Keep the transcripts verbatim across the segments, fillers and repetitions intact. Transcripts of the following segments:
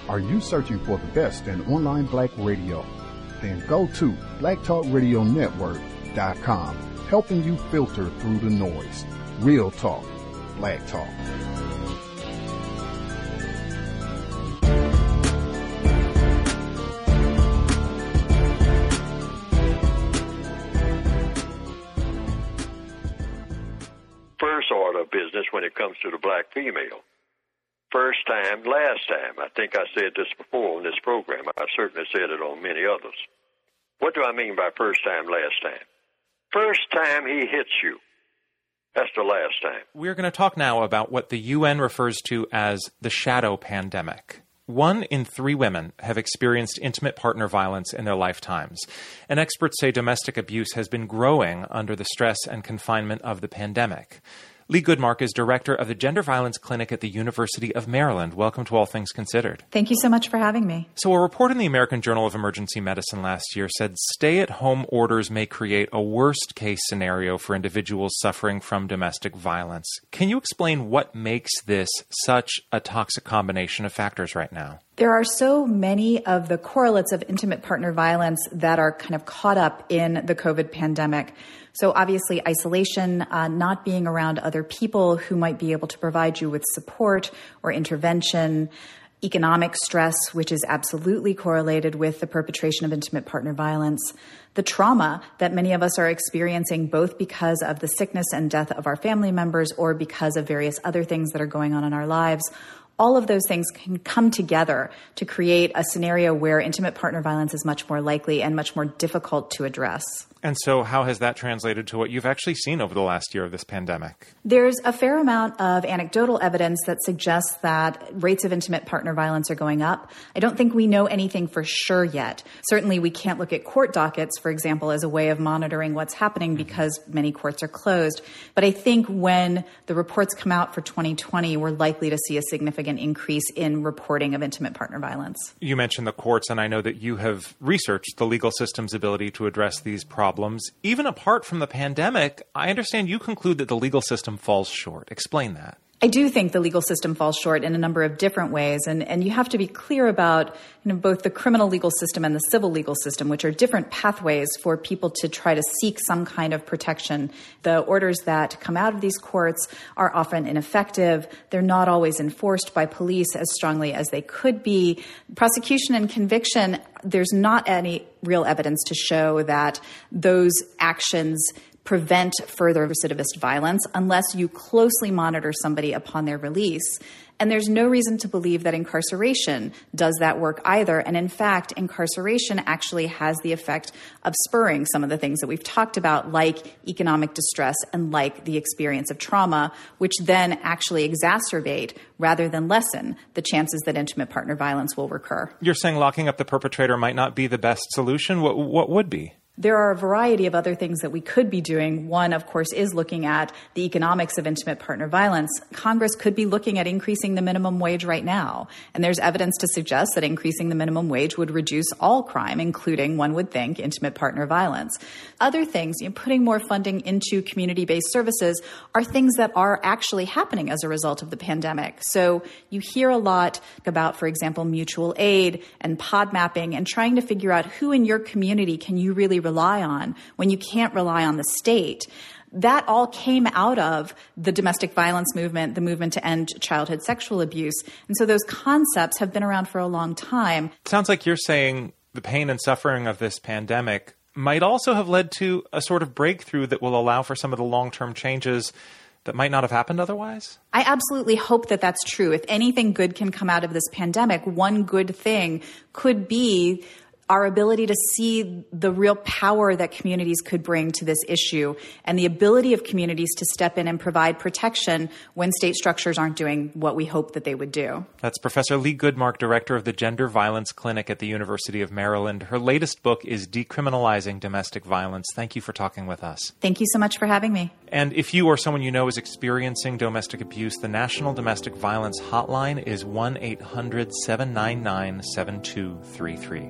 Are you searching for the best in online black radio? Then go to black talk radio network dot com, helping you filter through the noise. Real talk, black talk. First order of business when it comes to the black female. First time, last time. I think I said this before on this program. I've certainly said it on many others. What do I mean by first time, last time? First time he hits you. That's the last time. We're going to talk now about what the U N refers to as the shadow pandemic. One in three women have experienced intimate partner violence in their lifetimes. And experts say domestic abuse has been growing under the stress and confinement of the pandemic. Lee Goodmark is director of the Gender Violence Clinic at the University of Maryland. Welcome to All Things Considered. Thank you so much for having me. So a report in the American Journal of Emergency Medicine last year said stay-at-home orders may create a worst-case scenario for individuals suffering from domestic violence. Can you explain what makes this such a toxic combination of factors right now? There are so many of the correlates of intimate partner violence that are kind of caught up in the COVID pandemic. So obviously isolation, uh, not being around other people who might be able to provide you with support or intervention, economic stress, which is absolutely correlated with the perpetration of intimate partner violence, the trauma that many of us are experiencing both because of the sickness and death of our family members or because of various other things that are going on in our lives. All of those things can come together to create a scenario where intimate partner violence is much more likely and much more difficult to address. And so how has that translated to what you've actually seen over the last year of this pandemic? There's a fair amount of anecdotal evidence that suggests that rates of intimate partner violence are going up. I don't think we know anything for sure yet. Certainly we can't look at court dockets, for example, as a way of monitoring what's happening because many courts are closed. But I think when the reports come out for twenty twenty, we're likely to see a significant increase in reporting of intimate partner violence. You mentioned the courts, and I know that you have researched the legal system's ability to address these problems. Problems. Even apart from the pandemic, I understand you conclude that the legal system falls short. Explain that. I do think the legal system falls short in a number of different ways, and, and you have to be clear about you know, both the criminal legal system and the civil legal system, which are different pathways for people to try to seek some kind of protection. The orders that come out of these courts are often ineffective. They're not always enforced by police as strongly as they could be. Prosecution and conviction, there's not any real evidence to show that those actions prevent further recidivist violence unless you closely monitor somebody upon their release. And there's no reason to believe that incarceration does that work either. And in fact, incarceration actually has the effect of spurring some of the things that we've talked about, like economic distress and like the experience of trauma, which then actually exacerbate rather than lessen the chances that intimate partner violence will recur. You're saying locking up the perpetrator might not be the best solution? What, what would be? There are a variety of other things that we could be doing. One, of course, is looking at the economics of intimate partner violence. Congress could be looking at increasing the minimum wage right now. And there's evidence to suggest that increasing the minimum wage would reduce all crime, including, one would think, intimate partner violence. Other things, you know, putting more funding into community-based services are things that are actually happening as a result of the pandemic. So you hear a lot about, for example, mutual aid and pod mapping and trying to figure out who in your community can you really rely on when you can't rely on the state. That all came out of the domestic violence movement, the movement to end childhood sexual abuse. And so those concepts have been around for a long time. It sounds like you're saying the pain and suffering of this pandemic might also have led to a sort of breakthrough that will allow for some of the long-term changes that might not have happened otherwise? I absolutely hope that that's true. If anything good can come out of this pandemic, one good thing could be our ability to see the real power that communities could bring to this issue and the ability of communities to step in and provide protection when state structures aren't doing what we hope that they would do. That's Professor Lee Goodmark, director of the Gender Violence Clinic at the University of Maryland. Her latest book is Decriminalizing Domestic Violence. Thank you for talking with us. Thank you so much for having me. And if you or someone you know is experiencing domestic abuse, the National Domestic Violence Hotline is one eight hundred seven nine nine seven two three three.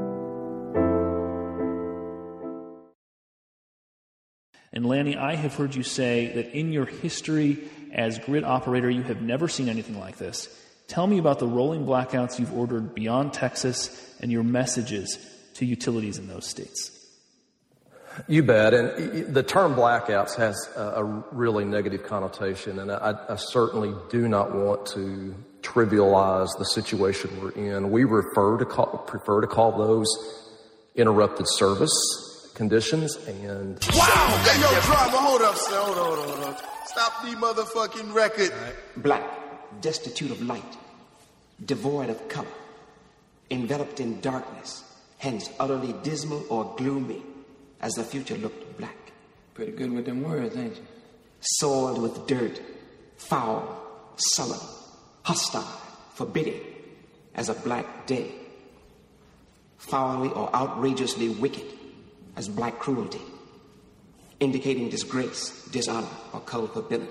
And Lanny, I have heard you say that in your history as grid operator, you have never seen anything like this. Tell me about the rolling blackouts you've ordered beyond Texas and your messages to utilities in those states. You bet. And the term blackouts has a really negative connotation, and I, I certainly do not want to trivialize the situation we're in. We refer to call, prefer to call those interrupted service conditions. And wow, hey, yo, driver, hold up, sir, hold on, hold on, hold on. Stop the motherfucking record. Black, destitute of light, devoid of color, enveloped in darkness, hence utterly dismal or gloomy, as the future looked black. Pretty good with them words, ain't you? Soiled with dirt, foul, sullen, hostile, forbidding, as a black day. Foully or outrageously wicked, as black cruelty, indicating disgrace, dishonor, or culpability.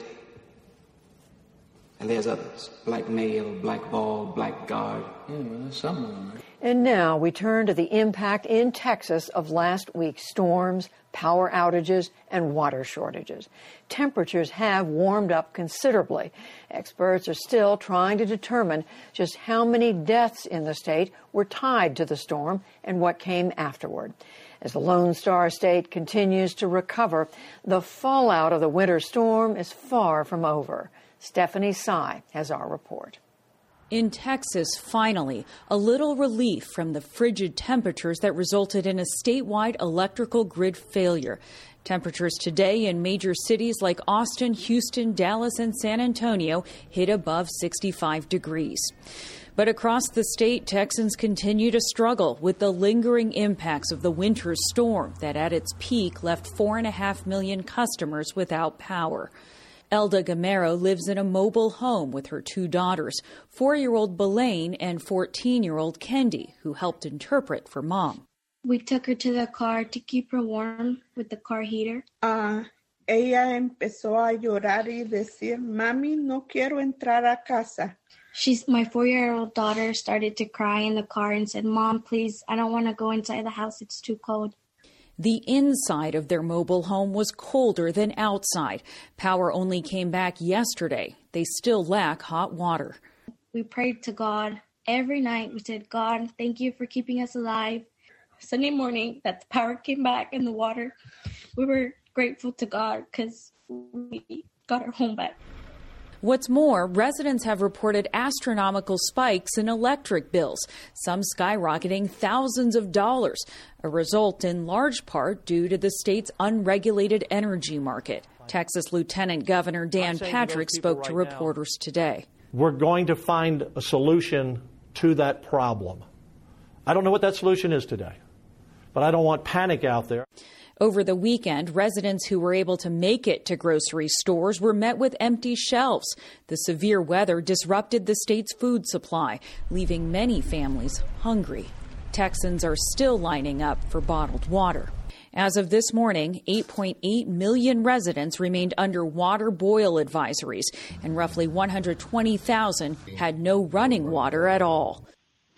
And there's others, black male, black ball, black guard. Yeah, well, there's some of them, right? And now we turn to the impact in Texas of last week's storms, power outages, and water shortages. Temperatures have warmed up considerably. Experts are still trying to determine just how many deaths in the state were tied to the storm and what came afterward. As the Lone Star State continues to recover, the fallout of the winter storm is far from over. Stephanie Sy has our report. In Texas, finally, a little relief from the frigid temperatures that resulted in a statewide electrical grid failure. Temperatures today in major cities like Austin, Houston, Dallas, and San Antonio hit above sixty-five degrees. But across the state, Texans continue to struggle with the lingering impacts of the winter storm that at its peak left four and a half million customers without power. Elda Gamero lives in a mobile home with her two daughters, four-year-old Belaine and fourteen-year-old Kendi, who helped interpret for Mom. We took her to the car to keep her warm with the car heater. Uh, ella empezó a llorar y decir, Mami, no quiero entrar a casa. She's, my four-year-old daughter started to cry in the car and said, Mom, please, I don't want to go inside the house. It's too cold. The inside of their mobile home was colder than outside. Power only came back yesterday. They still lack hot water. We prayed to God every night. We said, God, thank you for keeping us alive. Sunday morning, that the power came back and the water, we were grateful to God because we got our home back. What's more, residents have reported astronomical spikes in electric bills, some skyrocketing thousands of dollars, a result in large part due to the state's unregulated energy market. Texas Lieutenant Governor Dan Patrick spoke to reporters today. We're going to find a solution to that problem. I don't know what that solution is today, but I don't want panic out there. Over the weekend, residents who were able to make it to grocery stores were met with empty shelves. The severe weather disrupted the state's food supply, leaving many families hungry. Texans are still lining up for bottled water. As of this morning, eight point eight million residents remained under water boil advisories, and roughly one hundred twenty thousand had no running water at all.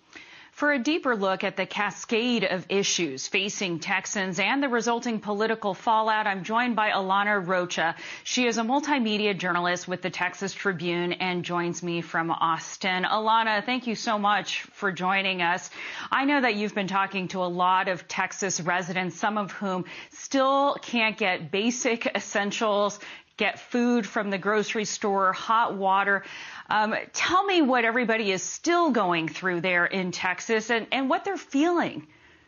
For a deeper look at the cascade of issues facing Texans and the resulting political fallout, I'm joined by Alana Rocha. She is a multimedia journalist with the Texas Tribune and joins me from Austin. Alana, thank you so much for joining us. I know that you've been talking to a lot of Texas residents, some of whom still can't get basic essentials, get food from the grocery store, hot water. Um, tell me what everybody is still going through there in Texas and, and what they're feeling.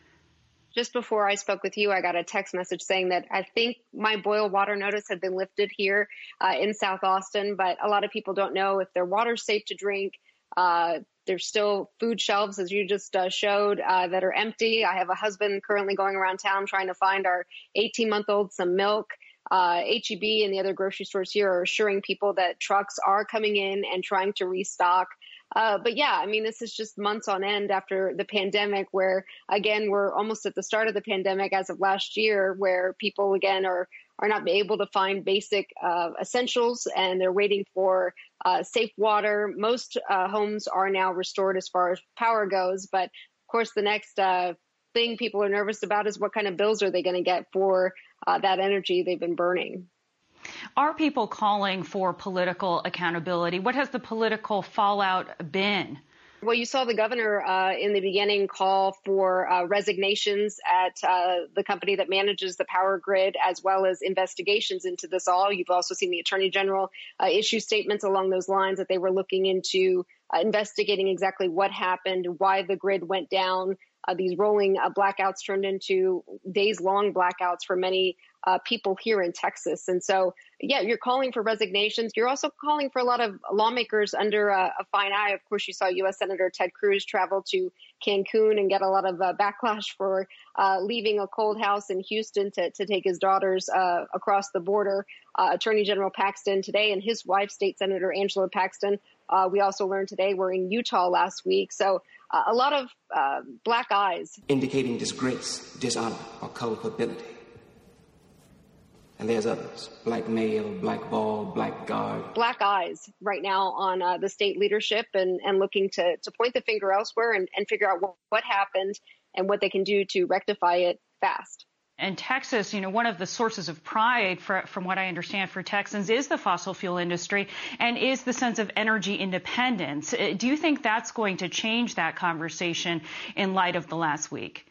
Just before I spoke with you, I got a text message saying that I think my boil water notice had been lifted here uh, in South Austin, but a lot of people don't know if their water's safe to drink. Uh, there's still food shelves, as you just uh, showed, uh, that are empty. I have a husband currently going around town trying to find our eighteen-month-old some milk. Uh, H E B and the other grocery stores here are assuring people that trucks are coming in and trying to restock. Uh, but yeah, I mean, this is just months on end after the pandemic where, again, we're almost at the start of the pandemic as of last year, where people, again, are, are not able to find basic uh, essentials and they're waiting for uh, safe water. Most uh, homes are now restored as far as power goes. But of course, the next uh, thing people are nervous about is what kind of bills are they going to get for Uh, that energy they've been burning. Are people calling for political accountability? What has the political fallout been? Well, you saw the governor uh, in the beginning call for uh, resignations at uh, the company that manages the power grid, as well as investigations into this all. You've also seen the attorney general uh, issue statements along those lines that they were looking into uh, investigating exactly what happened, why the grid went down. Uh, these rolling uh, blackouts turned into days-long blackouts for many uh, people here in Texas. And so, yeah, you're calling for resignations. You're also calling for a lot of lawmakers under uh, a fine eye. Of course, you saw U S Senator Ted Cruz travel to Cancun and get a lot of uh, backlash for uh, leaving a cold house in Houston to, to take his daughters uh, across the border. Uh, Attorney General Paxton today and his wife, State Senator Angela Paxton, uh, we also learned today were in Utah last week. So uh, a lot of uh, black eyes. Indicating disgrace, dishonor, or culpability. And there's others, black male, black ball, black guard. Black eyes right now on uh, the state leadership and, and looking to, to point the finger elsewhere and, and figure out what, what happened and what they can do to rectify it fast. And Texas, you know, one of the sources of pride, for, from what I understand, for Texans is the fossil fuel industry and is the sense of energy independence. Do you think that's going to change that conversation in light of the last week?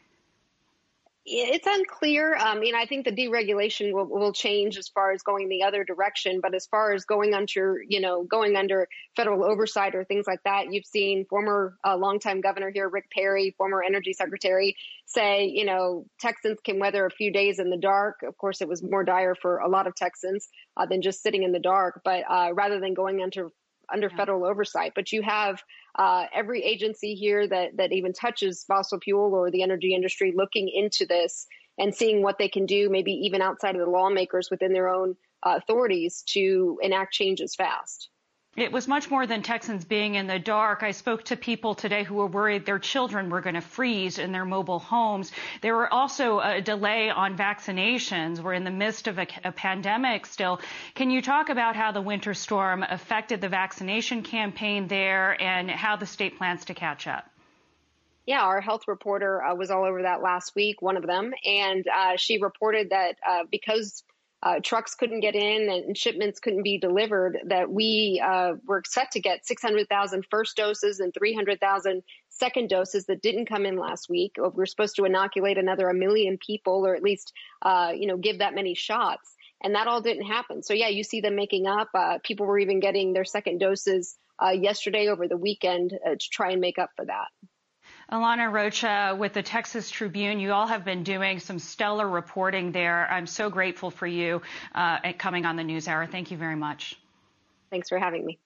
It's unclear. I mean, I think the deregulation will, will change as far as going the other direction. But as far as going under, you know, going under federal oversight or things like that, you've seen former uh, longtime governor here, Rick Perry, former energy secretary, say, you know, Texans can weather a few days in the dark. Of course, it was more dire for a lot of Texans uh, than just sitting in the dark. But uh, rather than going under under federal oversight. But you have uh, every agency here that, that even touches fossil fuel or the energy industry looking into this and seeing what they can do, maybe even outside of the lawmakers within their own uh, authorities to enact changes fast. It was much more than Texans being in the dark. I spoke to people today who were worried their children were going to freeze in their mobile homes. There were also a delay on vaccinations. We're in the midst of a, a pandemic still. Can you talk about how the winter storm affected the vaccination campaign there and how the state plans to catch up? Yeah, our health reporter uh, was all over that last week, one of them, and uh, she reported that uh, because Uh, trucks couldn't get in and shipments couldn't be delivered, that we uh, were set to get six hundred thousand first doses and three hundred thousand second doses that didn't come in last week. We were supposed to inoculate another a million people, or at least, uh, you know, give that many shots. And that all didn't happen. So, yeah, you see them making up. Uh, people were even getting their second doses uh, yesterday over the weekend uh, to try and make up for that. Alana Rocha with the Texas Tribune, you all have been doing some stellar reporting there. I'm so grateful for you uh, coming on the News Hour. Thank you very much. Thanks for having me.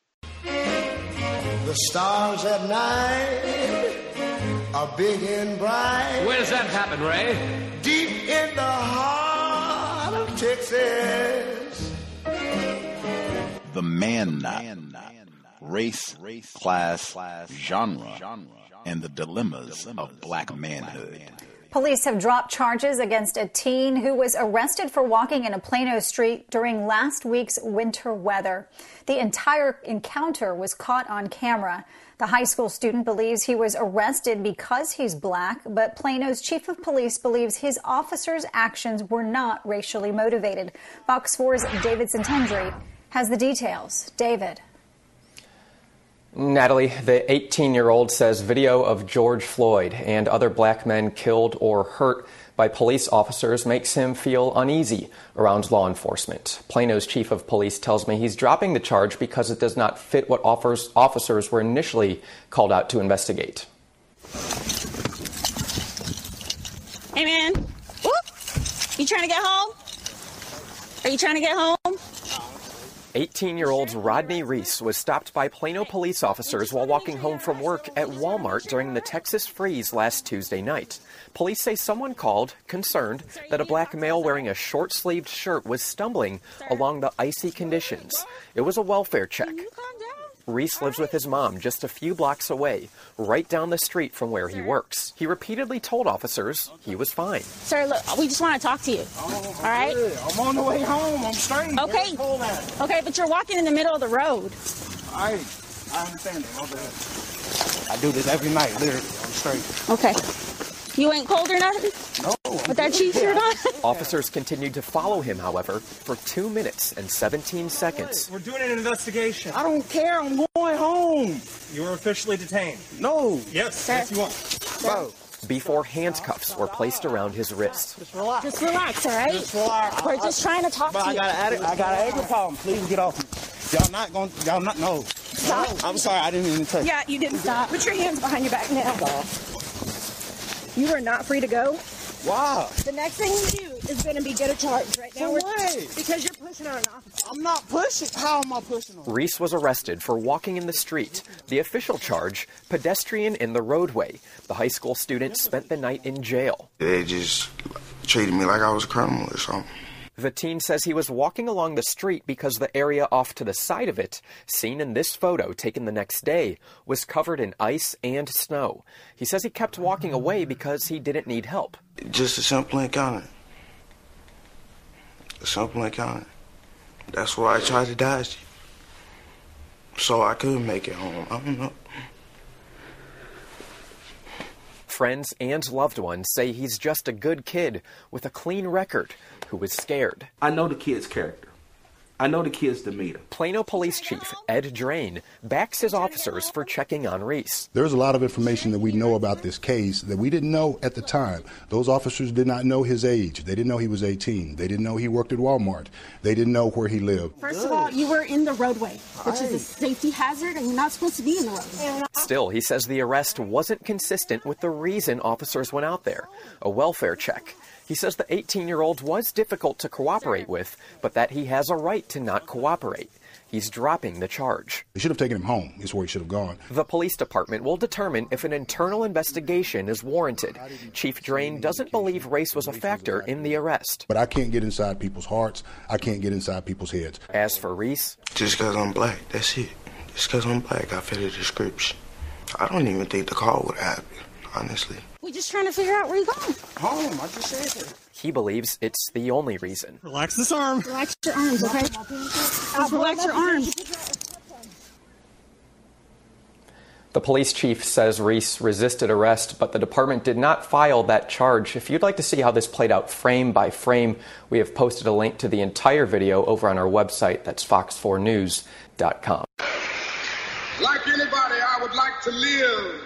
The stars at night are big and bright. Where does that happen, Ray? Deep in the heart of Texas. The Man Knot. Race, class, genre, and the dilemmas of black manhood. Police have dropped charges against a teen who was arrested for walking in a Plano street during last week's winter weather. The entire encounter was caught on camera. The high school student believes he was arrested because he's black, but Plano's chief of police believes his officers' actions were not racially motivated. Fox four's David Santendri has the details. David. Natalie, the eighteen-year-old says video of George Floyd and other black men killed or hurt by police officers makes him feel uneasy around law enforcement. Plano's chief of police tells me he's dropping the charge because it does not fit what offers, officers were initially called out to investigate. Hey, man. Whoop. You trying to get home? Are you trying to get home? eighteen-year-old Rodney Reese was stopped by Plano police officers while walking home from work at Walmart during the Texas freeze last Tuesday night. Police say someone called, concerned that a black male wearing a short-sleeved shirt was stumbling along the icy conditions. It was a welfare check. Reese lives with his mom just a few blocks away, right down the street from where he works. He repeatedly told officers he was fine. Sir, look, we just want to talk to you. Oh, all right? Yeah, I'm on the way home. I'm straight. Okay. Okay, but you're walking in the middle of the road. I, I understand that. I do this every night, literally. I'm straight. Okay. You ain't cold or nothing? No. With that cheap shirt on? Officers continued to follow him, however, for two minutes and seventeen seconds. We're doing an investigation. I don't care. I'm going home. You were officially detained. No. Yes, yes you are. Bro. Before handcuffs were placed around his wrist. Just relax. Just relax, all right? Just relax. We're just trying to talk but to I you. got an addict. I got an anger problem. Please get off me. Y'all not going to, y'all not, no. Stop. I'm sorry. I didn't mean to touch you. Yeah, you didn't stop. Put your hands behind your back now. You are not free to go. Wow. The next thing you do is going to be get a charge right now. For what? Because you're pushing on an officer. I'm not pushing. How am I pushing on? Reese was arrested for walking in the street. The official charge, pedestrian in the roadway. The high school student spent the night in jail. They just treated me like I was a criminal or something. The teen says he was walking along the street because the area off to the side of it, seen in this photo taken the next day, was covered in ice and snow. He says he kept walking away because he didn't need help. Just a simple encounter. A simple encounter. That's why I tried to dodge you. So I could make it home. I don't know. Friends and loved ones say he's just a good kid with a clean record who was scared. I know the kid's character. I know the kid's demeanor. Plano Police Chief Ed Drain backs his officers for checking on Reese. There's a lot of information that we know about this case that we didn't know at the time. Those officers did not know his age. They didn't know he was eighteen. They didn't know he worked at Walmart. They didn't know where he lived. First of all, you were in the roadway, which is a safety hazard, and you're not supposed to be in the roadway. Still, he says the arrest wasn't consistent with the reason officers went out there, a welfare check. He says the eighteen-year-old was difficult to cooperate with, but that he has a right to not cooperate. He's dropping the charge. They should have taken him home, is where he should have gone. The police department will determine if an internal investigation is warranted. Chief Drain doesn't believe race was a factor in the arrest. But I can't get inside people's hearts. I can't get inside people's heads. As for Reese, just because I'm black, that's it. Just because I'm black, I fit the description. I don't even think the call would happen, honestly. We're just trying to figure out where you're going. Home, I just said that. He believes it's the only reason. Relax this arm. Relax your arms, okay? Just relax your arms. The police chief says Reese resisted arrest, but the department did not file that charge. If you'd like to see how this played out frame by frame, we have posted a link to the entire video over on our website. That's fox four news dot com. Like anybody, I would like to live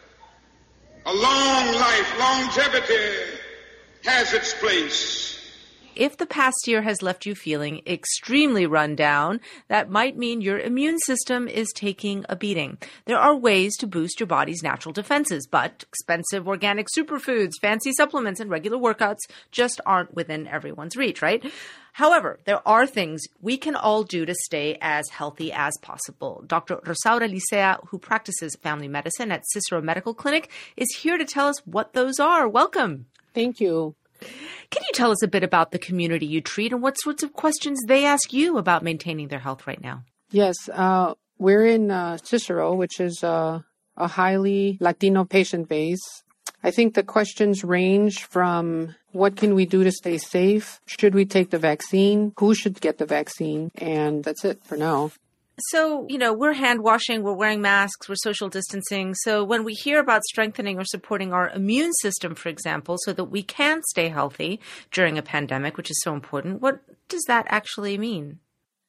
a long life. Longevity has its place. If the past year has left you feeling extremely run down, that might mean your immune system is taking a beating. There are ways to boost your body's natural defenses, but expensive organic superfoods, fancy supplements, and regular workouts just aren't within everyone's reach, right? However, there are things we can all do to stay as healthy as possible. Doctor Rosaura Licea, who practices family medicine at Cicero Medical Clinic, is here to tell us what those are. Welcome. Thank you. Can you tell us a bit about the community you treat and what sorts of questions they ask you about maintaining their health right now? Yes, uh, we're in uh, Cicero, which is uh, a highly Latino patient base. I think the questions range from what can we do to stay safe? Should we take the vaccine? Who should get the vaccine? And that's it for now. So, you know, we're hand washing, we're wearing masks, we're social distancing. So when we hear about strengthening or supporting our immune system, for example, so that we can stay healthy during a pandemic, which is so important, what does that actually mean?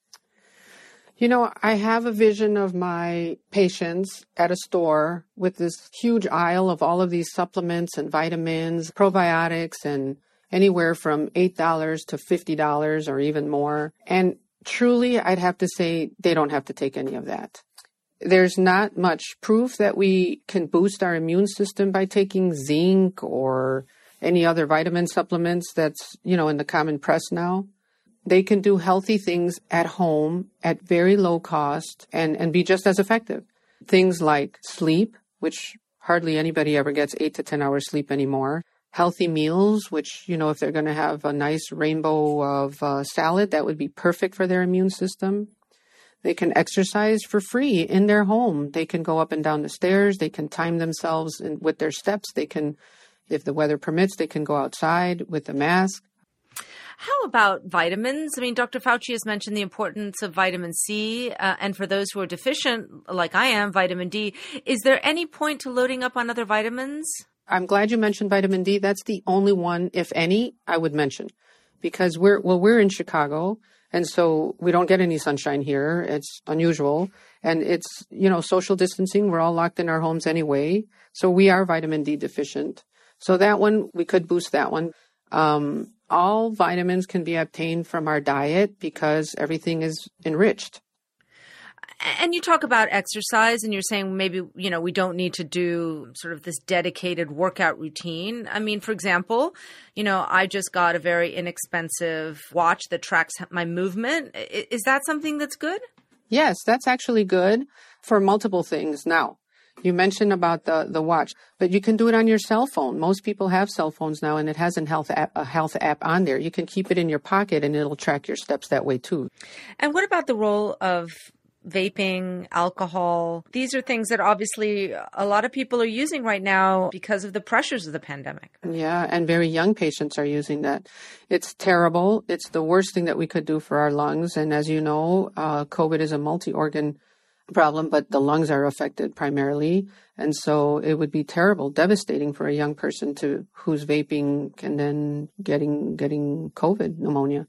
You know, I have a vision of my patients at a store with this huge aisle of all of these supplements and vitamins, probiotics, and anywhere from eight dollars to fifty dollars or even more. And truly, I'd have to say they don't have to take any of that. There's not much proof that we can boost our immune system by taking zinc or any other vitamin supplements that's, you know, in the common press now. They can do healthy things at home at very low cost and, and be just as effective. Things like sleep, which hardly anybody ever gets eight to ten hours sleep anymore. Healthy meals, which, you know, if they're going to have a nice rainbow of uh, salad, that would be perfect for their immune system. They can exercise for free in their home. They can go up and down the stairs. They can time themselves in, with their steps. They can, if the weather permits, they can go outside with a mask. How about vitamins? I mean, Doctor Fauci has mentioned the importance of vitamin C, uh, and for those who are deficient, like I am, vitamin D. Is there any point to loading up on other vitamins? I'm glad you mentioned vitamin D. That's the only one, if any, I would mention. Because we're, well, we're in Chicago, and so we don't get any sunshine here. It's unusual. And it's, you know, social distancing. We're all locked in our homes anyway. So we are vitamin D deficient. So that one, we could boost that one. Um, all vitamins can be obtained from our diet because everything is enriched. And you talk about exercise, and you're saying maybe, you know, we don't need to do sort of this dedicated workout routine. I mean, for example, you know, I just got a very inexpensive watch that tracks my movement. Is that something that's good? Yes, that's actually good for multiple things. Now, you mentioned about the, the watch, but you can do it on your cell phone. Most people have cell phones now, and it has a health app, a health app on there. You can keep it in your pocket, and it'll track your steps that way, too. And what about the role of vaping, alcohol? These are things that obviously a lot of people are using right now because of the pressures of the pandemic. Yeah, and very young patients are using that. It's terrible. It's the worst thing that we could do for our lungs. And as you know, uh, COVID is a multi-organ problem, but the lungs are affected primarily. And so it would be terrible, devastating for a young person to who's vaping and then getting getting COVID, pneumonia.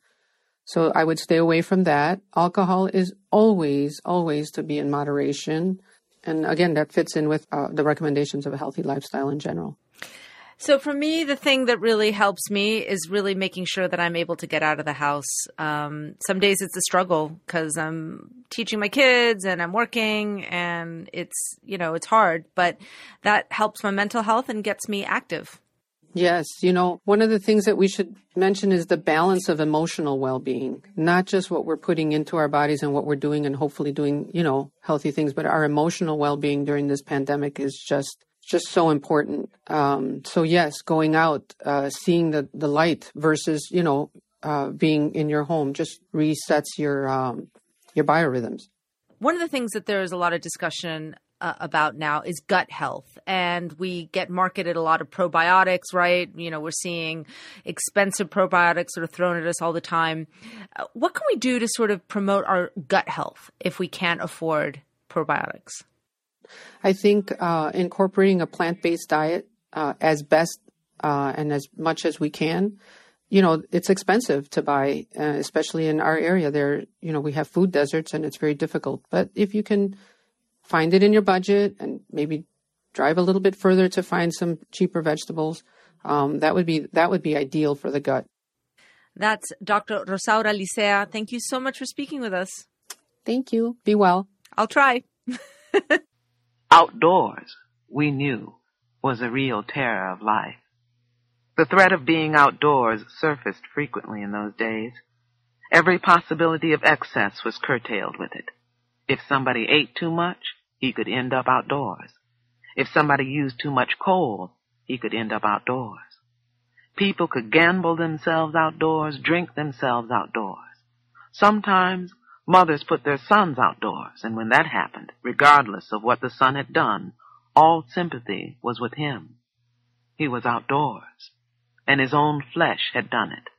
So I would stay away from that. Alcohol is always, always to be in moderation. And again, that fits in with uh, the recommendations of a healthy lifestyle in general. So for me, the thing that really helps me is really making sure that I'm able to get out of the house. Um, some days it's a struggle because I'm teaching my kids and I'm working and it's, you know, it's hard, but that helps my mental health and gets me active. Yes. You know, one of the things that we should mention is the balance of emotional well-being, not just what we're putting into our bodies and what we're doing and hopefully doing, you know, healthy things, but our emotional well-being during this pandemic is just, just so important. Um, so yes, going out, uh, seeing the, the light versus, you know, uh, being in your home just resets your, um, your biorhythms. One of the things that there is a lot of discussion Uh, about now is gut health. And we get marketed a lot of probiotics, right? You know, we're seeing expensive probiotics sort of thrown at us all the time. Uh, what can we do to sort of promote our gut health if we can't afford probiotics? I think uh, incorporating a plant-based diet uh, as best uh, and as much as we can. You know, it's expensive to buy, uh, especially in our area. There, you know, we have food deserts and it's very difficult. But if you can find it in your budget and maybe drive a little bit further to find some cheaper vegetables, um, that would be that would be ideal for the gut. That's Doctor Rosaura Licea. Thank you so much for speaking with us. Thank you. Be well. I'll try. Outdoors, we knew, was a real terror of life. The threat of being outdoors surfaced frequently in those days. Every possibility of excess was curtailed with it. If somebody ate too much, he could end up outdoors. If somebody used too much coal, he could end up outdoors. People could gamble themselves outdoors, drink themselves outdoors. Sometimes mothers put their sons outdoors, and when that happened, regardless of what the son had done, all sympathy was with him. He was outdoors, and his own flesh had done it.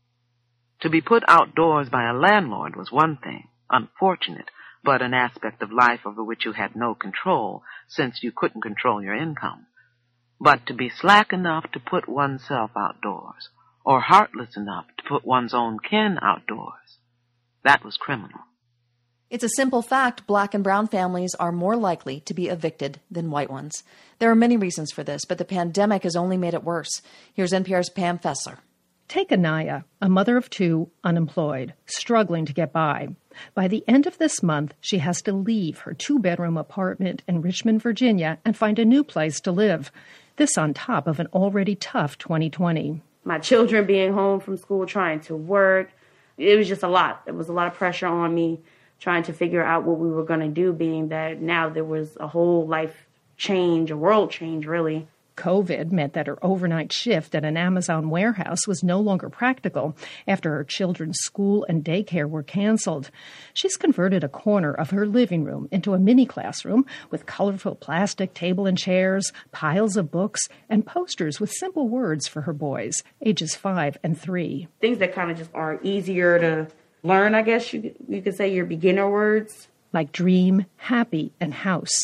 To be put outdoors by a landlord was one thing, unfortunate, but an aspect of life over which you had no control, since you couldn't control your income. But to be slack enough to put oneself outdoors, or heartless enough to put one's own kin outdoors, that was criminal. It's a simple fact: black and brown families are more likely to be evicted than white ones. There are many reasons for this, but the pandemic has only made it worse. Here's N P R's Pam Fessler. Take Anaya, a mother of two, unemployed, struggling to get by. By the end of this month, she has to leave her two-bedroom apartment in Richmond, Virginia, and find a new place to live. This on top of an already tough twenty twenty. My children being home from school, trying to work, it was just a lot. There was a lot of pressure on me trying to figure out what we were going to do, being that now there was a whole life change, a world change, really. COVID meant that her overnight shift at an Amazon warehouse was no longer practical after her children's school and daycare were canceled. She's converted a corner of her living room into a mini classroom with colorful plastic table and chairs, piles of books, and posters with simple words for her boys, ages five and three. Things that kind of just are easier to learn, I guess you, you could say, your beginner words. Like dream, happy, and house.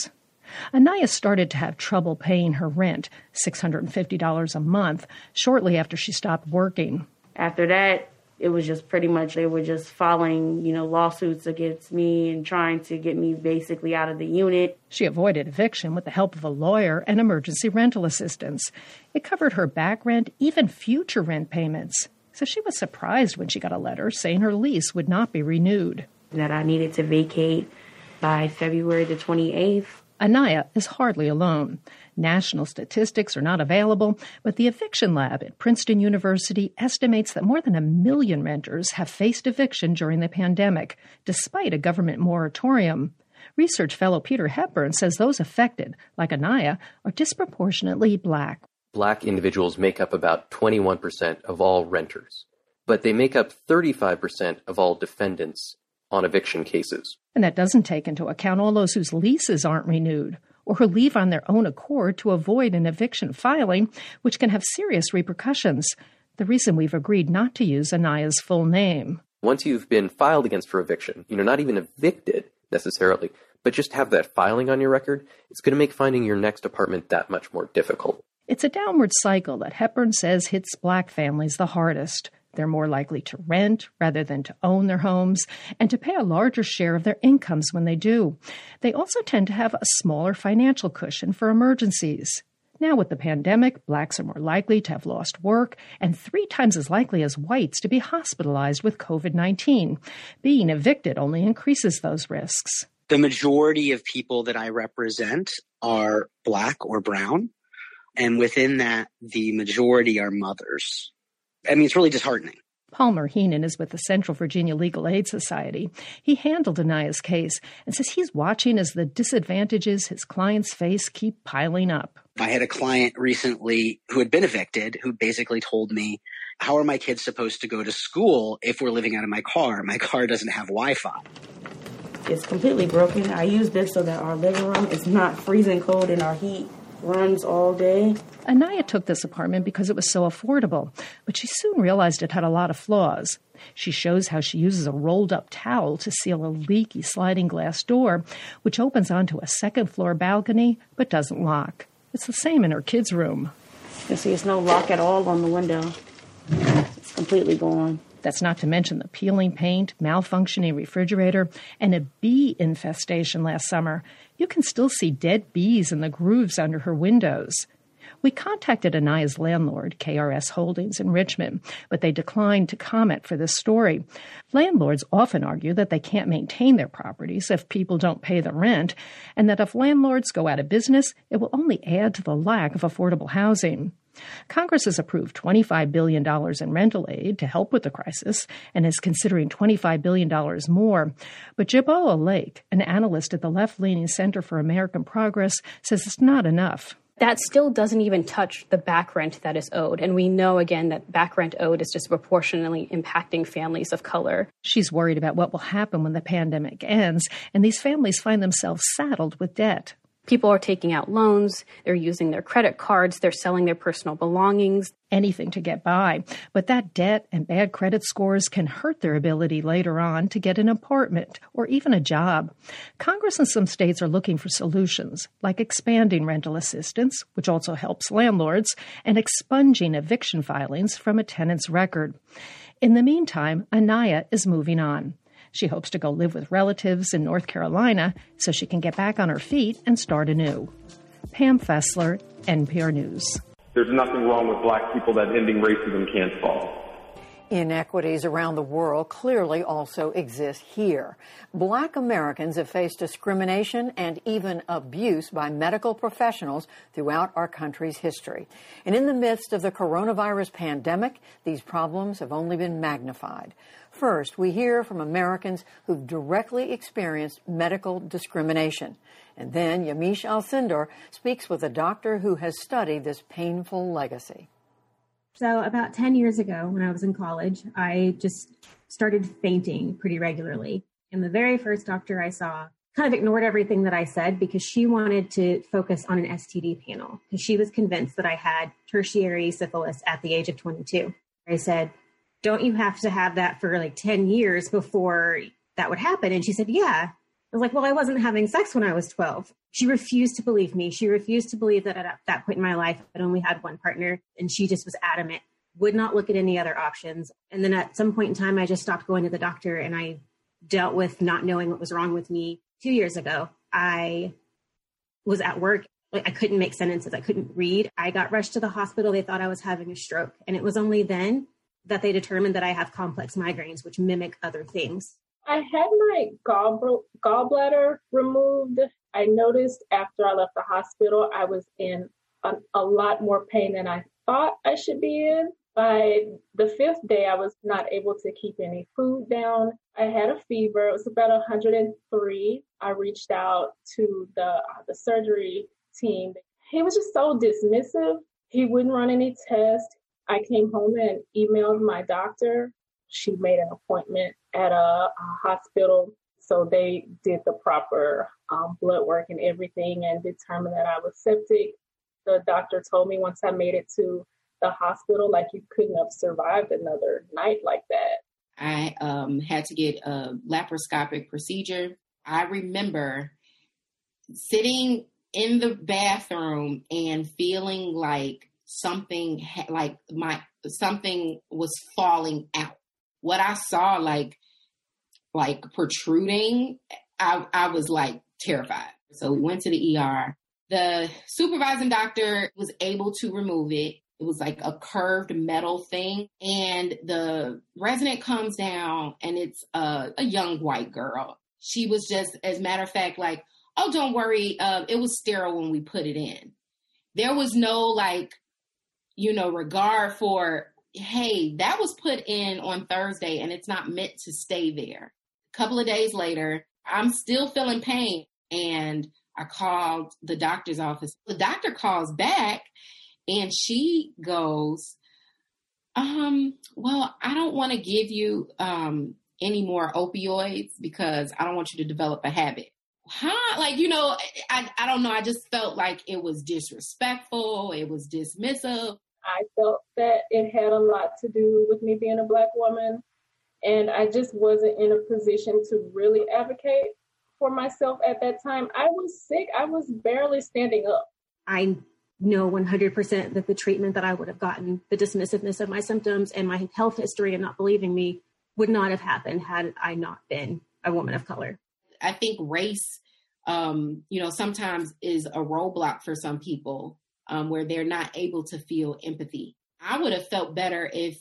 Anaya started to have trouble paying her rent, six hundred fifty dollars a month, shortly after she stopped working. After that, it was just pretty much they were just filing, you know, lawsuits against me and trying to get me basically out of the unit. She avoided eviction with the help of a lawyer and emergency rental assistance. It covered her back rent, even future rent payments. So she was surprised when she got a letter saying her lease would not be renewed. That I needed to vacate by February the twenty-eighth. Anaya is hardly alone. National statistics are not available, but the Eviction Lab at Princeton University estimates that more than a million renters have faced eviction during the pandemic, despite a government moratorium. Research fellow Peter Hepburn says those affected, like Anaya, are disproportionately Black. Black individuals make up about twenty-one percent of all renters, but they make up thirty-five percent of all defendants on eviction cases. And that doesn't take into account all those whose leases aren't renewed or who leave on their own accord to avoid an eviction filing, which can have serious repercussions. The reason we've agreed not to use Anaya's full name. Once you've been filed against for eviction, you know, not even evicted necessarily, but just have that filing on your record, it's going to make finding your next apartment that much more difficult. It's a downward cycle that Hepburn says hits Black families the hardest. They're more likely to rent rather than to own their homes and to pay a larger share of their incomes when they do. They also tend to have a smaller financial cushion for emergencies. Now with the pandemic, Blacks are more likely to have lost work and three times as likely as whites to be hospitalized with covid nineteen. Being evicted only increases those risks. The majority of people that I represent are Black or brown, and within that, the majority are mothers. I mean, it's really disheartening. Palmer Heenan is with the Central Virginia Legal Aid Society. He handled Anaya's case and says he's watching as the disadvantages his clients face keep piling up. I had a client recently who had been evicted who basically told me, how are my kids supposed to go to school if we're living out of my car? My car doesn't have Wi-Fi. It's completely broken. I use this so that our living room is not freezing cold and our heat runs all day. Anaya took this apartment because it was so affordable, but she soon realized it had a lot of flaws. She shows how she uses a rolled-up towel to seal a leaky sliding glass door, which opens onto a second-floor balcony but doesn't lock. It's the same in her kids' room. You see, it's no lock at all on the window. It's completely gone. That's not to mention the peeling paint, malfunctioning refrigerator, and a bee infestation last summer. You can still see dead bees in the grooves under her windows. We contacted Anaya's landlord, K R S Holdings in Richmond, but they declined to comment for this story. Landlords often argue that they can't maintain their properties if people don't pay the rent, and that if landlords go out of business, it will only add to the lack of affordable housing. Congress has approved twenty-five billion dollars in rental aid to help with the crisis and is considering twenty-five billion dollars more. But Jiboa Lake, an analyst at the left-leaning Center for American Progress, says it's not enough. That still doesn't even touch the back rent that is owed. And we know, again, that back rent owed is disproportionately impacting families of color. She's worried about what will happen when the pandemic ends, and these families find themselves saddled with debt. People are taking out loans, they're using their credit cards, they're selling their personal belongings. Anything to get by. But that debt and bad credit scores can hurt their ability later on to get an apartment or even a job. Congress and some states are looking for solutions, like expanding rental assistance, which also helps landlords, and expunging eviction filings from a tenant's record. In the meantime, Anaya is moving on. She hopes to go live with relatives in North Carolina so she can get back on her feet and start anew. Pam Fessler, N P R News. There's nothing wrong with Black people that ending racism can't solve. Inequities around the world clearly also exist here. Black Americans have faced discrimination and even abuse by medical professionals throughout our country's history. And in the midst of the coronavirus pandemic, these problems have only been magnified. First, we hear from Americans who've directly experienced medical discrimination. And then Yamiche Alcindor speaks with a doctor who has studied this painful legacy. So about ten years ago, when I was in college, I just started fainting pretty regularly. And the very first doctor I saw kind of ignored everything that I said because she wanted to focus on an S T D panel because she was convinced that I had tertiary syphilis at the age of twenty-two. I said, don't you have to have that for like ten years before that would happen? And she said, yeah. I was like, well, I wasn't having sex when I was twelve. She refused to believe me. She refused to believe that at that point in my life, I only had one partner. And she just was adamant, would not look at any other options. And then at some point in time, I just stopped going to the doctor and I dealt with not knowing what was wrong with me. Two years ago, I was at work. I couldn't make sentences. I couldn't read. I got rushed to the hospital. They thought I was having a stroke. And it was only then that they determined that I have complex migraines, which mimic other things. I had my gall gallbladder removed. I noticed after I left the hospital, I was in a, a lot more pain than I thought I should be in. By the fifth day, I was not able to keep any food down. I had a fever. It was about one hundred three. I reached out to the uh, the surgery team. He was just so dismissive. He wouldn't run any tests. I came home and emailed my doctor. She made an appointment at a, a hospital. So they did the proper um, blood work and everything and determined that I was septic. The doctor told me once I made it to the hospital, like you couldn't have survived another night like that. I um, had to get a laparoscopic procedure. I remember sitting in the bathroom and feeling like something, ha- like my something was falling out. What I saw, like, like protruding, I, I was like terrified. So we went to the E R. The supervising doctor was able to remove it. It was like a curved metal thing. And the resident comes down and it's a, a young white girl. She was just, as a matter of fact, like, oh, don't worry. Uh, it was sterile when we put it in. There was no like, you know, regard for, hey, that was put in on Thursday and it's not meant to stay there. A couple of days later, I'm still feeling pain. And I called the doctor's office. The doctor calls back and she goes, um, well, I don't want to give you um, any more opioids because I don't want you to develop a habit. Huh? Like, you know, I, I don't know. I just felt like it was disrespectful. It was dismissive. I felt that it had a lot to do with me being a Black woman. And I just wasn't in a position to really advocate for myself at that time. I was sick. I was barely standing up. I know one hundred percent that the treatment that I would have gotten, the dismissiveness of my symptoms and my health history and not believing me would not have happened had I not been a woman of color. I think race, um, you know, sometimes is a roadblock for some people um, where they're not able to feel empathy. I would have felt better if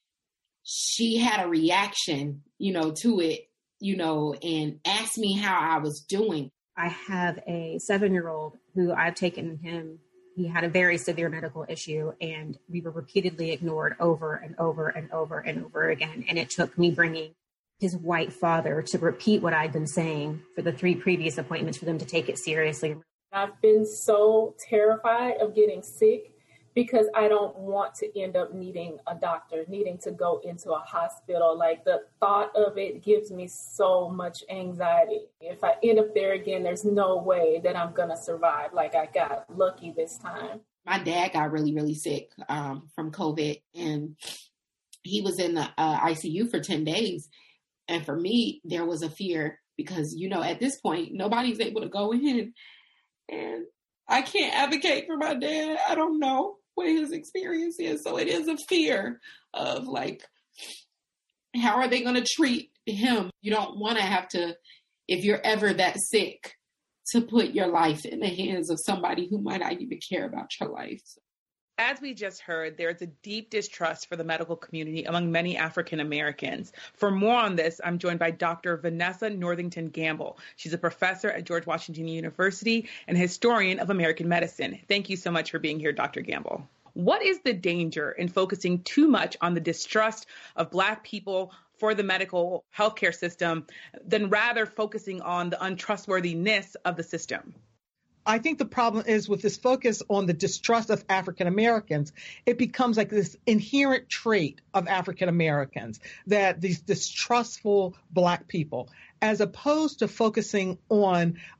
she had a reaction, you know, to it, you know, and asked me how I was doing. I have a seven-year-old who I've taken him. He had a very severe medical issue and we were repeatedly ignored over and over and over and over again. And it took me bringing his white father to repeat what I'd been saying for the three previous appointments for them to take it seriously. I've been so terrified of getting sick because I don't want to end up needing a doctor, needing to go into a hospital. Like the thought of it gives me so much anxiety. If I end up there again, there's no way that I'm going to survive. Like I got lucky this time. My dad got really, really sick um, from COVID and he was in the uh, I C U for ten days. And for me, there was a fear because, you know, at this point, nobody's able to go in and I can't advocate for my dad. I don't know what his experience is. So it is a fear of like, how are they going to treat him? You don't want to have to, if you're ever that sick, to put your life in the hands of somebody who might not even care about your life. As we just heard, there is a deep distrust for the medical community among many African Americans. For more on this, I'm joined by Doctor Vanessa Northington Gamble. She's a professor at George Washington University and historian of American medicine. Thank you so much for being here, Doctor Gamble. What is the danger in focusing too much on the distrust of Black people for the medical healthcare system than rather focusing on the untrustworthiness of the system? I think the problem is with this focus on the distrust of African Americans, it becomes like this inherent trait of African Americans, that these distrustful Black people, as opposed to focusing on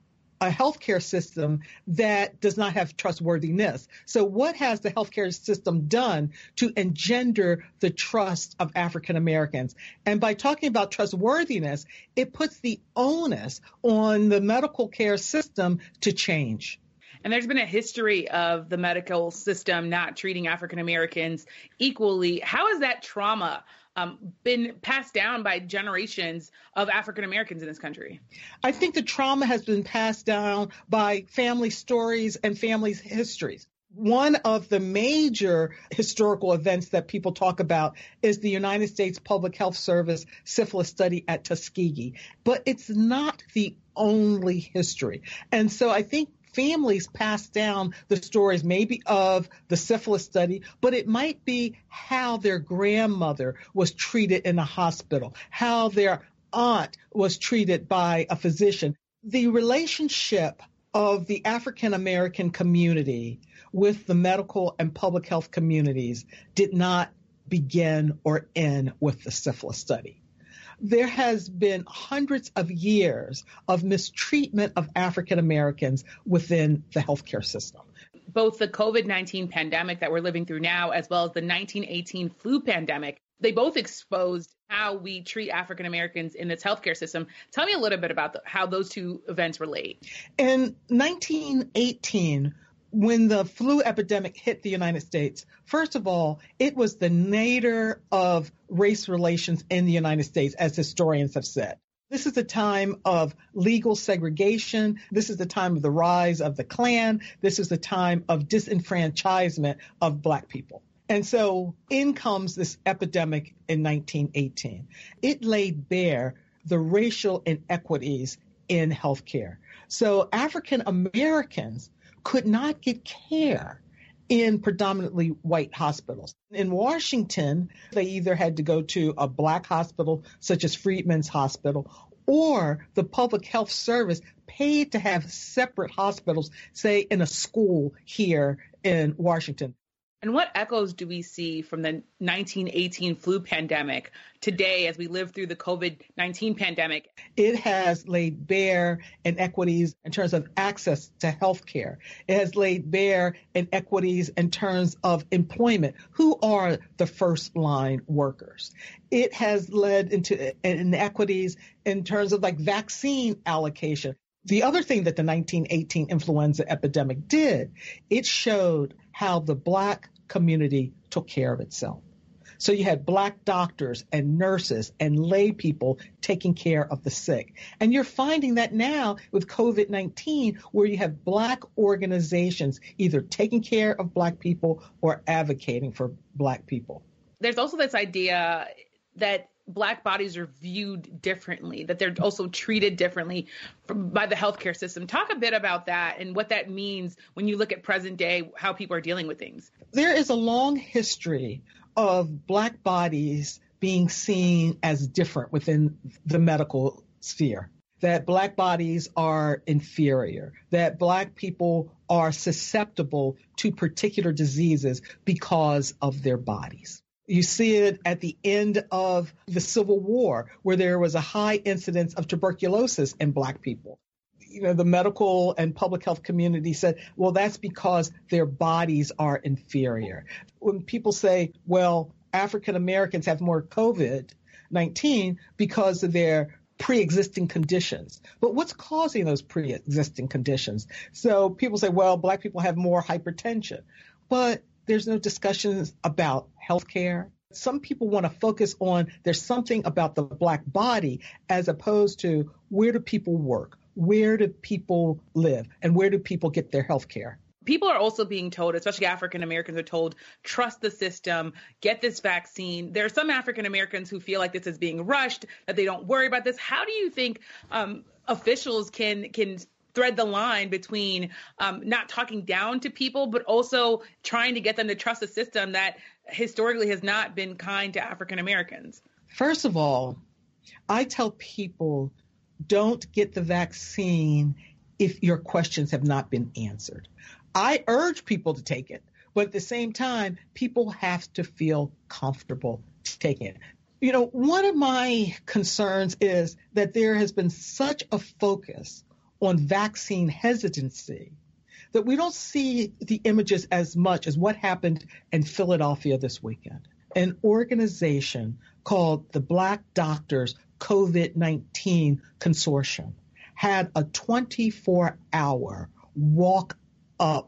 a healthcare system that does not have trustworthiness. So what has the healthcare system done to engender the trust of African Americans? And by talking about trustworthiness, it puts the onus on the medical care system to change. And there's been a history of the medical system not treating African Americans equally. How has that trauma um, been passed down by generations of African Americans in this country? I think the trauma has been passed down by family stories and families' histories. One of the major historical events that people talk about is the United States Public Health Service syphilis study at Tuskegee. But it's not the only history. And so I think families pass down the stories maybe of the syphilis study, but it might be how their grandmother was treated in a hospital, how their aunt was treated by a physician. The relationship of the African American community with the medical and public health communities did not begin or end with the syphilis study. There has been hundreds of years of mistreatment of African Americans within the healthcare system. Both the COVID nineteen pandemic that we're living through now, as well as the nineteen eighteen flu pandemic, they both exposed how we treat African Americans in this healthcare system. Tell me a little bit about the, how those two events relate. In nineteen eighteen, when the flu epidemic hit the United States, first of all, it was the nadir of race relations in the United States, as historians have said. This is the time of legal segregation. This is the time of the rise of the Klan. This is the time of disenfranchisement of Black people. And so in comes this epidemic in nineteen eighteen. It laid bare the racial inequities in healthcare. So African Americans could not get care in predominantly white hospitals. In Washington, they either had to go to a Black hospital, such as Freedman's Hospital, or the Public Health Service paid to have separate hospitals, say in a school here in Washington. And what echoes do we see from the nineteen eighteen flu pandemic today as we live through the COVID nineteen pandemic? It has laid bare inequities in terms of access to health care. It has laid bare inequities in terms of employment. Who are the first line workers? It has led into inequities in terms of like vaccine allocation. The other thing that the nineteen eighteen influenza epidemic did, it showed how the Black community took care of itself. So you had Black doctors and nurses and lay people taking care of the sick. And you're finding that now with COVID nineteen, where you have Black organizations either taking care of Black people or advocating for Black people. There's also this idea that Black bodies are viewed differently, that they're also treated differently from, by the healthcare system. Talk a bit about that and what that means when you look at present day, how people are dealing with things. There is a long history of Black bodies being seen as different within the medical sphere, that Black bodies are inferior, that Black people are susceptible to particular diseases because of their bodies. You see it at the end of the Civil War, where there was a high incidence of tuberculosis in Black people. You know, the medical and public health community said, well, that's because their bodies are inferior. When people say, well, African Americans have more COVID nineteen because of their pre-existing conditions. But what's causing those pre-existing conditions? So people say, well, Black people have more hypertension. But there's no discussions about healthcare. Some people want to focus on there's something about the Black body as opposed to where do people work, where do people live, and where do people get their healthcare. People are also being told, especially African Americans are told, trust the system, get this vaccine. There are some African Americans who feel like this is being rushed, that they don't worry about this. How do you think um, officials can can thread the line between um, not talking down to people, but also trying to get them to trust a system that historically has not been kind to African Americans? First of all, I tell people don't get the vaccine if your questions have not been answered. I urge people to take it, but at the same time, people have to feel comfortable taking it. You know, one of my concerns is that there has been such a focus on vaccine hesitancy that we don't see the images as much as what happened in Philadelphia this weekend. An organization called the Black Doctors COVID nineteen Consortium had a twenty-four hour walk-up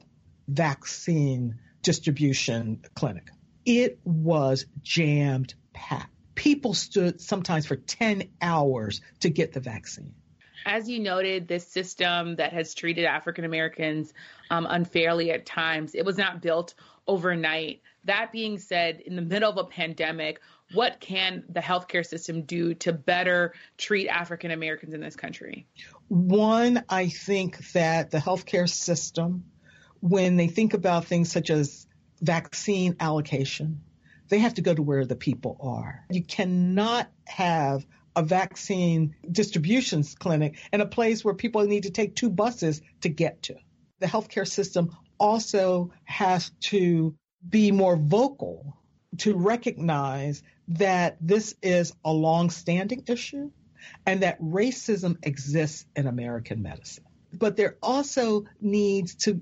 vaccine distribution clinic. It was jammed packed. People stood sometimes for ten hours to get the vaccine. As you noted, this system that has treated African Americans um, unfairly at times, it was not built overnight. That being said, in the middle of a pandemic, what can the healthcare system do to better treat African Americans in this country? One, I think that the healthcare system, when they think about things such as vaccine allocation, they have to go to where the people are. You cannot have a vaccine distribution clinic in a place where people need to take two buses to get to. The healthcare system also has to be more vocal to recognize that this is a long-standing issue and that racism exists in American medicine. But there also needs to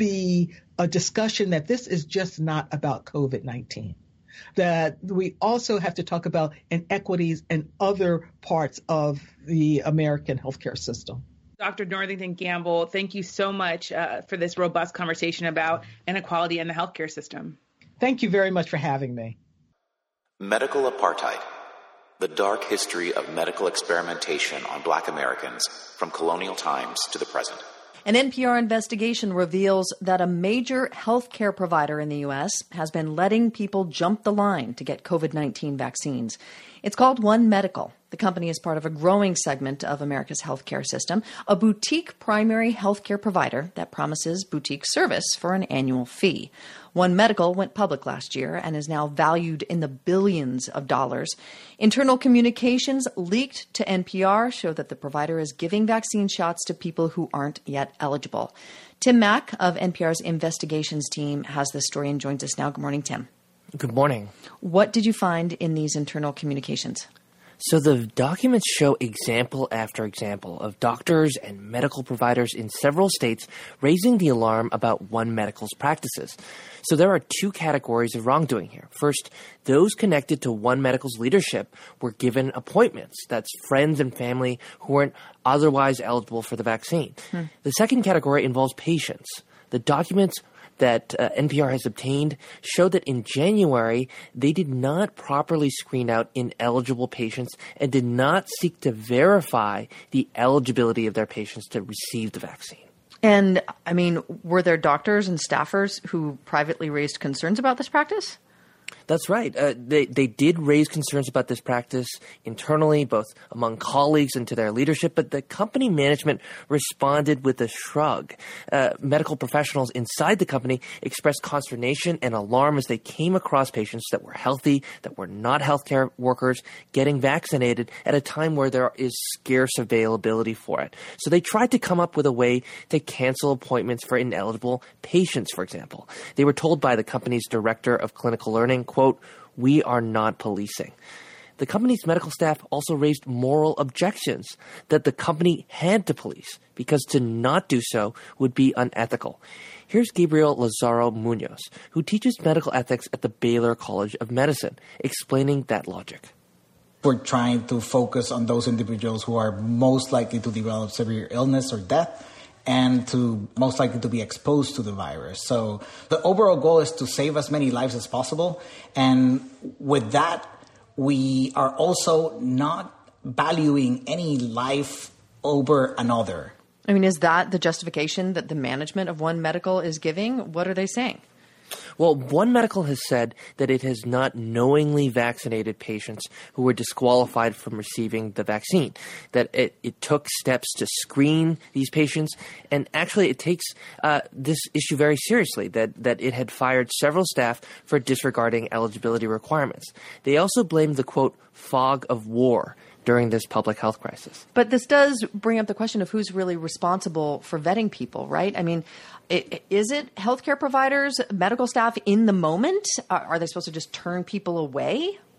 be a discussion that this is just not about COVID nineteen. That we also have to talk about inequities in other parts of the American healthcare system. Doctor Northington Gamble, thank you so much uh, for this robust conversation about inequality in the healthcare system. Thank you very much for having me. Medical Apartheid, the dark history of medical experimentation on Black Americans from colonial times to the present. An N P R investigation reveals that a major healthcare provider in the U S has been letting people jump the line to get COVID nineteen vaccines. It's called One Medical. The company is part of a growing segment of America's healthcare system, a boutique primary healthcare provider that promises boutique service for an annual fee. One Medical went public last year and is now valued in the billions of dollars. Internal communications leaked to N P R show that the provider is giving vaccine shots to people who aren't yet eligible. Tim Mack of N P R's investigations team has this story and joins us now. Good morning, Tim. Good morning. What did you find in these internal communications? So the documents show example after example of doctors and medical providers in several states raising the alarm about One Medical's practices. So there are two categories of wrongdoing here. First, those connected to One Medical's leadership were given appointments. That's friends and family who weren't otherwise eligible for the vaccine. Hmm. The second category involves patients. The documents that uh, N P R has obtained show that in January, they did not properly screen out ineligible patients and did not seek to verify the eligibility of their patients to receive the vaccine. And, I mean, were there doctors and staffers who privately raised concerns about this practice? That's right. Uh, they they did raise concerns about this practice internally, both among colleagues and to their leadership, but the company management responded with a shrug. Uh, medical professionals inside the company expressed consternation and alarm as they came across patients that were healthy, that were not healthcare workers, getting vaccinated at a time where there is scarce availability for it. So they tried to come up with a way to cancel appointments for ineligible patients, for example. They were told by the company's director of clinical learning, quote, "We are not policing." The company's medical staff also raised moral objections that the company had to police because to not do so would be unethical. Here's Gabriel Lazaro Munoz, who teaches medical ethics at the Baylor College of Medicine, explaining that logic. We're trying to focus on those individuals who are most likely to develop severe illness or death and to most likely to be exposed to the virus. So the overall goal is to save as many lives as possible. And with that, we are also not valuing any life over another. I mean, is that the justification that the management of One Medical is giving? What are they saying? Well, One Medical has said that it has not knowingly vaccinated patients who were disqualified from receiving the vaccine, that it, it took steps to screen these patients, and actually it takes uh, this issue very seriously, that, that it had fired several staff for disregarding eligibility requirements. They also blamed the, quote, fog of war during this public health crisis. But this does bring up the question of who's really responsible for vetting people, right? I mean, it, is it healthcare providers, medical staff in the moment? Are, are they supposed to just turn people away?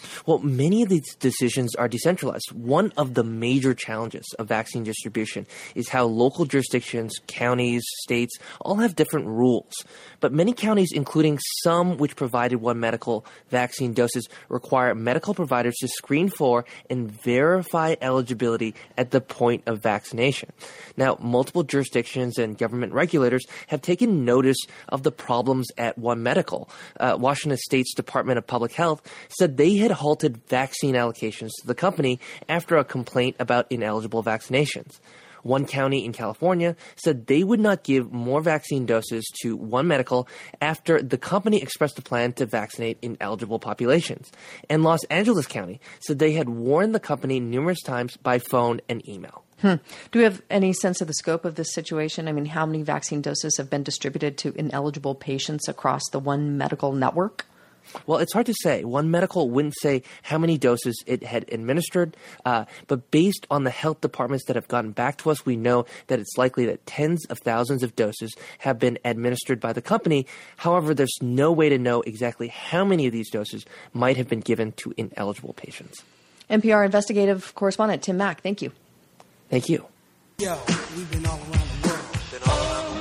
Well, many of these decisions are decentralized. One of the major challenges of vaccine distribution is how local jurisdictions, counties, states all have different rules. But many counties, including some which provided One Medical vaccine doses, require medical providers to screen for and verify eligibility at the point of vaccination. Now, multiple jurisdictions and government regulators have taken notice of the problems at One Medical. Uh, Washington State's Department of Public Health said they had halted vaccine allocations to the company after a complaint about ineligible vaccinations. One county in California said they would not give more vaccine doses to One Medical after the company expressed a plan to vaccinate ineligible populations. And Los Angeles County said they had warned the company numerous times by phone and email. Hmm. Do we have any sense of the scope of this situation? I mean, how many vaccine doses have been distributed to ineligible patients across the One Medical network? Well, it's hard to say. One Medical wouldn't say how many doses it had administered, uh, but based on the health departments that have gotten back to us, we know that it's likely that tens of thousands of doses have been administered by the company. However, there's no way to know exactly how many of these doses might have been given to ineligible patients. N P R investigative correspondent Tim Mak, thank you. Thank you. Yo, we've been all around the world. Been all around the world.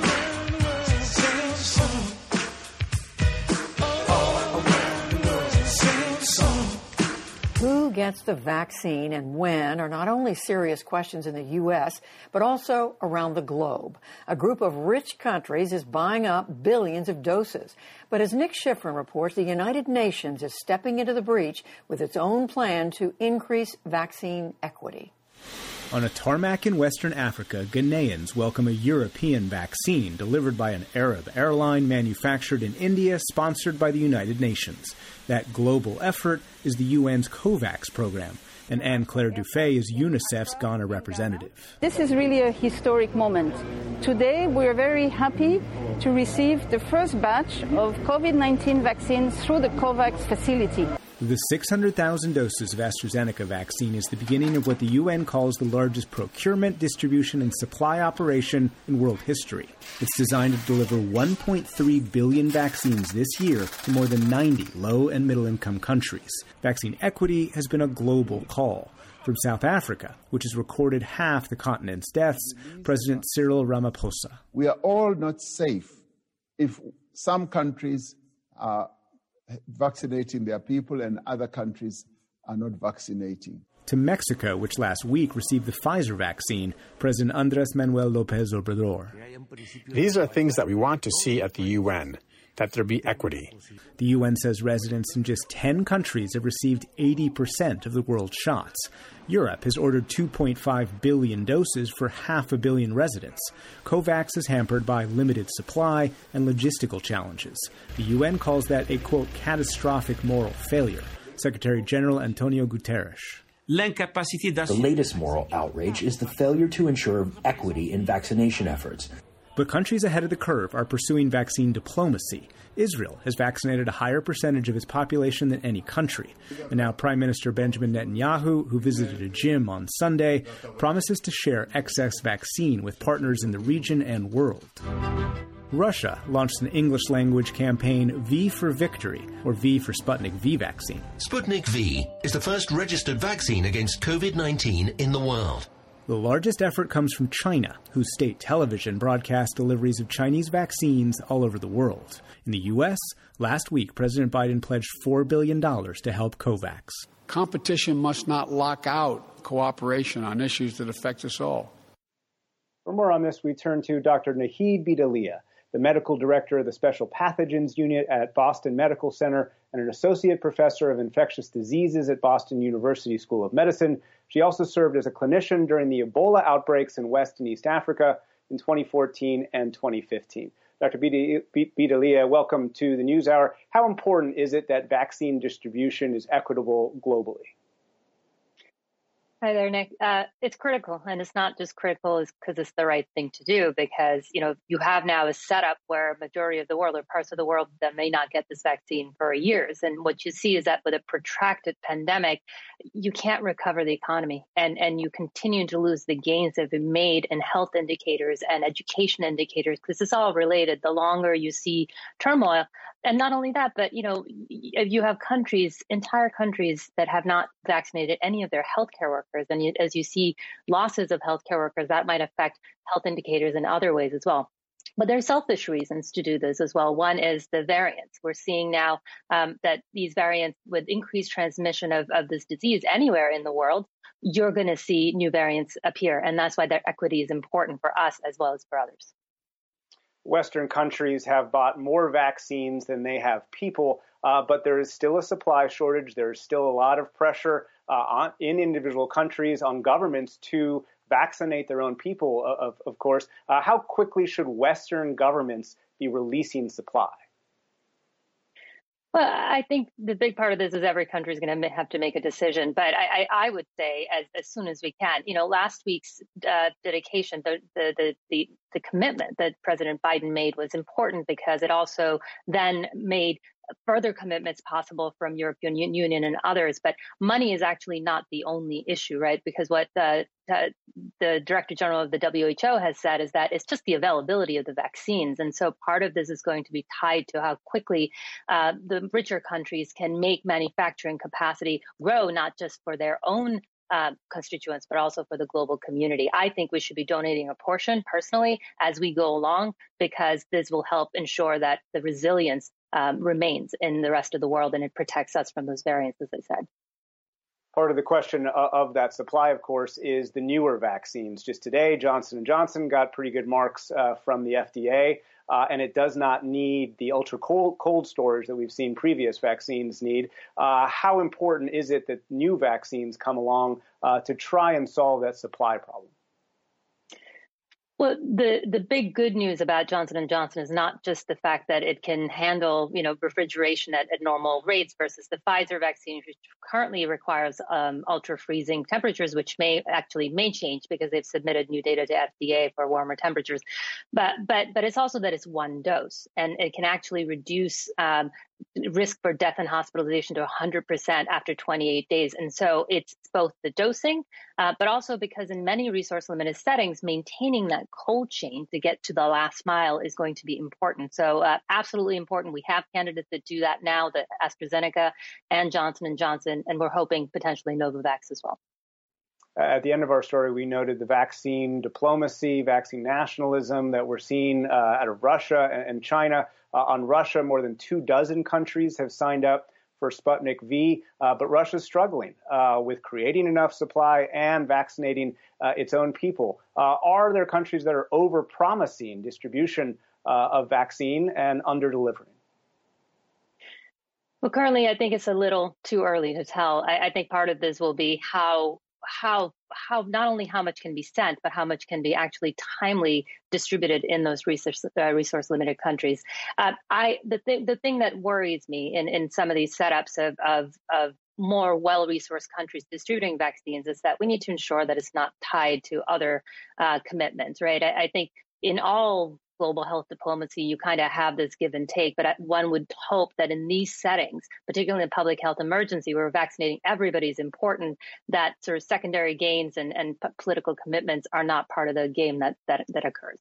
Who gets the vaccine and when are not only serious questions in the U S, but also around the globe. A group of rich countries is buying up billions of doses. But as Nick Schifrin reports, the United Nations is stepping into the breach with its own plan to increase vaccine equity. On a tarmac in Western Africa, Ghanaians welcome a European vaccine delivered by an Arab airline manufactured in India, sponsored by the United Nations. That global effort is the U N's COVAX program, and Anne-Claire Dufay is UNICEF's Ghana representative. This is really a historic moment. Today, we are very happy to receive the first batch of COVID nineteen vaccines through the COVAX facility. The six hundred thousand doses of AstraZeneca vaccine is the beginning of what the U N calls the largest procurement, distribution, and supply operation in world history. It's designed to deliver one point three billion vaccines this year to more than ninety low- and middle-income countries. Vaccine equity has been a global call. From South Africa, which has recorded half the continent's deaths, President Cyril Ramaphosa. We are all not safe if some countries are vaccinating their people and other countries are not vaccinating. To Mexico, which last week received the Pfizer vaccine, President Andrés Manuel López Obrador. These are things that we want to see at the U N, that there be equity. The U N says residents in just ten countries have received eighty percent of the world's shots. Europe has ordered two point five billion doses for half a billion residents. COVAX is hampered by limited supply and logistical challenges. The U N calls that a, quote, catastrophic moral failure. Secretary General Antonio Guterres. The latest moral outrage is the failure to ensure equity in vaccination efforts. But countries ahead of the curve are pursuing vaccine diplomacy. Israel has vaccinated a higher percentage of its population than any country. And now Prime Minister Benjamin Netanyahu, who visited a gym on Sunday, promises to share excess vaccine with partners in the region and world. Russia launched an English-language campaign, V for Victory, or V for Sputnik V vaccine. Sputnik V is the first registered vaccine against COVID nineteen in the world. The largest effort comes from China, whose state television broadcast deliveries of Chinese vaccines all over the world. In the U S, last week, President Biden pledged four billion dollars to help COVAX. Competition must not lock out cooperation on issues that affect us all. For more on this, we turn to Doctor Naheed Bidaliya, the medical director of the Special Pathogens Unit at Boston Medical Center and an associate professor of infectious diseases at Boston University School of Medicine. She also served as a clinician during the Ebola outbreaks in West and East Africa in twenty fourteen and twenty fifteen. Doctor Bidaliya, welcome to the NewsHour. How important is it that vaccine distribution is equitable globally? Hi there, Nick. Uh, it's critical, and it's not just critical because it's the right thing to do, because, you know, you have now a setup where a majority of the world or parts of the world that may not get this vaccine for years. And what you see is that with a protracted pandemic, you can't recover the economy, and, and you continue to lose the gains that have been made in health indicators and education indicators, because it's all related. The longer you see turmoil, and not only that, but, you know, you have countries, entire countries that have not vaccinated any of their healthcare workers. And you, as you see losses of healthcare workers, that might affect health indicators in other ways as well. But there are selfish reasons to do this as well. One is the variants. We're seeing now um, that these variants, with increased transmission of, of this disease anywhere in the world, you're going to see new variants appear. And that's why their equity is important for us as well as for others. Western countries have bought more vaccines than they have people, uh, but there is still a supply shortage. There is still a lot of pressure uh, on, in individual countries on governments to vaccinate their own people, of, of course. Uh, how quickly should Western governments be releasing supply? Well, I think the big part of this is every country is going to have to make a decision. But I, I, I would say as, as soon as we can. You know, last week's uh, dedication, the, the, the, the, the commitment that President Biden made was important, because it also then made further commitments possible from European Union and others. But money is actually not the only issue, right? Because what the, the, the Director General of the W H O has said is that it's just the availability of the vaccines. And so part of this is going to be tied to how quickly uh, the richer countries can make manufacturing capacity grow, not just for their own Uh, constituents, but also for the global community. I think we should be donating a portion personally as we go along, because this will help ensure that the resilience um, remains in the rest of the world, and it protects us from those variants, as I said. Part of the question of that supply, of course, is the newer vaccines. Just today, Johnson and Johnson got pretty good marks uh, from the F D A, uh, and it does not need the ultra cold, cold storage that we've seen previous vaccines need. Uh, how important is it that new vaccines come along uh, to try and solve that supply problem? Well, the, the big good news about Johnson and Johnson is not just the fact that it can handle, you know, refrigeration at, at normal rates versus the Pfizer vaccine, which currently requires um, ultra freezing temperatures, which may actually may change because they've submitted new data to F D A for warmer temperatures. But but but it's also that it's one dose, and it can actually reduce um, risk for death and hospitalization to one hundred percent after twenty-eight days. And so it's both the dosing, uh, but also because in many resource limited settings, maintaining that cold chain to get to the last mile is going to be important. So uh, absolutely important. We have candidates that do that now, the AstraZeneca and Johnson and Johnson, and we're hoping potentially Novavax as well. At the end of our story, we noted the vaccine diplomacy, vaccine nationalism that we're seeing uh, out of Russia and China. Uh, on Russia, more than two dozen countries have signed up for Sputnik V, uh, but Russia's struggling uh, with creating enough supply and vaccinating uh, its own people. Uh, are there countries that are over-promising distribution uh, of vaccine and under-delivering? Well, currently, I think it's a little too early to tell. I, I think part of this will be how how how not only how much can be sent, but how much can be actually timely distributed in those resource uh, resource limited countries. Uh, I the thing the thing that worries me in, in some of these setups of of of more well-resourced countries distributing vaccines is that we need to ensure that it's not tied to other uh, commitments, right? I, I think in all global health diplomacy, you kind of have this give and take, but one would hope that in these settings, particularly in public health emergency, where vaccinating everybody is important, that sort of secondary gains and, and p- political commitments are not part of the game that that, that occurs.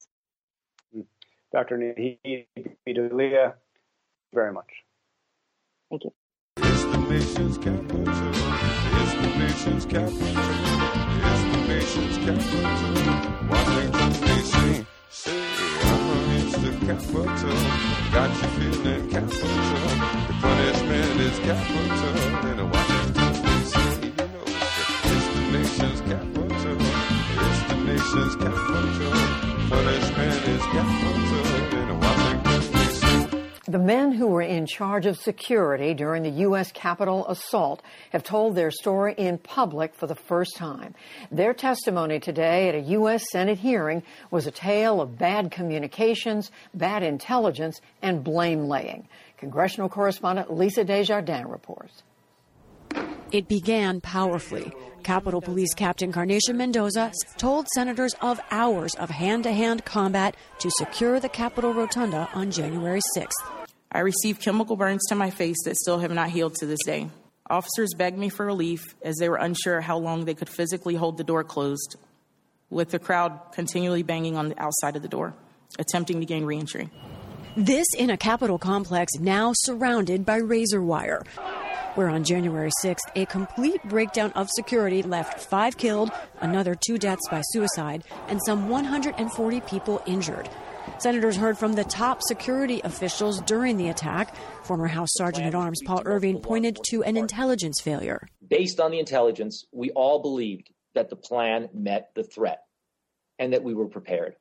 Doctor Naheed Bidaliya, very much. Thank you. It's the nation's capital. It's the nation's capital. It's the nation's capital. Washington, D C Say, uh-huh, it's the capital. Got you feeling capital. The punishment is capital. In Washington, D C, you know, it's the nation's capital. It's the nation's capital. Punishment is capital. In Washington, D C. The men who were in charge of security during the U S Capitol assault have told their story in public for the first time. Their testimony today at a U S Senate hearing was a tale of bad communications, bad intelligence, and blame-laying. Congressional correspondent Lisa Desjardins reports. It began powerfully. Capitol Police Captain Carnation Mendoza told senators of hours of hand-to-hand combat to secure the Capitol Rotunda on January sixth. I received chemical burns to my face that still have not healed to this day. Officers begged me for relief as they were unsure how long they could physically hold the door closed, with the crowd continually banging on the outside of the door, attempting to gain reentry. This in a Capitol complex now surrounded by razor wire, where on January sixth, a complete breakdown of security left five killed, another two deaths by suicide, and some one hundred forty people injured. Senators heard from the top security officials during the attack. Former House Sergeant-at-Arms Paul Irving pointed to an intelligence failure. Based on the intelligence, we all believed that the plan met the threat and that we were prepared.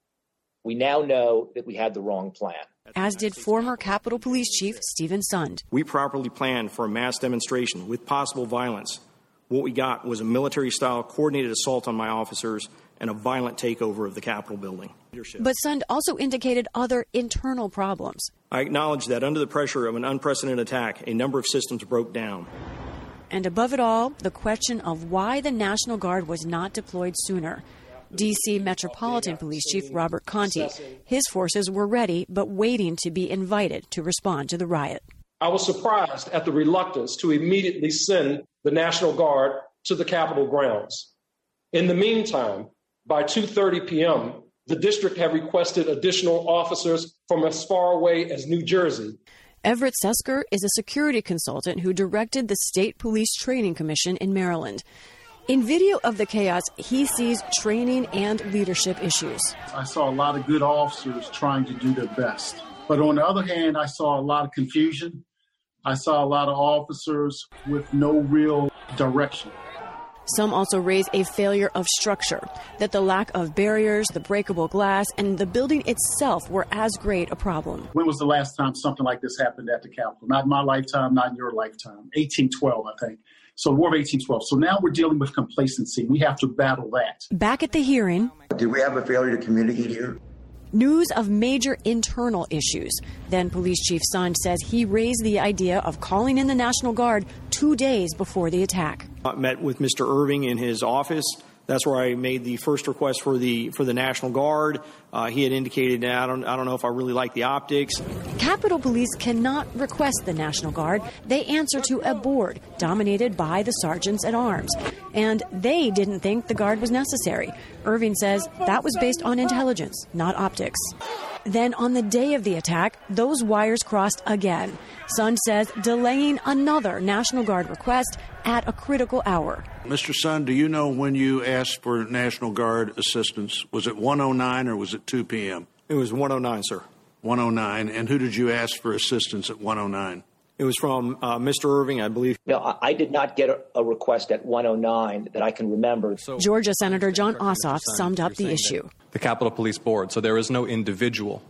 We now know that we had the wrong plan. As did former Capitol Police Chief Stephen Sund. We properly planned for a mass demonstration with possible violence. What we got was a military-style coordinated assault on my officers and a violent takeover of the Capitol building. But Sund also indicated other internal problems. I acknowledge that under the pressure of an unprecedented attack, a number of systems broke down. And above it all, the question of why the National Guard was not deployed sooner. D C Metropolitan Police Chief Robert Conti. His forces were ready, but waiting to be invited to respond to the riot. I was surprised at the reluctance to immediately send the National Guard to the Capitol grounds. In the meantime, by two thirty p.m., the district had requested additional officers from as far away as New Jersey. Everett Sesker is a security consultant who directed the State Police Training Commission in Maryland. In video of the chaos, he sees training and leadership issues. I saw a lot of good officers trying to do their best. But on the other hand, I saw a lot of confusion. I saw a lot of officers with no real direction. Some also raise a failure of structure, that the lack of barriers, the breakable glass, and the building itself were as great a problem. When was the last time something like this happened at the Capitol? Not in my lifetime, not in your lifetime. eighteen twelve, I think. So War of eighteen twelve. So now we're dealing with complacency. We have to battle that. Back at the hearing, did we have a failure to communicate here? News of major internal issues. Then Police Chief Sund says he raised the idea of calling in the National Guard two days before the attack. I met with Mister Irving in his office. That's where I made the first request for the for the National Guard. Uh, he had indicated that I don't I don't know if I really like the optics. Capitol Police cannot request the National Guard. They answer to a board dominated by the sergeants at arms, and they didn't think the Guard was necessary. Irving says that was based on intelligence, not optics. Then on the day of the attack, those wires crossed again. Sund says delaying another National Guard request at a critical hour. Mister Sund, do you know when you asked for National Guard assistance? Was it one oh nine or was it two p.m.? It was one oh nine, sir. one oh nine. And who did you ask for assistance at one oh nine? It was from uh, Mister Irving, I believe. No, I did not get a, a request at one oh nine that I can remember. So, Georgia Senator Jon Ossoff summed up the issue. The Capitol Police Board. So there is no individual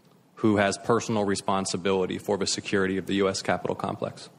who has personal responsibility for the security of the U S Capitol complex.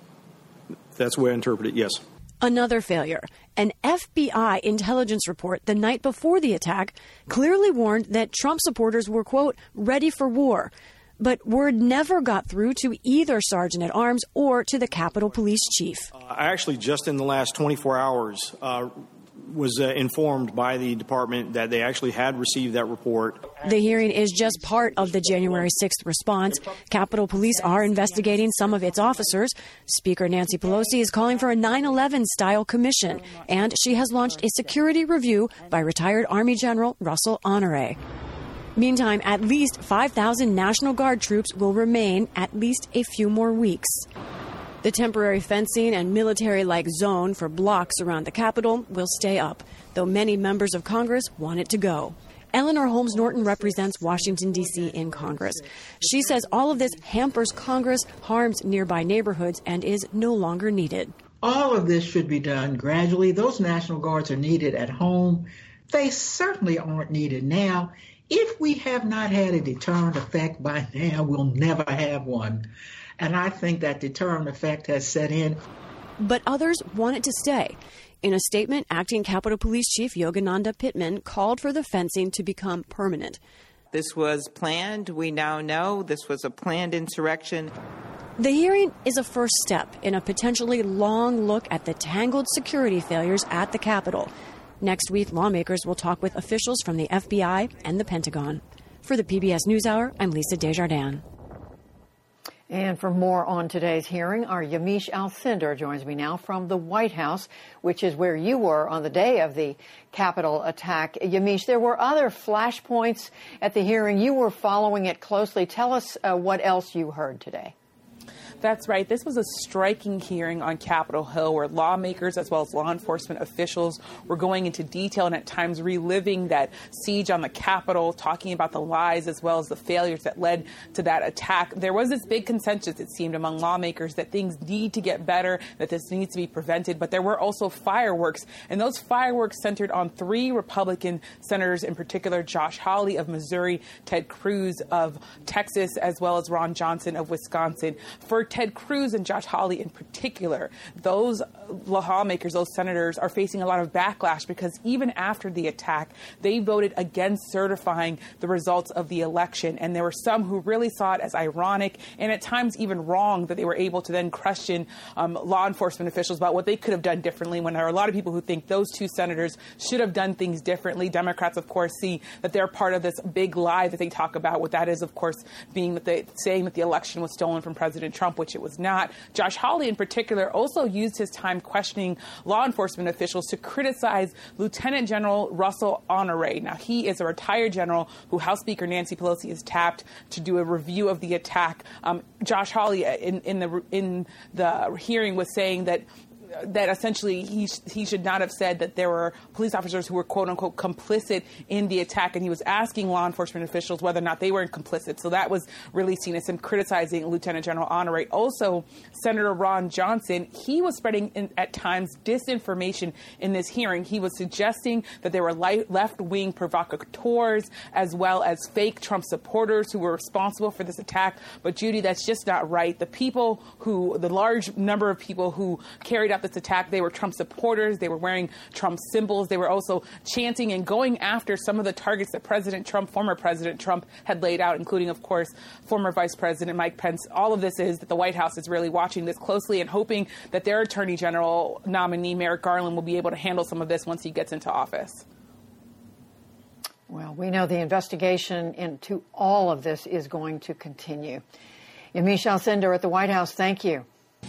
That's the way I interpret it, yes. Another failure. An F B I intelligence report the night before the attack clearly warned that Trump supporters were, quote, ready for war. But word never got through to either sergeant at arms or to the Capitol Police Chief. Uh, I actually, just in the last twenty-four hours, uh, was uh, informed by the department that they actually had received that report. The hearing is just part of the January sixth response. Capitol Police are investigating some of its officers. Speaker Nancy Pelosi is calling for a nine eleven style commission, and she has launched a security review by retired Army General Russell Honore. Meantime, at least five thousand National Guard troops will remain at least a few more weeks. The temporary fencing and military-like zone for blocks around the Capitol will stay up, though many members of Congress want it to go. Eleanor Holmes Norton represents Washington, D C in Congress. She says all of this hampers Congress, harms nearby neighborhoods, and is no longer needed. All of this should be done gradually. Those National Guards are needed at home. They certainly aren't needed now. If we have not had a deterrent effect by now, we'll never have one. And I think that deterrent effect has set in. But others want it to stay. In a statement, Acting Capitol Police Chief Yogananda Pittman called for the fencing to become permanent. This was planned. We now know this was a planned insurrection. The hearing is a first step in a potentially long look at the tangled security failures at the Capitol. Next week, lawmakers will talk with officials from the F B I and the Pentagon. For the P B S NewsHour, I'm Lisa Desjardins. And for more on today's hearing, our Yamiche Alcindor joins me now from the White House, which is where you were on the day of the Capitol attack. Yamiche, there were other flashpoints at the hearing. You were following it closely. Tell us uh, what else you heard today. That's right. This was a striking hearing on Capitol Hill where lawmakers as well as law enforcement officials were going into detail and at times reliving that siege on the Capitol, talking about the lies as well as the failures that led to that attack. There was this big consensus, it seemed, among lawmakers that things need to get better, that this needs to be prevented. But there were also fireworks, and those fireworks centered on three Republican senators, in particular Josh Hawley of Missouri, Ted Cruz of Texas, as well as Ron Johnson of Wisconsin. For Ted Cruz and Josh Hawley in particular, those lawmakers, those senators are facing a lot of backlash because even after the attack, they voted against certifying the results of the election. And there were some who really saw it as ironic and at times even wrong that they were able to then question um, law enforcement officials about what they could have done differently, when there are a lot of people who think those two senators should have done things differently. Democrats, of course, see that they're part of this big lie that they talk about. What that is, of course, being that they saying that the election was stolen from President Trump, which it was not. Josh Hawley, in particular, also used his time questioning law enforcement officials to criticize Lieutenant General Russell Honore. Now, he is a retired general who House Speaker Nancy Pelosi has tapped to do a review of the attack. Um, Josh Hawley, in, in the in the hearing, was saying that that essentially he sh- he should not have said that there were police officers who were, quote unquote, complicit in the attack. And he was asking law enforcement officials whether or not they were complicit. So that was really seen as him criticizing Lieutenant General Honore. Also, Senator Ron Johnson, he was spreading in, at times disinformation in this hearing. He was suggesting that there were li- left-wing provocateurs as well as fake Trump supporters who were responsible for this attack. But, Judy, that's just not right. The people who, the large number of people who carried out this attack, they were Trump supporters. They were wearing Trump symbols. They were also chanting and going after some of the targets that President Trump, former President Trump, had laid out, including, of course, former Vice President Mike Pence. All of this is that the White House is really watching this closely and hoping that their Attorney General nominee, Merrick Garland, will be able to handle some of this once he gets into office. Well, we know the investigation into all of this is going to continue. Yamiche Alcindor at the White House, thank you.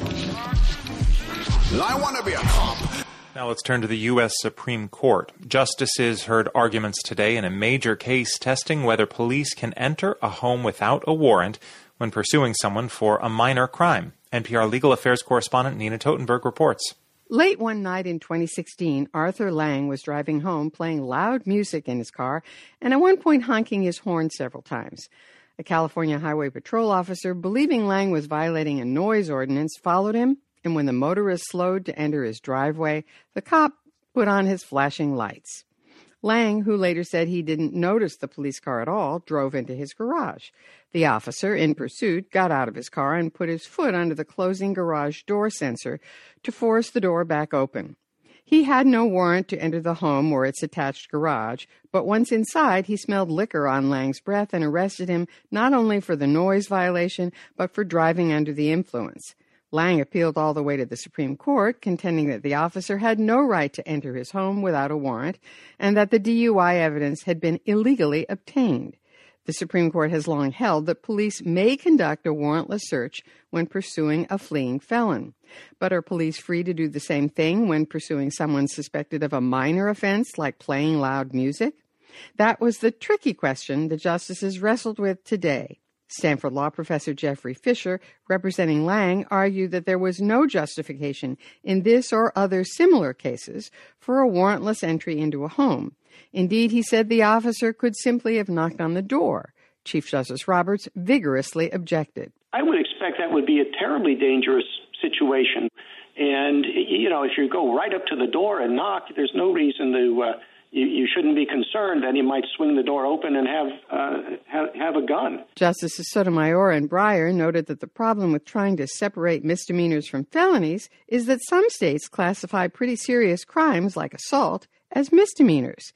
I want to be a cop. Now let's turn to the U S Supreme Court. Justices heard arguments today in a major case testing whether police can enter a home without a warrant when pursuing someone for a minor crime. N P R legal affairs correspondent Nina Totenberg reports. Late one night in twenty sixteen, Arthur Lang was driving home playing loud music in his car and at one point honking his horn several times. A California Highway Patrol officer, believing Lang was violating a noise ordinance, followed him, and when the motorist slowed to enter his driveway, the cop put on his flashing lights. Lang, who later said he didn't notice the police car at all, drove into his garage. The officer, in pursuit, got out of his car and put his foot under the closing garage door sensor to force the door back open. He had no warrant to enter the home or its attached garage, but once inside, he smelled liquor on Lang's breath and arrested him not only for the noise violation, but for driving under the influence. Lang appealed all the way to the Supreme Court, contending that the officer had no right to enter his home without a warrant and that the D U I evidence had been illegally obtained. The Supreme Court has long held that police may conduct a warrantless search when pursuing a fleeing felon. But are police free to do the same thing when pursuing someone suspected of a minor offense like playing loud music? That was the tricky question the justices wrestled with today. Stanford Law Professor Jeffrey Fisher, representing Lang, argued that there was no justification in this or other similar cases for a warrantless entry into a home. Indeed, he said the officer could simply have knocked on the door. Chief Justice Roberts vigorously objected. I would expect that would be a terribly dangerous situation. And, you know, if you go right up to the door and knock, there's no reason to... Uh, You, you shouldn't be concerned that he might swing the door open and have, uh, have have a gun. Justices Sotomayor and Breyer noted that the problem with trying to separate misdemeanors from felonies is that some states classify pretty serious crimes like assault as misdemeanors.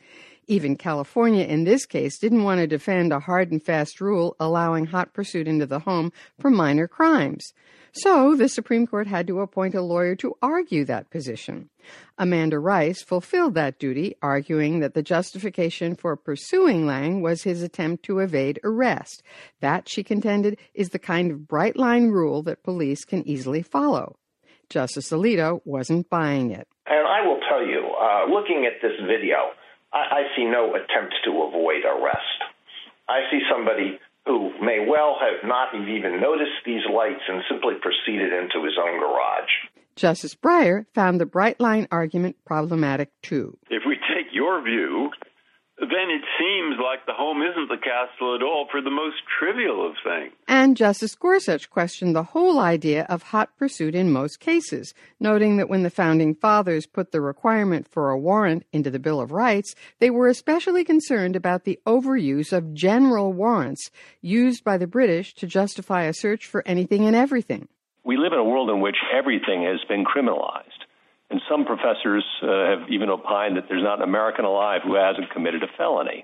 Even California, in this case, didn't want to defend a hard and fast rule allowing hot pursuit into the home for minor crimes. So the Supreme Court had to appoint a lawyer to argue that position. Amanda Rice fulfilled that duty, arguing that the justification for pursuing Lang was his attempt to evade arrest. That, she contended, is the kind of bright-line rule that police can easily follow. Justice Alito wasn't buying it. And I will tell you, uh, looking at this video, I, I see no attempt to avoid arrest. I see somebody who may well have not even noticed these lights and simply proceeded into his own garage. Justice Breyer found the bright-line argument problematic, too. If we take your view, then it seems like the home isn't the castle at all for the most trivial of things. And Justice Gorsuch questioned the whole idea of hot pursuit in most cases, noting that when the Founding Fathers put the requirement for a warrant into the Bill of Rights, they were especially concerned about the overuse of general warrants used by the British to justify a search for anything and everything. We live in a world in which everything has been criminalized. And some professors uh, have even opined that there's not an American alive who hasn't committed a felony.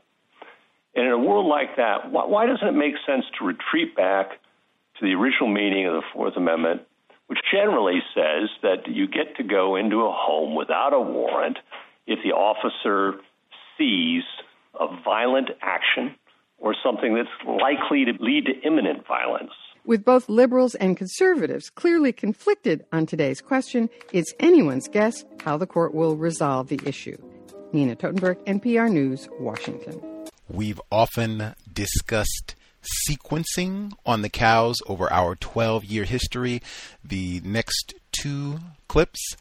And in a world like that, why, why doesn't it make sense to retreat back to the original meaning of the Fourth Amendment, which generally says that you get to go into a home without a warrant if the officer sees a violent action or something that's likely to lead to imminent violence? With both liberals and conservatives clearly conflicted on today's question, it's anyone's guess how the court will resolve the issue. Nina Totenberg, N P R News, Washington. We've often discussed sequencing on the cows over our twelve-year history. The next two clips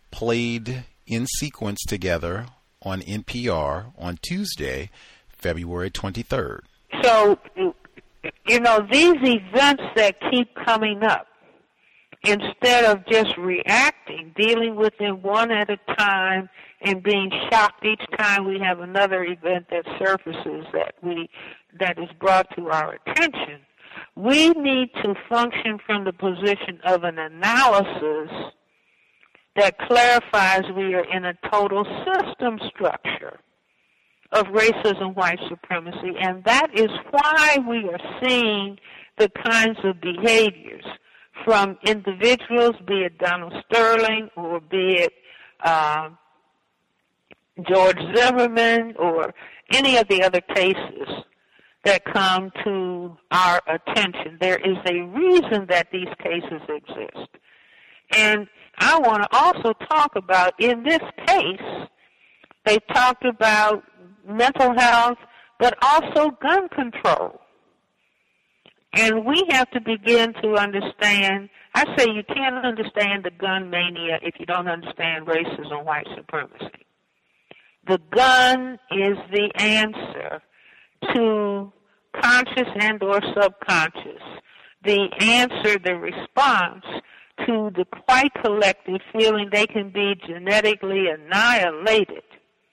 played in sequence together on N P R on Tuesday, February twenty-third. So, you know, these events that keep coming up, instead of just reacting, dealing with them one at a time and being shocked each time we have another event that surfaces that we that is brought to our attention, we need to function from the position of an analysis that clarifies we are in a total system structure of racism, white supremacy, and that is why we are seeing the kinds of behaviors from individuals, be it Donald Sterling or be it uh, George Zimmerman or any of the other cases that come to our attention. There is a reason that these cases exist. And I want to also talk about, in this case, they talked about mental health, but also gun control. And we have to begin to understand, I say you can't understand the gun mania if you don't understand racism, white supremacy. The gun is the answer to conscious and or subconscious, the answer, the response to the white collective feeling they can be genetically annihilated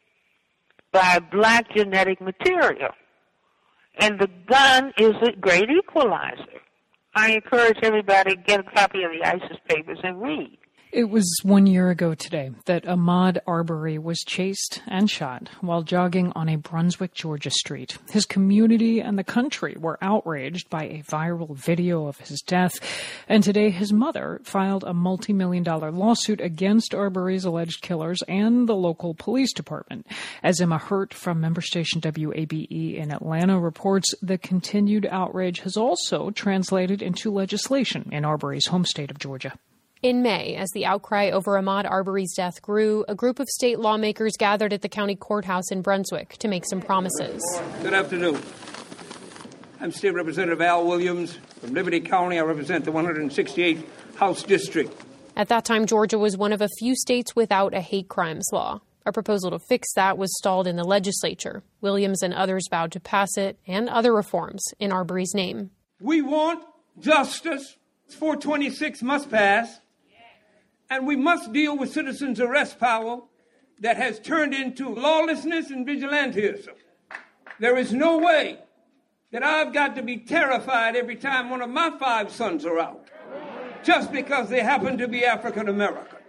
by black genetic material. And the gun is a great equalizer. I encourage everybody to get a copy of the ISIS papers and read. It was one year ago today that Ahmaud Arbery was chased and shot while jogging on a Brunswick, Georgia street. His community and the country were outraged by a viral video of his death. And today his mother filed a multi-million dollar lawsuit against Arbery's alleged killers and the local police department. As Emma Hurt from member station W A B E in Atlanta reports, the continued outrage has also translated into legislation in Arbery's home state of Georgia. In May, as the outcry over Ahmaud Arbery's death grew, a group of state lawmakers gathered at the county courthouse in Brunswick to make some promises. Good afternoon. I'm State Representative Al Williams from Liberty County. I represent the one hundred sixty-eighth House District. At that time, Georgia was one of a few states without a hate crimes law. A proposal to fix that was stalled in the legislature. Williams and others vowed to pass it and other reforms in Arbery's name. We want justice. four twenty-six must pass. And we must deal with citizens' arrest power that has turned into lawlessness and vigilantism. There is no way that I've got to be terrified every time one of my five sons are out, just because they happen to be African American.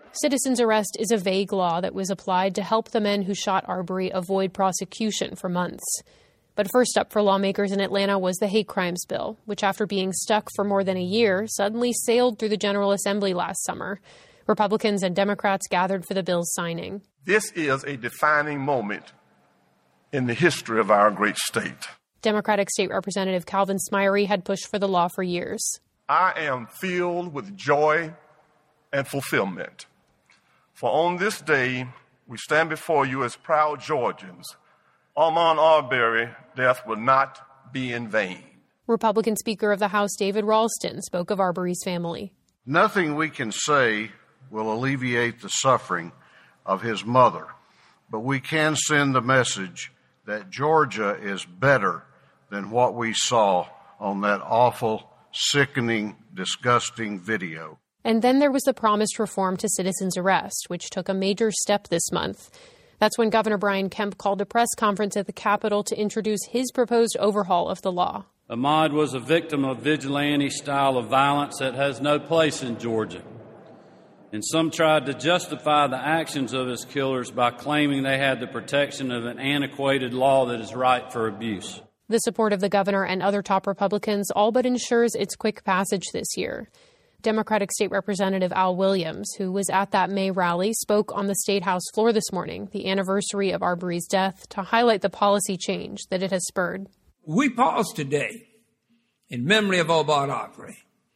Citizen's arrest is a vague law that was applied to help the men who shot Arbery avoid prosecution for months. But first up for lawmakers in Atlanta was the hate crimes bill, which after being stuck for more than a year, suddenly sailed through the General Assembly last summer. Republicans and Democrats gathered for the bill's signing. This is a defining moment in the history of our great state. Democratic State Representative Calvin Smyre had pushed for the law for years. I am filled with joy and fulfillment. For on this day, we stand before you as proud Georgians. Ahmaud Arbery's death will not be in vain. Republican Speaker of the House David Ralston spoke of Arbery's family. Nothing we can say will alleviate the suffering of his mother, but we can send the message that Georgia is better than what we saw on that awful, sickening, disgusting video. And then there was the promised reform to citizen's arrest, which took a major step this month. That's when Governor Brian Kemp called a press conference at the Capitol to introduce his proposed overhaul of the law. Ahmaud was a victim of vigilante style of violence that has no place in Georgia. And some tried to justify the actions of his killers by claiming they had the protection of an antiquated law that is ripe for abuse. The support of the governor and other top Republicans all but ensures its quick passage this year. Democratic State Representative Al Williams, who was at that May rally, spoke on the State House floor this morning, the anniversary of Arbery's death, to highlight the policy change that it has spurred. We pause today in memory of Ahmaud Arbery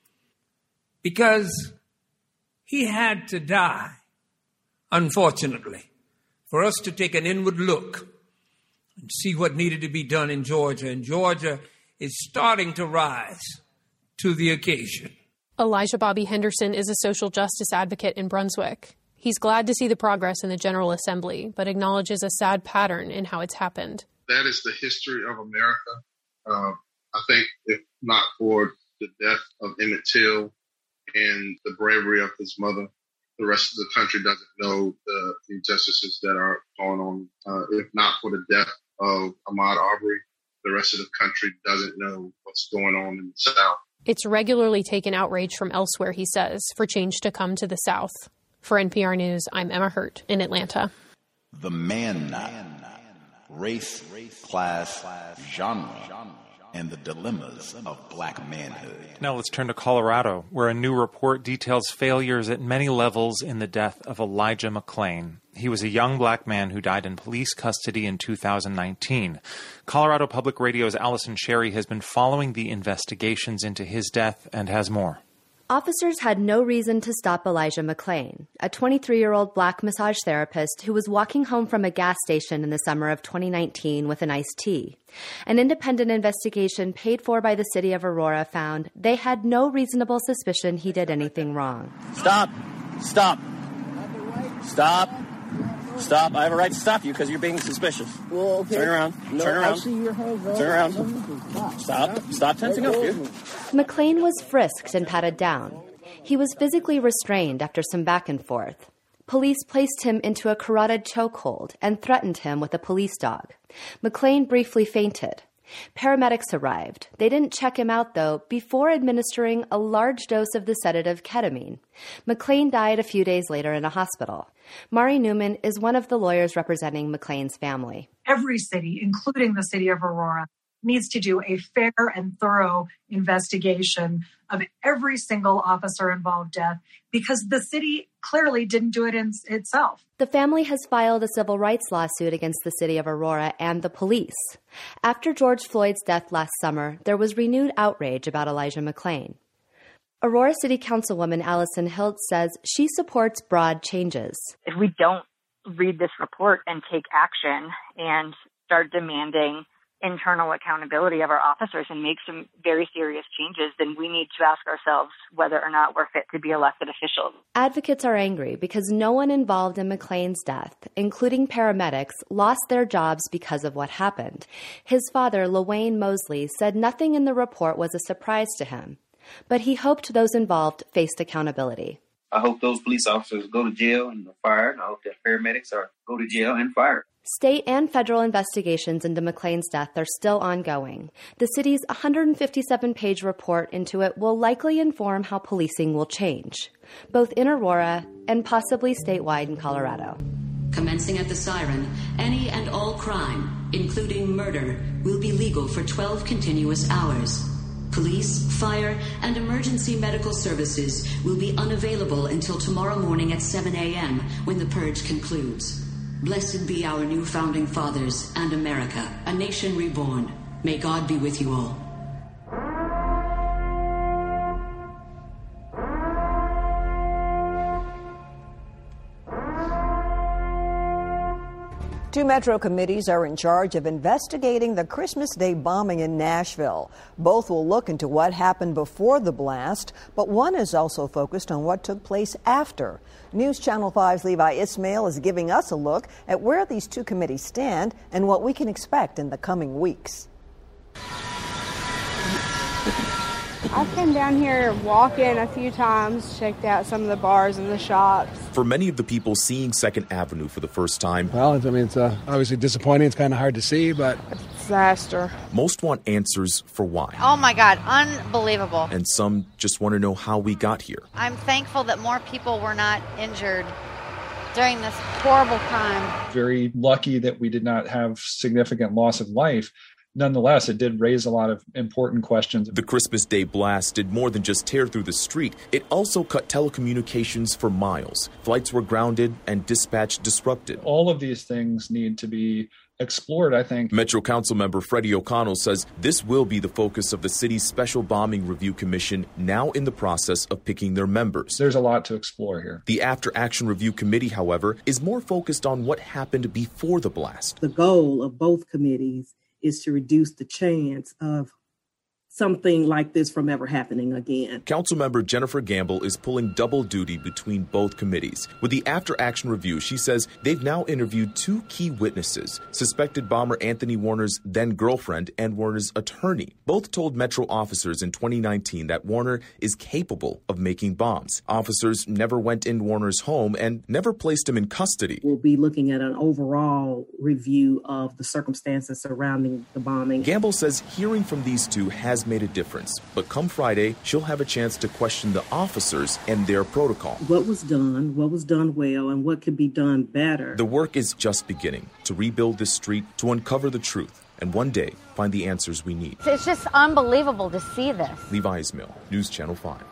because he had to die, unfortunately, for us to take an inward look and see what needed to be done in Georgia. And Georgia is starting to rise to the occasion. Elijah Bobby Henderson is a social justice advocate in Brunswick. He's glad to see the progress in the General Assembly, but acknowledges a sad pattern in how it's happened. That is the history of America. Uh, I think if not for the death of Emmett Till and the bravery of his mother, the rest of the country doesn't know the injustices that are going on. Uh, if not for the death of Ahmaud Arbery, the rest of the country doesn't know what's going on in the South. It's regularly taken outrage from elsewhere, he says, for change to come to the South. For N P R News, I'm Emma Hurt in Atlanta. The man knot, race, class, genre, and the dilemmas of black manhood. Now let's turn to Colorado, where a new report details failures at many levels in the death of Elijah McClain. He was a young black man who died in police custody in two thousand nineteen. Colorado Public Radio's Allison Sherry has been following the investigations into his death and has more. Officers had no reason to stop Elijah McClain, a twenty-three-year-old black massage therapist who was walking home from a gas station in the summer of twenty nineteen with an iced tea. An independent investigation paid for by the city of Aurora found they had no reasonable suspicion he did anything wrong. Stop. Stop. Stop. Stop. I have a right to stop you because you're being suspicious. Well, okay. Turn around. No, Turn around. I see your hands up. Turn around. Stop. Stop tensing up, dude. McClain was frisked and patted down. He was physically restrained after some back and forth. Police placed him into a carotid chokehold and threatened him with a police dog. McClain briefly fainted. Paramedics arrived. They didn't check him out, though, before administering a large dose of the sedative ketamine. McClain died a few days later in a hospital. Mari Newman is one of the lawyers representing McClain's family. Every city, including the city of Aurora, needs to do a fair and thorough investigation of every single officer-involved death because the city clearly didn't do it in itself. The family has filed a civil rights lawsuit against the city of Aurora and the police. After George Floyd's death last summer, there was renewed outrage about Elijah McClain. Aurora City Councilwoman Allison Hilt says she supports broad changes. If we don't read this report and take action and start demanding internal accountability of our officers and make some very serious changes, then we need to ask ourselves whether or not we're fit to be elected officials. Advocates are angry because no one involved in McClain's death, including paramedics, lost their jobs because of what happened. His father, LaWayne Mosley, said nothing in the report was a surprise to him, but he hoped those involved faced accountability. I hope those police officers go to jail and are fired. I hope that paramedics are go to jail and fired. State and federal investigations into McClain's death are still ongoing. The city's one hundred fifty-seven page report into it will likely inform how policing will change, both in Aurora and possibly statewide in Colorado. Commencing at the siren, any and all crime, including murder, will be legal for twelve continuous hours. Police, fire, and emergency medical services will be unavailable until tomorrow morning at seven a.m. when the purge concludes. Blessed be our new founding fathers and America, a nation reborn. May God be with you all. Two Metro committees are in charge of investigating the Christmas Day bombing in Nashville. Both will look into what happened before the blast, but one is also focused on what took place after. News Channel five's Levi Ismail is giving us a look at where these two committees stand and what we can expect in the coming weeks. I've come down here walking a few times, checked out some of the bars and the shops. For many of the people seeing Second Avenue for the first time, well, I mean, it's uh, obviously disappointing. It's kind of hard to see, but disaster. Most want answers for why. Oh my God, unbelievable. And some just want to know how we got here. I'm thankful that more people were not injured during this horrible crime. Very lucky that we did not have significant loss of life. Nonetheless, it did raise a lot of important questions. The Christmas Day blast did more than just tear through the street. It also cut telecommunications for miles. Flights were grounded and dispatch disrupted. All of these things need to be explored, I think. Metro Council member Freddie O'Connell says this will be the focus of the city's Special Bombing Review Commission, now in the process of picking their members. There's a lot to explore here. The After Action Review Committee, however, is more focused on what happened before the blast. The goal of both committees is to reduce the chance of something like this from ever happening again. Councilmember Jennifer Gamble is pulling double duty between both committees. With the After Action Review, she says they've now interviewed two key witnesses, suspected bomber Anthony Warner's then-girlfriend and Warner's attorney. Both told Metro officers in twenty nineteen that Warner is capable of making bombs. Officers never went in Warner's home and never placed him in custody. We'll be looking at an overall review of the circumstances surrounding the bombing. Gamble says hearing from these two has made a difference, but come Friday, she'll have a chance to question the officers and their protocol. What was done, what was done well, and what could be done better. The work is just beginning to rebuild this street, to uncover the truth, and one day find the answers we need. It's just unbelievable to see this. Levi Ismail, News Channel five.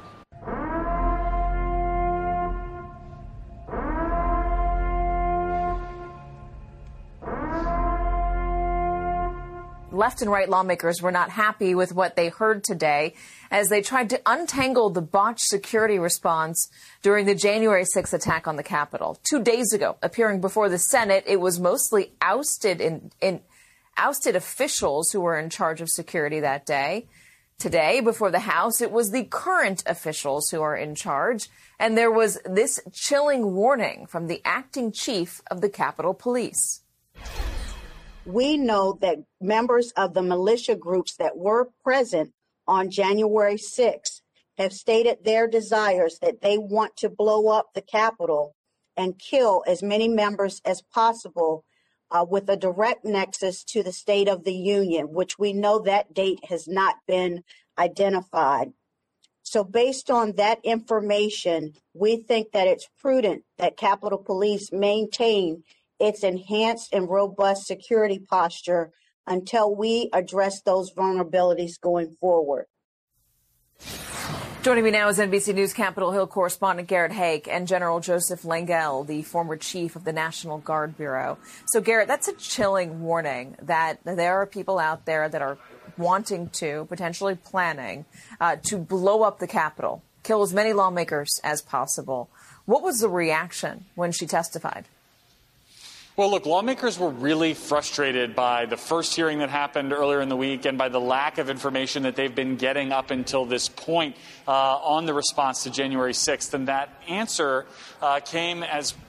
Left and right lawmakers were not happy with what they heard today as they tried to untangle the botched security response during the January sixth attack on the Capitol. Two days ago, appearing before the Senate, it was mostly ousted in, in ousted officials who were in charge of security that day. Today, before the House, it was the current officials who are in charge. And there was this chilling warning from the acting chief of the Capitol Police. We know that members of the militia groups that were present on January sixth have stated their desires that they want to blow up the Capitol and kill as many members as possible uh, with a direct nexus to the State of the Union, which we know that date has not been identified. So based on that information, we think that it's prudent that Capitol Police maintain its enhanced and robust security posture until we address those vulnerabilities going forward. Joining me now is N B C News Capitol Hill correspondent Garrett Haake and General Joseph Lengyel, the former chief of the National Guard Bureau. So, Garrett, that's a chilling warning that there are people out there that are wanting to, potentially planning, uh, to blow up the Capitol, kill as many lawmakers as possible. What was the reaction when she testified? Well, look, lawmakers were really frustrated by the first hearing that happened earlier in the week and by the lack of information that they've been getting up until this point uh, on the response to January sixth. And that answer uh, came as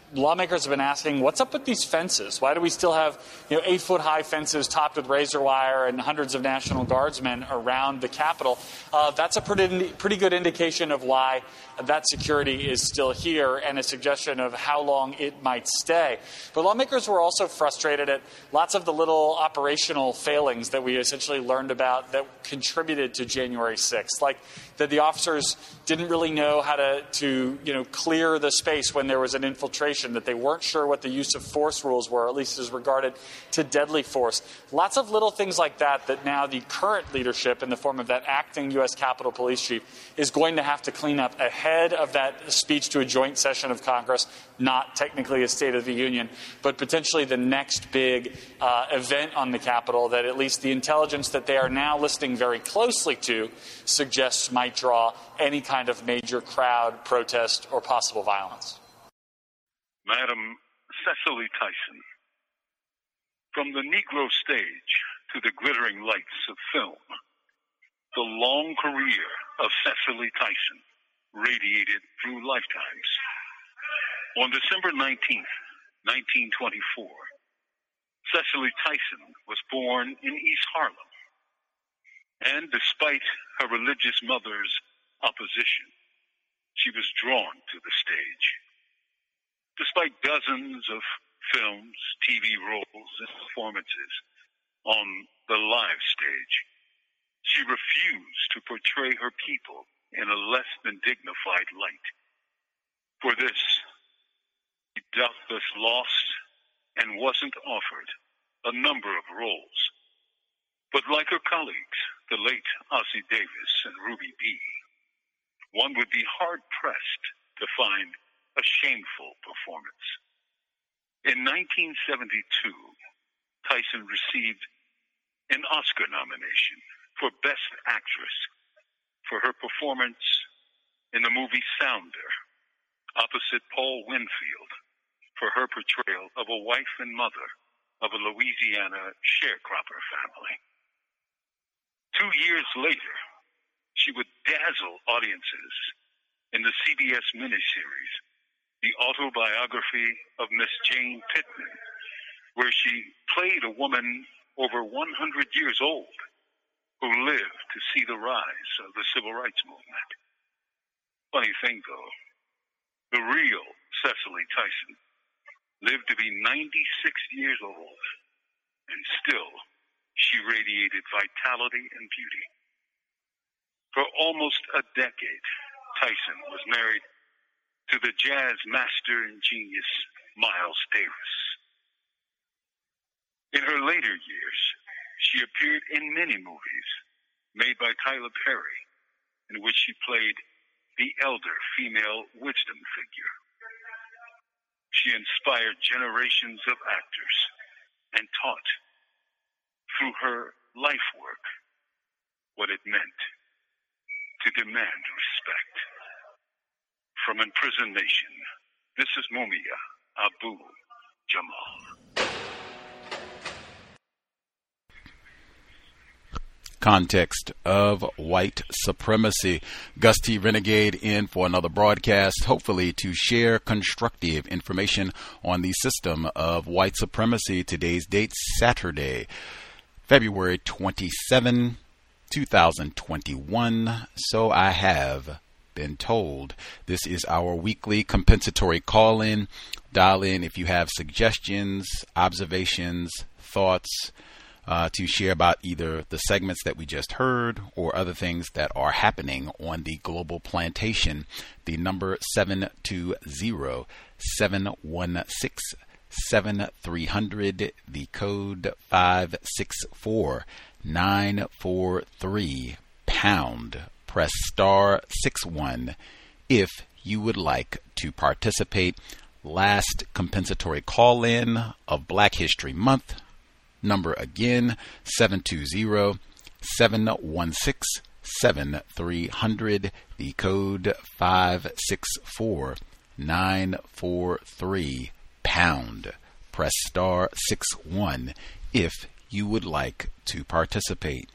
lawmakers have been asking, what's up with these fences? Why do we still have, you know, eight-foot-high fences topped with razor wire and hundreds of National Guardsmen around the Capitol? Uh, that's a pretty, pretty good indication of why that security is still here and a suggestion of how long it might stay. But lawmakers were also frustrated at lots of the little operational failings that we essentially learned about that contributed to January sixth, like that the officers didn't really know how to, to you know, clear the space when there was an infiltration, that they weren't sure what the use of force rules were, at least as regarded to deadly force. Lots of little things like that that now the current leadership, in the form of that acting U S Capitol Police Chief, is going to have to clean up ahead of that speech to a joint session of Congress, not technically a State of the Union, but potentially the next big uh, event on the Capitol that at least the intelligence that they are now listening very closely to suggests might draw any kind of major crowd, protest, or possible violence. Madam Cicely Tyson, from the Negro stage to the glittering lights of film, the long career of Cicely Tyson radiated through lifetimes. On December nineteenth, nineteen twenty-four, Cicely Tyson was born in East Harlem. And despite her religious mother's opposition, she was drawn to the stage. Despite dozens of films, T V roles, and performances on the live stage, she refused to portray her people in a less than dignified light. For this, she doubtless lost and wasn't offered a number of roles. But like her colleagues, the late Ossie Davis and Ruby B., one would be hard-pressed to find a shameful performance. In nineteen seventy-two, Tyson received an Oscar nomination for Best Actress for her performance in the movie Sounder, opposite Paul Winfield, for her portrayal of a wife and mother of a Louisiana sharecropper family. Two years later, she would dazzle audiences in the C B S miniseries, The Autobiography of Miss Jane Pittman, where she played a woman over one hundred years old who lived to see the rise of the Civil Rights Movement. Funny thing, though, the real Cicely Tyson lived to be ninety-six years old, and still she radiated vitality and beauty. For almost a decade, Tyson was married to the jazz master and genius Miles Davis. In her later years, she appeared in many movies made by Tyler Perry, in which she played the elder female wisdom figure. She inspired generations of actors and taught, through her life work, what it meant to demand respect. From Imprisoned Nation, this is Mumia Abu Jamal. Context of white supremacy. Gus T. Renegade in for another broadcast, hopefully to share constructive information on the system of white supremacy. Today's date, Saturday, February twenty-seventh, twenty twenty-one. So I have been told. This is our weekly compensatory call-in. Dial in if you have suggestions, observations, thoughts, Uh, to share about either the segments that we just heard or other things that are happening on the global plantation. The number seven two zero, seven one six, seven three zero zero, the code five six four, nine four three, pound. Press star six one if you would like to participate. Last compensatory call-in of Black History Month. Number again, seven two zero, seven one six, seven three zero zero, the code five six four, nine four three, pound. Press star six one if you would like to participate.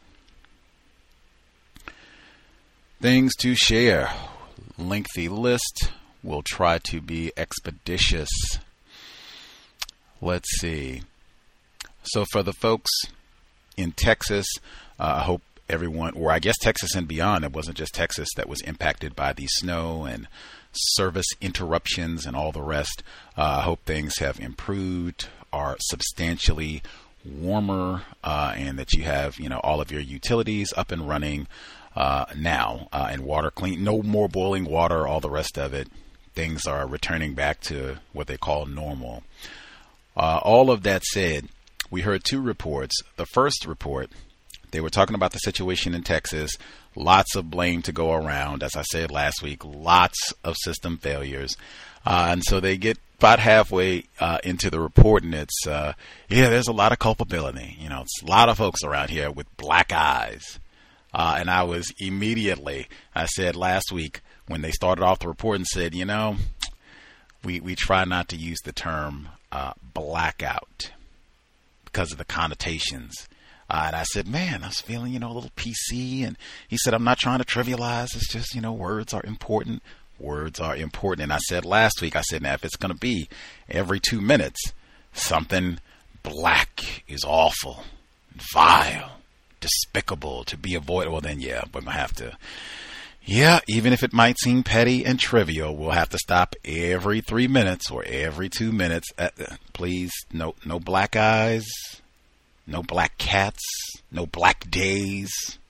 Things to share. Lengthy list. We'll try to be expeditious. Let's see. So for the folks in Texas, uh, I hope everyone, or I guess Texas and beyond, it wasn't just Texas that was impacted by the snow and service interruptions and all the rest. Uh, I hope things have improved, are substantially warmer, uh, and that you have, you know, all of your utilities up and running uh, now, uh, and water clean, no more boiling water, all the rest of it. Things are returning back to what they call normal. Uh, all of that said, we heard two reports. The first report, they were talking about the situation in Texas. Lots of blame to go around. As I said last week, lots of system failures. Uh, and so they get about halfway uh, into the report, and it's, uh, yeah, there's a lot of culpability. You know, it's a lot of folks around here with black eyes. Uh, and I was immediately, I said last week when they started off the report and said, you know, we, we try not to use the term uh, blackout because of the connotations. Uh, and I said, man, I was feeling, you know, a little P C. And he said, I'm not trying to trivialize. It's just, you know, words are important. Words are important. And I said last week, I said, now, if it's going to be every two minutes, something black is awful, vile, despicable, to be avoided, well, then, yeah, we're going to have to, yeah, even if it might seem petty and trivial, we'll have to stop every three minutes or every two minutes. Uh, please, no, no black eyes. No black cats, no black days.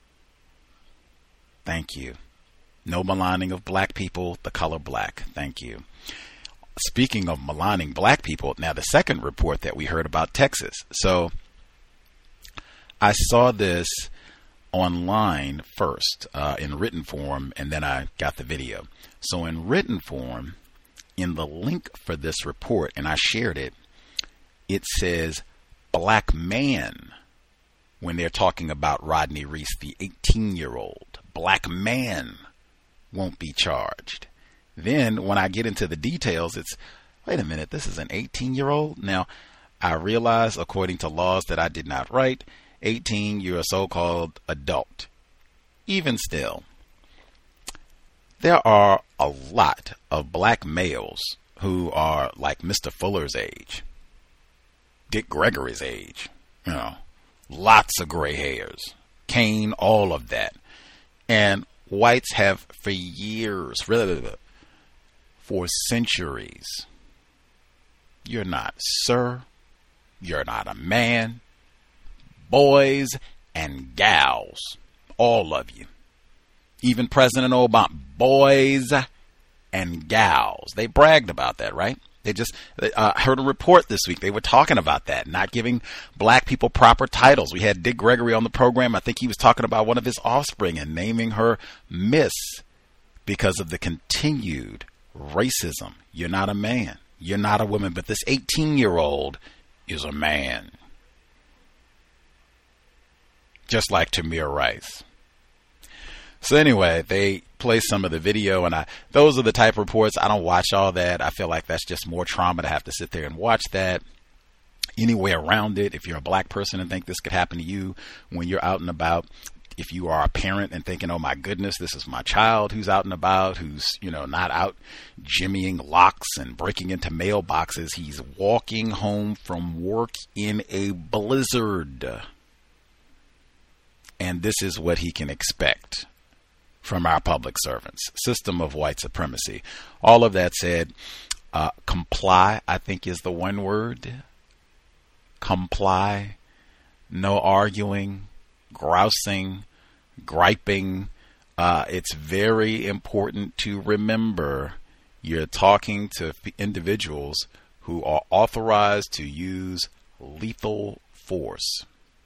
Thank you. No maligning of black people, the color black. Thank you. Speaking of maligning black people, now the second report that we heard about Texas. So I saw this online first uh, in written form, and then I got the video. So in written form, in the link for this report, and I shared it, it says, black man, when they're talking about Rodney Reese, the eighteen-year-old. Black man won't be charged. Then when I get into the details, it's, wait a minute, this is an eighteen-year-old? Now, I realize, according to laws that I did not write, eighteen, you're a so-called adult. Even still, there are a lot of black males who are like Mister Fuller's age. Dick Gregory's age, you know, lots of gray hairs, Kane, all of that. And whites have for years, really, for centuries, you're not sir, you're not a man, boys and gals, all of you. Even President Obama, boys and gals. They bragged about that, right? They just uh, heard a report this week. They were talking about that, not giving black people proper titles. We had Dick Gregory on the program. I think he was talking about one of his offspring and naming her Miss because of the continued racism. You're not a man. You're not a woman. But this eighteen-year-old is a man. Just like Tamir Rice. So anyway, they play some of the video, and I those are the type of reports. I don't watch all that. I feel like that's just more trauma to have to sit there and watch that. Any way around it, if you're a black person and think this could happen to you when you're out and about, if you are a parent and thinking, oh my goodness, this is my child who's out and about, who's, you know, not out jimmying locks and breaking into mailboxes. He's walking home from work in a blizzard. And this is what he can expect from our public servants. System of white supremacy. All of that said, uh, comply, I think, is the one word. Comply. No arguing, grousing, griping. Uh, it's very important to remember you're talking to individuals who are authorized to use lethal force.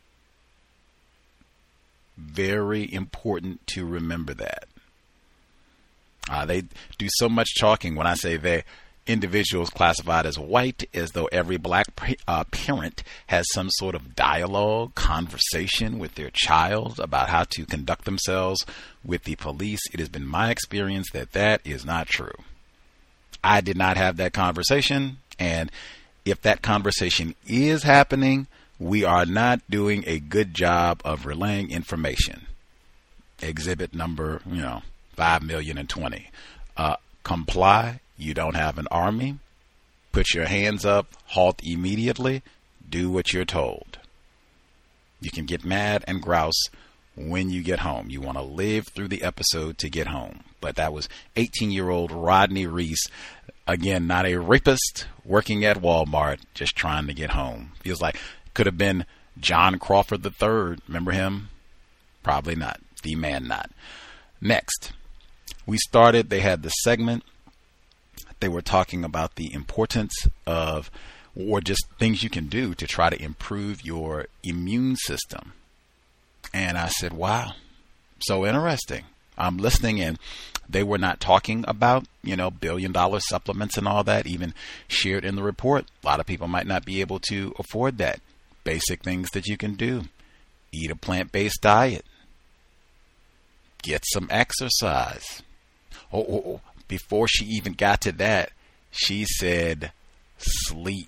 Very important to remember that. Uh, they do so much talking when I say they individuals classified as white, as though every black uh, parent has some sort of dialogue, conversation with their child about how to conduct themselves with the police. It has been my experience that that is not true. I did not have that conversation, and if that conversation is happening, we are not doing a good job of relaying information. Exhibit number, you know, five million and twenty. Uh, comply, You don't have an army? Put your hands up, halt immediately, do what you're told. You can get mad and grouse when you get home. You want to live through the episode to get home. But that was eighteen-year-old Rodney Reese. Again, not a rapist, working at Walmart, just trying to get home. Feels like could have been John Crawford the third. Remember him? Probably not. The man not. Next, we started, they had the segment. They were talking about the importance of, or just things you can do to try to improve your immune system. And I said, wow, so interesting. I'm listening in. They were not talking about, you know, billion dollar supplements and all that, even shared in the report. A lot of people might not be able to afford that. Basic things that you can do. Eat a plant-based diet. Get some exercise. Oh, oh, oh, before she even got to that, she said sleep.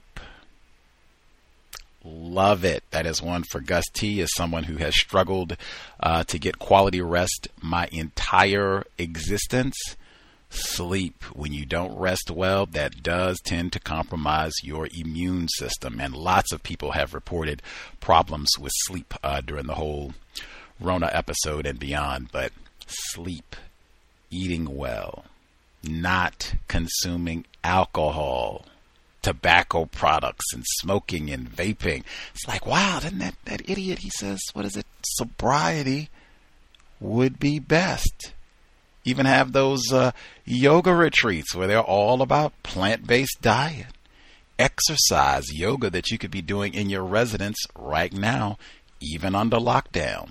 Love it. That is one for Gus T, as someone who has struggled uh, to get quality rest my entire existence. Sleep. When you don't rest well, that does tend to compromise your immune system. And lots of people have reported problems with sleep uh, during the whole Rona episode and beyond. But sleep, eating well, not consuming alcohol, tobacco products, and smoking and vaping. It's like, wow, didn't that, that idiot, he says, what is it? Sobriety would be best. Even have those uh, yoga retreats where they're all about plant-based diet, exercise, yoga that you could be doing in your residence right now, even under lockdown.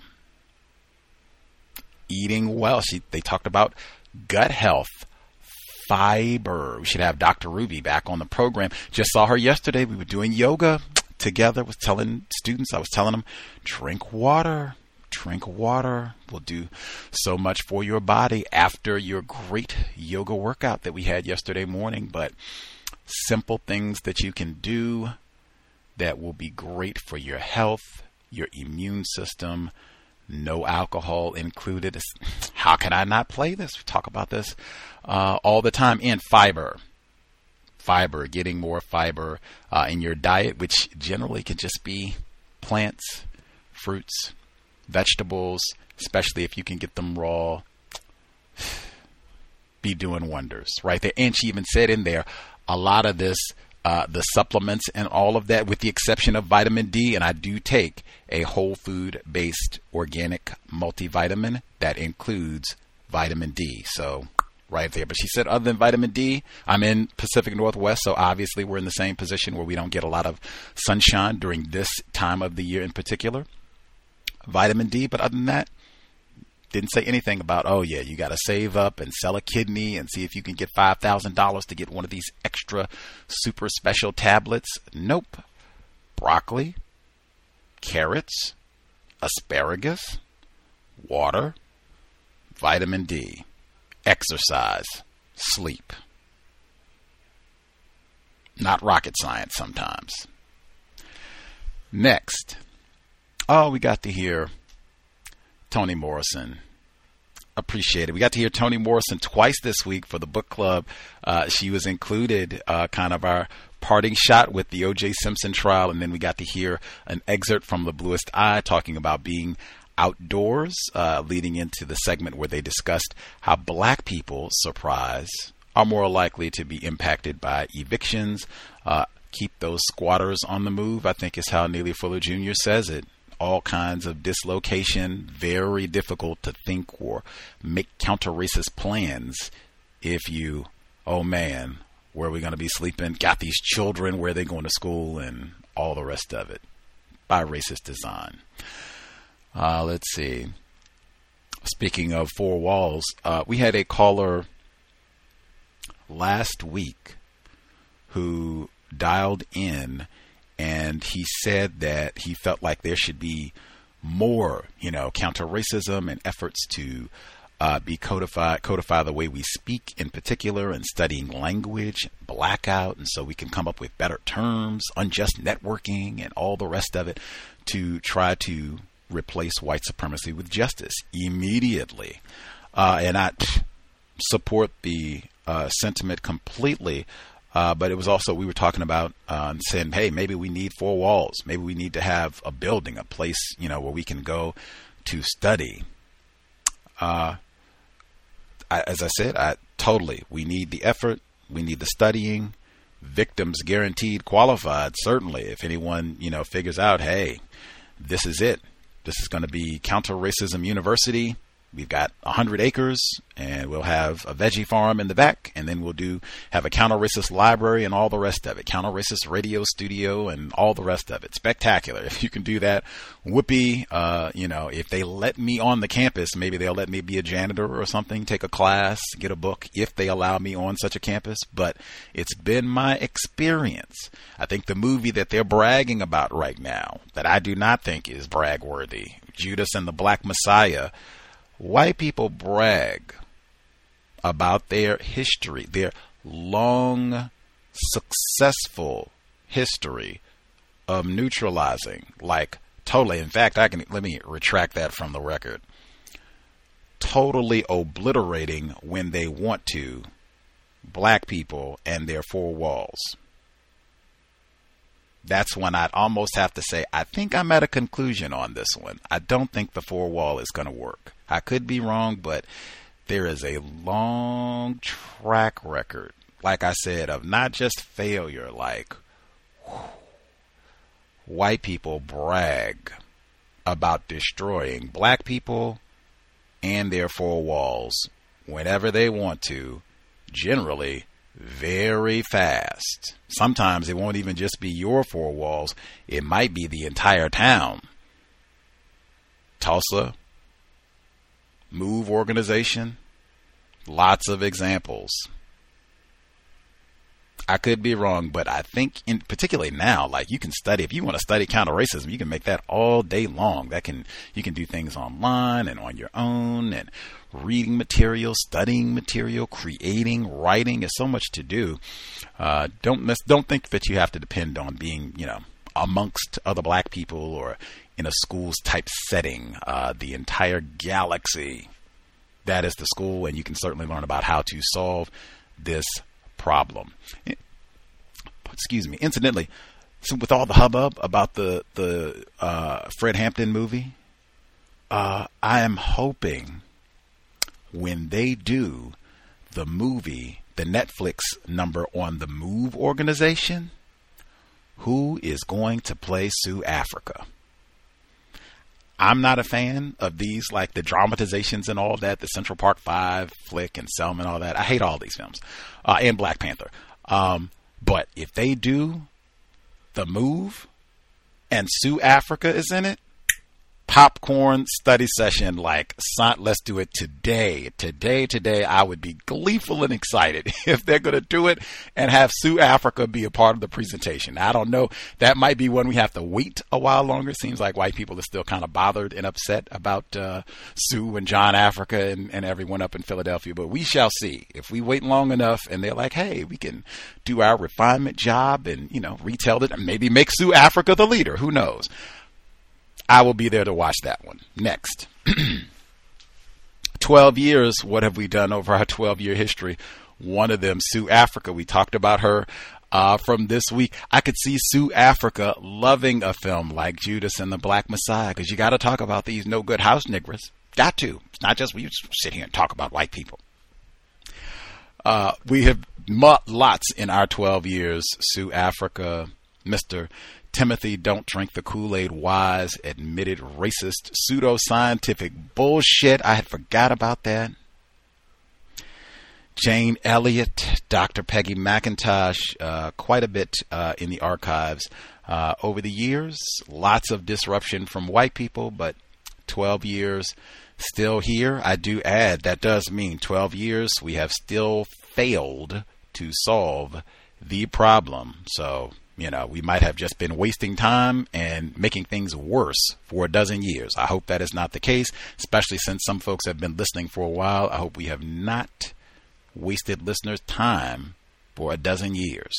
Eating well. She, they talked about gut health, fiber. We should have Doctor Ruby back on the program. Just saw her yesterday. We were doing yoga together. Was telling students, I was telling them, drink water. Drink water will do so much for your body after your great yoga workout that we had yesterday morning. But simple things that you can do that will be great for your health, your immune system, no alcohol included. How can I not play this? We talk about this uh, all the time. And fiber. Fiber, getting more fiber uh, in your diet, which generally can just be plants, fruits, vegetables, especially if you can get them raw, be doing wonders right there. And she even said in there, a lot of this, uh, the supplements and all of that, with the exception of vitamin D, and I do take a whole food based organic multivitamin that includes vitamin D. So right there. But she said, other than vitamin D, I'm in Pacific Northwest, so obviously we're in the same position where we don't get a lot of sunshine during this time of the year in particular. Vitamin D, but other than that, didn't say anything about, oh yeah, you got to save up and sell a kidney and see if you can get five thousand dollars to get one of these extra super special tablets. Nope. Broccoli, carrots, asparagus, water, vitamin D, exercise, sleep. Not rocket science sometimes. Next. Oh, we got to hear Toni Morrison. Appreciate it. We got to hear Toni Morrison twice this week for the book club. Uh, she was included, uh, kind of our parting shot with the O J Simpson trial. And then we got to hear an excerpt from The Bluest Eye talking about being outdoors, uh, leading into the segment where they discussed how black people, surprise, are more likely to be impacted by evictions. Uh, keep those squatters on the move, I think is how Neely Fuller Junior says it. All kinds of dislocation, very difficult to think or make counter-racist plans if you, oh man, where are we going to be sleeping? Got these children, where are they going to school, and all the rest of it by racist design. Uh, let's see. Speaking of four walls, uh, we had a caller last week who dialed in, and he said that he felt like there should be more, you know, counter-racism and efforts to uh, be codified, codify the way we speak in particular, and studying language, blackout, and so we can come up with better terms, unjust networking, and all the rest of it to try to replace white supremacy with justice immediately. Uh, and I support the uh, sentiment completely. Uh, but it was also, we were talking about uh, saying, hey, maybe we need four walls. Maybe we need to have a building, a place, you know, where we can go to study. Uh, I, as I said, I totally, we need the effort. We need the studying. Victims guaranteed qualified, certainly. If anyone, you know, figures out, hey, this is it. This is going to be Counter-Racism University. We've got one hundred acres, and we'll have a veggie farm in the back, and then we'll do have a counter-racist library and all the rest of it, counter-racist radio studio and all the rest of it. Spectacular. If you can do that, whoopee. Uh, you know, if they let me on the campus, maybe they'll let me be a janitor or something, take a class, get a book, if they allow me on such a campus. But it's been my experience. I think the movie that they're bragging about right now, that I do not think is brag-worthy, Judas and the Black Messiah, white people brag about their history, their long, successful history of neutralizing, like totally. In fact, I can, let me retract that from the record. Totally obliterating when they want to, black people and their four walls. That's when I'd almost have to say, I think I'm at a conclusion on this one. I don't think the four wall is going to work. I could be wrong, but there is a long track record, like I said, of not just failure, like whew, white people brag about destroying black people and their four walls whenever they want to, generally very fast. Sometimes it won't even just be your four walls. It might be the entire town. Tulsa, MOVE organization, lots of examples. I could be wrong, but I think in particularly now, like you can study, if you want to study counter racism, you can make that all day long. That can, you can do things online and on your own, and reading material, studying material, creating, writing. There's so much to do. Uh, don't don't think that you have to depend on being, you know, amongst other black people or in a schools type setting. Uh, the entire galaxy, that is the school, and you can certainly learn about how to solve this problem. Excuse me. Incidentally, so with all the hubbub about the the uh, Fred Hampton movie, uh, I am hoping when they do the movie, the Netflix number on the MOVE organization, who is going to play Sue Africa? I'm not a fan of these, like the dramatizations and all that, the Central Park Five flick and Selma and all that. I hate all these films, uh, and Black Panther. Um, but if they do the MOVE and Sue Africa is in it, popcorn study session, like, let's do it today. Today, today, I would be gleeful and excited if they're going to do it and have Sue Africa be a part of the presentation. I don't know. That might be one we have to wait a while longer. Seems like white people are still kind of bothered and upset about uh, Sue and John Africa and, and everyone up in Philadelphia. But we shall see. If we wait long enough and they're like, hey, we can do our refinement job and, you know, retell it and maybe make Sue Africa the leader. Who knows? I will be there to watch that one. Next. twelve years, what have we done over our twelve-year history? One of them, Sue Africa. We talked about her uh, from this week. I could see Sue Africa loving a film like Judas and the Black Messiah, because you got to talk about these no-good house niggers. Got to. It's not just we sit here and talk about white people. Uh, we have lots in our twelve years. Sue Africa, Mister Timothy Don't Drink the Kool-Aid Wise admitted racist pseudoscientific bullshit. I had forgot about that. Jane Elliott, Doctor Peggy McIntosh, uh, quite a bit uh, in the archives uh, over the years. Lots of disruption from white people, but twelve years still here. I do add that does mean twelve years we have still failed to solve the problem. So, you know, we might have just been wasting time and making things worse for a dozen years. I hope that is not the case, especially since some folks have been listening for a while. I hope we have not wasted listeners' time for a dozen years.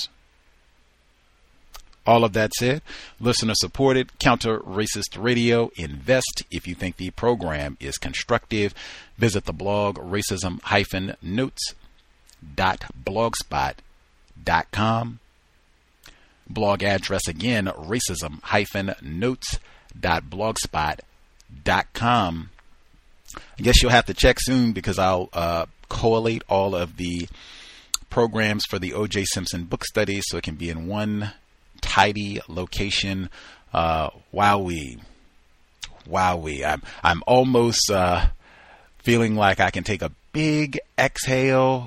All of that said, listener-supported, counter-racist radio. Invest if you think the program is constructive. Visit the blog racism dash notes dot blogspot dot com. Blog address again, racism dash notes dot blogspot dot com. I guess you'll have to check soon because I'll uh, collate all of the programs for the O J Simpson book study so it can be in one tidy location. Uh, wowee. Wowee. I'm, I'm almost uh, feeling like I can take a big exhale.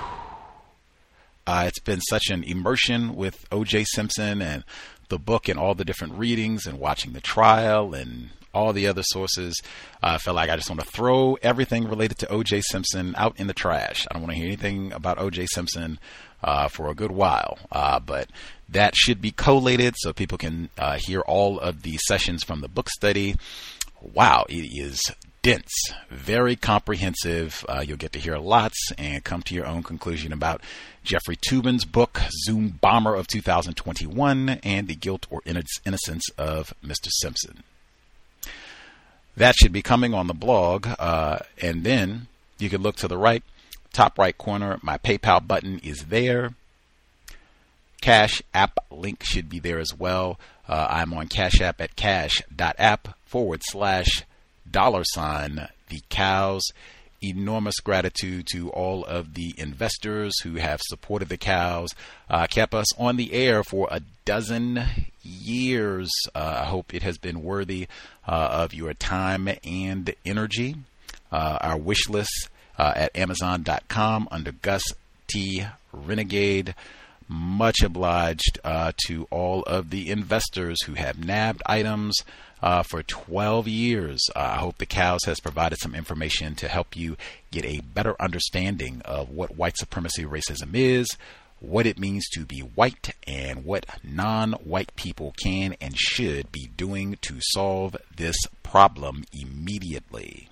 Uh, it's been such an immersion with O J Simpson and the book and all the different readings and watching the trial and all the other sources. I uh, felt like I just want to throw everything related to O J Simpson out in the trash. I don't want to hear anything about O J Simpson uh, for a good while. Uh, but that should be collated so people can uh, hear all of the sessions from the book study. Wow, it is dense, very comprehensive. Uh, you'll get to hear lots and come to your own conclusion about Jeffrey Toobin's book, Zoom Bomber of two thousand twenty-one, and the guilt or innocence of Mister Simpson. That should be coming on the blog. Uh, and then you can look to the right, top right corner. My PayPal button is there. Cash App link should be there as well. Uh, I'm on Cash App at cash.app forward slash dollar sign the cows. Enormous gratitude to all of the investors who have supported the cows, uh, kept us on the air for a dozen years. Uh, I hope it has been worthy uh, of your time and energy. Uh, our wish list uh, at amazon dot com under Gus T. Renegade. Much obliged uh, to all of the investors who have nabbed items uh, for twelve years. Uh, I hope the cows has provided some information to help you get a better understanding of what white supremacy racism is, what it means to be white, and what non-white people can and should be doing to solve this problem immediately.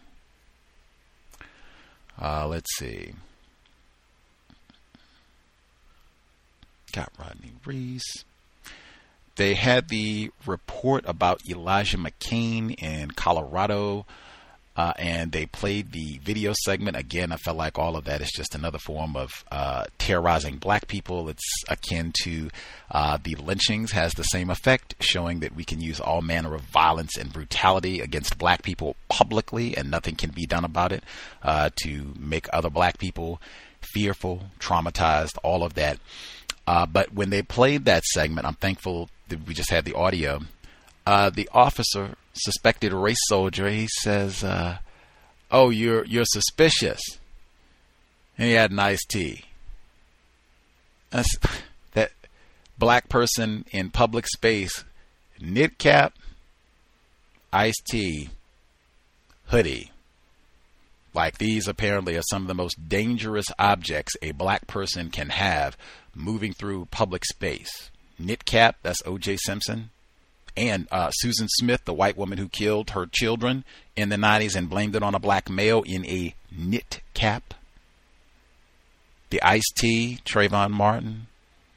Uh, let's see. Got Rodney Reese. They had the report about Elijah McClain in Colorado, uh, and they played the video segment. Again, I felt like all of that is just another form of uh, terrorizing black people. It's akin to uh, the lynchings, has the same effect, showing that we can use all manner of violence and brutality against black people publicly, and nothing can be done about it uh, to make other black people fearful, traumatized, all of that. Uh, but when they played that segment, I'm thankful that we just had the audio. Uh, the officer, suspected race soldier, he says, uh, "Oh, you're you're suspicious." And he had an iced tea. That's, that black person in public space, knit cap, iced tea, hoodie. Like, these apparently are some of the most dangerous objects a black person can have moving through public space. Knit cap, that's O J Simpson. And uh, Susan Smith, the white woman who killed her children in the nineties and blamed it on a black male, in a knit cap. The iced tea, Trayvon Martin.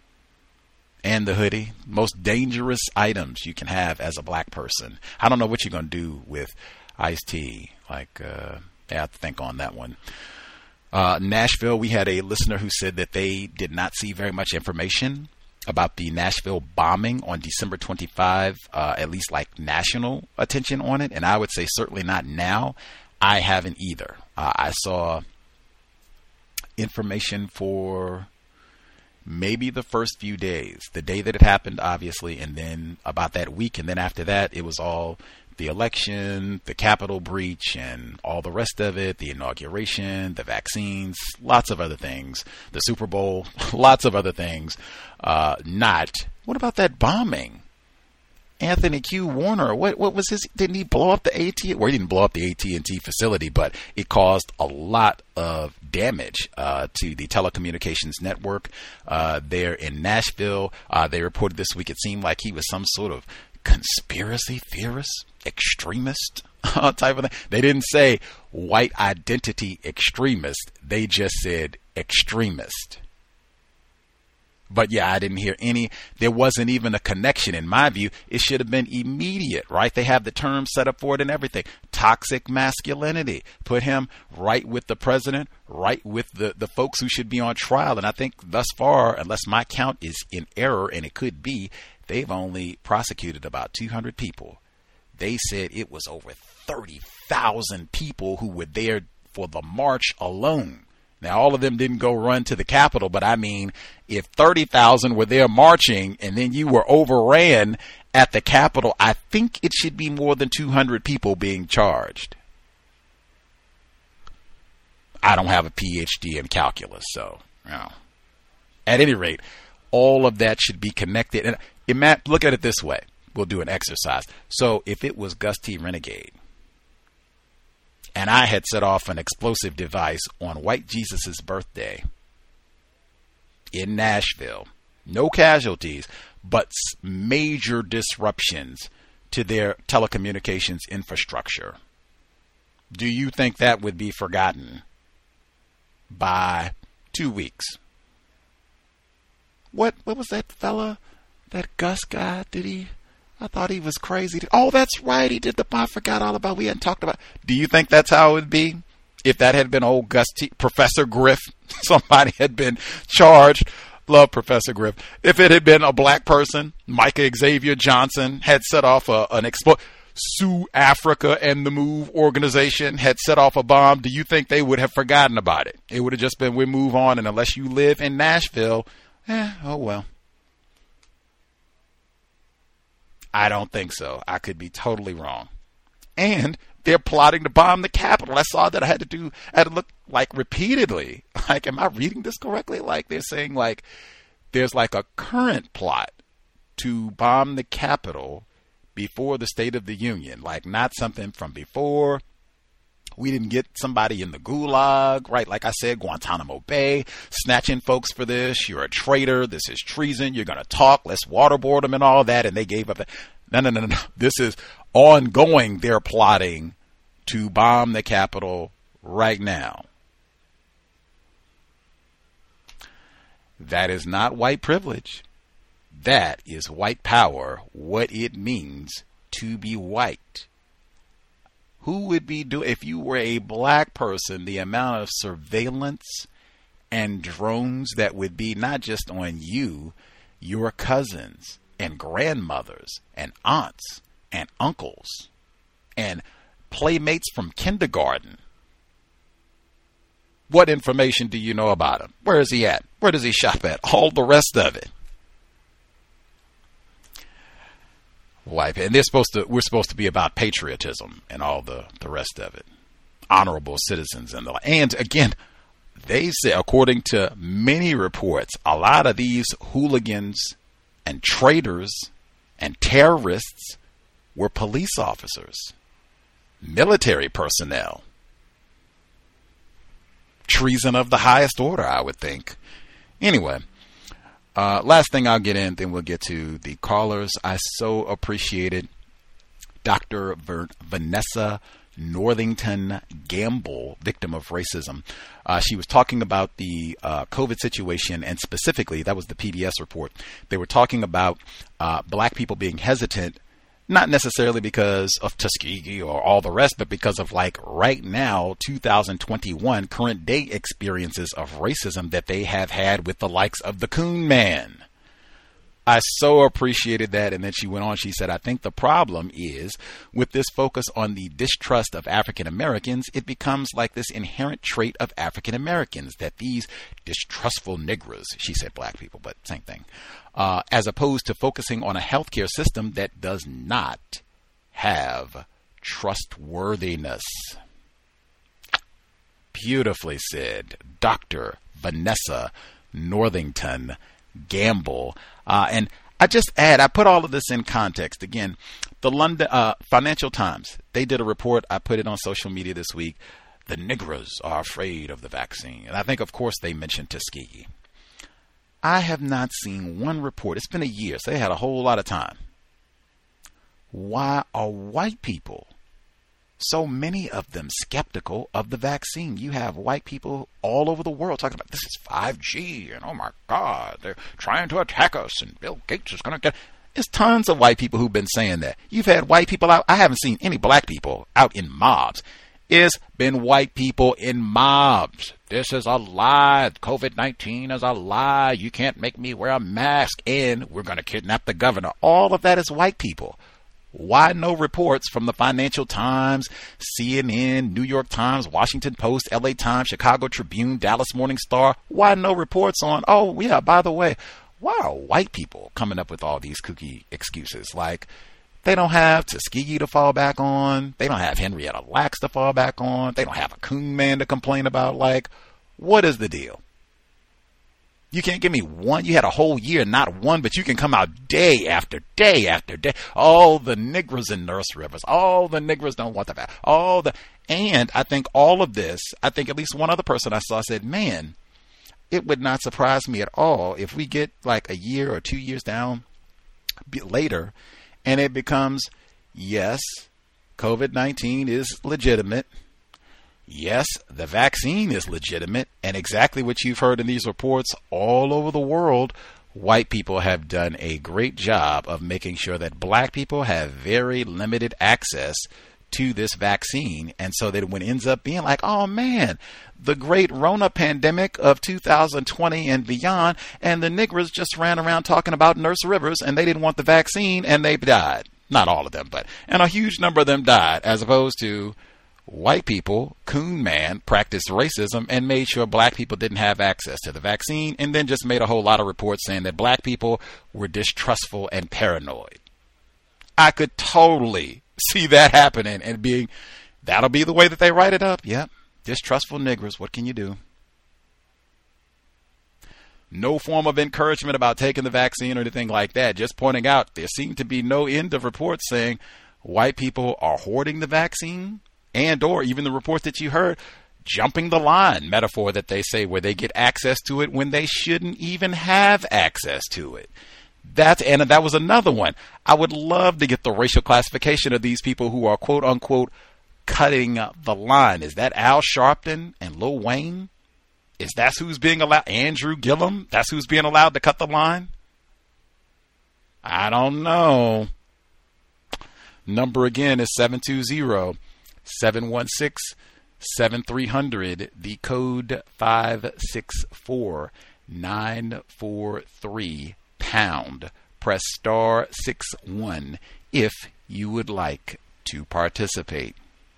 And the hoodie. Most dangerous items you can have as a black person. I don't know what you're going to do with iced tea. Like, uh, I have to think on that one. Uh, Nashville, we had a listener who said that they did not see very much information about the Nashville bombing on December twenty-fifth, uh, at least like national attention on it. And I would say certainly not now. I haven't either. Uh, I saw information for maybe the first few days, the day that it happened, obviously, and then about that week. And then after that, it was all the election, the Capitol breach, and all the rest of it, the inauguration, the vaccines, lots of other things, the Super Bowl, lots of other things. Uh, not, what about that bombing? Anthony Q. Warner, what what was his, didn't he blow up the A T and T? Well, he didn't blow up the A T and T facility, but it caused a lot of damage uh, to the telecommunications network uh, there in Nashville. Uh, they reported this week it seemed like he was some sort of conspiracy theorist, extremist uh, type of thing. They didn't say white identity extremist. They just said extremist. But yeah, I didn't hear any. There wasn't even a connection in my view. It should have been immediate, right? They have the term set up for it and everything. Toxic masculinity. Put him right with the president, right with the, the folks who should be on trial. And I think thus far, unless my count is in error, and it could be, they've only prosecuted about two hundred people. They said it was over thirty thousand people who were there for the march alone. Now, all of them didn't go run to the Capitol, but I mean, if thirty thousand were there marching and then you were overran at the Capitol, I think it should be more than two hundred people being charged. I don't have a P H D in calculus, so, you know. At any rate, all of that should be connected. And it, Matt, look at it this way. We'll do an exercise. So if it was Gus T. Renegade, and I had set off an explosive device on White Jesus' birthday in Nashville, no casualties, but major disruptions to their telecommunications infrastructure, do you think that would be forgotten by two weeks? What what was that fella, that Gus guy? Did he? I thought he was crazy. Oh, that's right. He did the, I forgot all about, we hadn't talked about. Do you think that's how it would be? If that had been old Gus T, Professor Griff, somebody had been charged. Love Professor Griff. If it had been a black person, Micah Xavier Johnson had set off a, an expl Sue Africa and the Move organization had set off a bomb, do you think they would have forgotten about it? It would have just been, we move on, and unless you live in Nashville, eh, oh well. I don't think so. I could be totally wrong. And they're plotting to bomb the Capitol. I saw that. I had to do, I had to look like repeatedly. Like, am I reading this correctly? Like, they're saying like, there's like a current plot to bomb the Capitol before the State of the Union. Like, not something from before. We didn't get somebody in the gulag, right? Like I said, Guantanamo Bay, snatching folks for this. You're a traitor. This is treason. You're going to talk. Let's waterboard them and all that. And they gave up. No, no, no, no. This is ongoing. They're plotting to bomb the Capitol right now. That is not white privilege. That is white power, what it means to be white. Who would be doing, if you were a black person, the amount of surveillance and drones that would be not just on you, your cousins and grandmothers and aunts and uncles and playmates from kindergarten. What information do you know about him? Where is he at? Where does he shop at? All the rest of it. White, and they're supposed to, we're supposed to be about patriotism and all the, the rest of it. Honorable citizens and the, and again, they say, according to many reports, a lot of these hooligans and traitors and terrorists were police officers, military personnel. Treason of the highest order, I would think. Anyway. Uh, last thing I'll get in, then we'll get to the callers. I so appreciated Doctor Ver- Vanessa Northington Gamble, victim of racism. Uh, she was talking about the uh, COVID situation, and specifically, that was the P B S report. They were talking about uh, black people being hesitant, not necessarily because of Tuskegee or all the rest, but because of, like, right now, two thousand twenty-one, current day experiences of racism that they have had with the likes of the Coon Man. I so appreciated that. And then she went on, she said, I think the problem is with this focus on the distrust of African Americans, it becomes like this inherent trait of African Americans that these distrustful Negroes, she said black people, but same thing, uh, as opposed to focusing on a healthcare system that does not have trustworthiness. Beautifully said, Doctor Vanessa Northington Gamble. Uh, and I just add, I put all of this in context. Again, the London uh, Financial Times, they did a report. I put it on social media this week. The Negroes are afraid of the vaccine. And I think, of course, they mentioned Tuskegee. I have not seen one report. It's been a year, so they had a whole lot of time. Why are white people so many of them skeptical of the vaccine? You have white people all over the world talking about this is five G and oh my God, they're trying to attack us and Bill Gates is going to get. There's tons of white people who've been saying that. You've had white people out. I haven't seen any black people out in mobs. It's been white people in mobs. This is a lie. COVID nineteen is a lie. You can't make me wear a mask. And we're going to kidnap the governor. All of that is white people. Why no reports from the Financial Times, C N N, New York Times, Washington Post, L A Times, Chicago Tribune, Dallas Morning Star? Why no reports on, oh, yeah, by the way, why are white people coming up with all these kooky excuses? Like, they don't have Tuskegee to fall back on. They don't have Henrietta Lacks to fall back on. They don't have a coon man to complain about. Like, what is the deal? You can't give me one. You had a whole year, not one, but you can come out day after day after day. All the niggers in Nurse Rivers. All the niggers don't want the vaccine. All the, and I think all of this, I think at least one other person I saw said, man, it would not surprise me at all if we get like a year or two years down later and it becomes, yes, COVID nineteen is legitimate. Yes, the vaccine is legitimate. And exactly what you've heard in these reports all over the world, white people have done a great job of making sure that black people have very limited access to this vaccine. And so that when it ends up being like, oh man, the great Rona pandemic of two thousand twenty and beyond, and the niggers just ran around talking about Nurse Rivers and they didn't want the vaccine and they died. Not all of them, but, and a huge number of them died, as opposed to white people, coon man, practiced racism and made sure black people didn't have access to the vaccine, and then just made a whole lot of reports saying that black people were distrustful and paranoid. I could totally see that happening and being, that'll be the way that they write it up. Yep. Distrustful niggers. What can you do? No form of encouragement about taking the vaccine or anything like that. Just pointing out there seem to be no end of reports saying white people are hoarding the vaccine, and or even the report that you heard, jumping the line metaphor that they say where they get access to it when they shouldn't even have access to it. That's, and that was another one. I would love to get the racial classification of these people who are quote unquote cutting the line. Is that Al Sharpton and Lil Wayne? Is that who's being allowed? Andrew Gillum? That's who's being allowed to cut the line? I don't know. Number again is seven two zero, seven one six, seven three zero zero. The code five six four, nine four three pound. Press star six one if you would like to participate.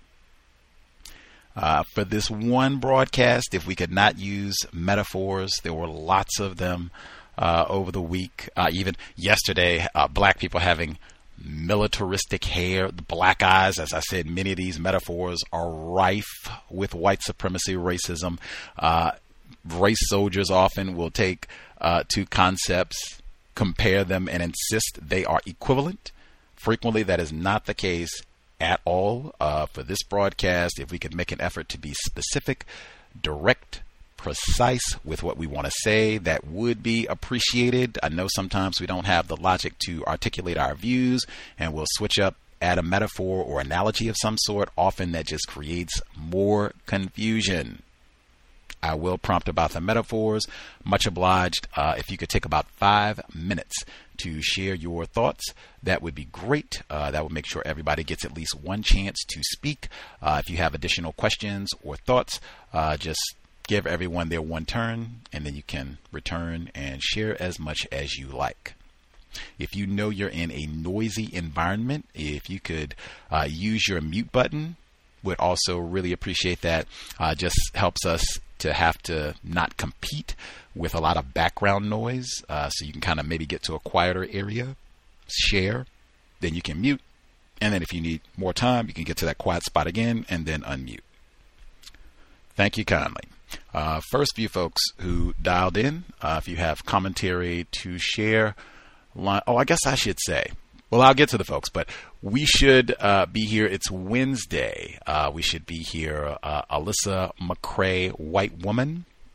Uh, for this one broadcast, if we could not use metaphors, there were lots of them uh, over the week. Uh, even yesterday, uh, black people having militaristic hair, the black eyes. As I said, many of these metaphors are rife with white supremacy, racism. Uh, race soldiers often will take uh, two concepts, compare them, and insist they are equivalent. Frequently, that is not the case at all. Uh, for this broadcast, if we could make an effort to be specific, direct, precise with what we want to say, that would be appreciated. I know sometimes we don't have the logic to articulate our views, and we'll switch up, add a metaphor or analogy of some sort. Often that just creates more confusion. I will prompt about the metaphors. Much obliged. Uh, if you could take about five minutes to share your thoughts, that would be great. Uh, that would make sure everybody gets at least one chance to speak. Uh, if you have additional questions or thoughts, uh, just give everyone their one turn, and then you can return and share as much as you like. If you know you're in a noisy environment, if you could uh, use your mute button, would also really appreciate that. Uh, just helps us to have to not compete with a lot of background noise. Uh, so you can kind of maybe get to a quieter area, share, then you can mute. And then if you need more time, you can get to that quiet spot again and then unmute. Thank you kindly. Uh, first few folks who dialed in, uh, if you have commentary to share, oh, I guess I should say, well, I'll get to the folks, but we should uh, be here. It's Wednesday. Uh, we should be here. Uh, Alyssa McCrae, white woman.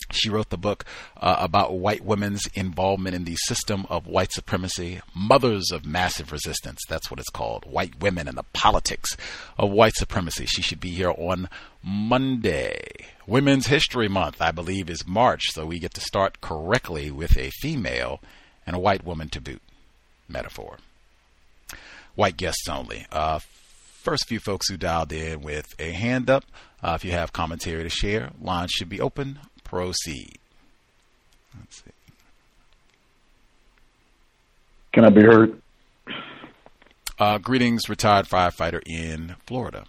She wrote the book uh, about white women's involvement in the system of white supremacy, Mothers of Massive Resistance. That's what it's called, White Women and the Politics of White Supremacy. She should be here on Monday. Women's History Month, I believe, is March, so we get to start correctly with a female and a white woman to boot. Metaphor. White guests only. Uh, first few folks who dialed in with a hand up. Uh, if you have commentary to share, lines should be open. Proceed. Let's see. Can I be heard? Uh, greetings, retired firefighter in Florida.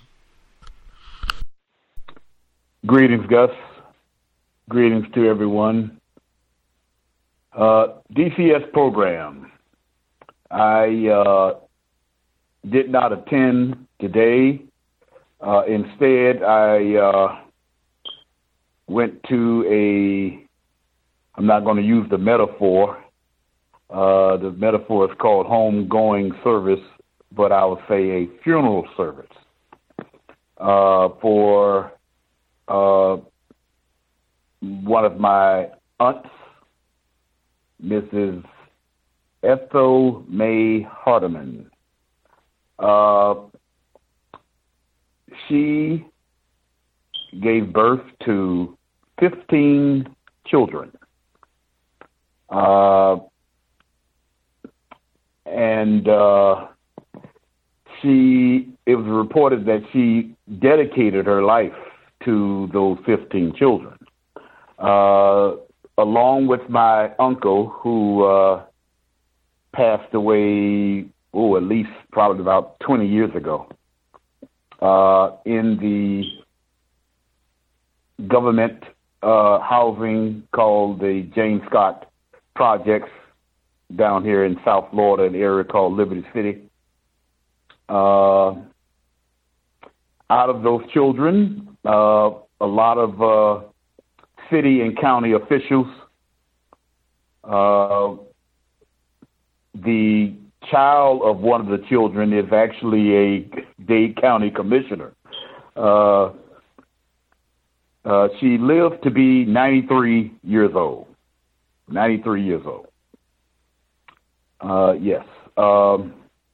Greetings, Gus. Greetings to everyone. Uh, D C S program. I uh, did not attend today. Uh, instead, I uh, went to a, I'm not going to use the metaphor. Uh, the metaphor is called homegoing service, but I would say a funeral service uh, for uh, one of my aunts, Missus Ethel May Hardiman. Uh, she gave birth to fifteen children. Uh, and uh, she, it was reported that she dedicated her life to those fifteen children. Uh, along with my uncle, who uh, passed away, oh, at least probably about twenty years ago, uh, in the government uh, housing called the James Scott Projects down here in South Florida, an area called Liberty City. Uh, out of those children, uh, a lot of uh, city and county officials, uh, the child of one of the children is actually a Dade County commissioner. Uh, uh, she lived to be ninety-three years old. ninety-three years old. Uh, yes. Um,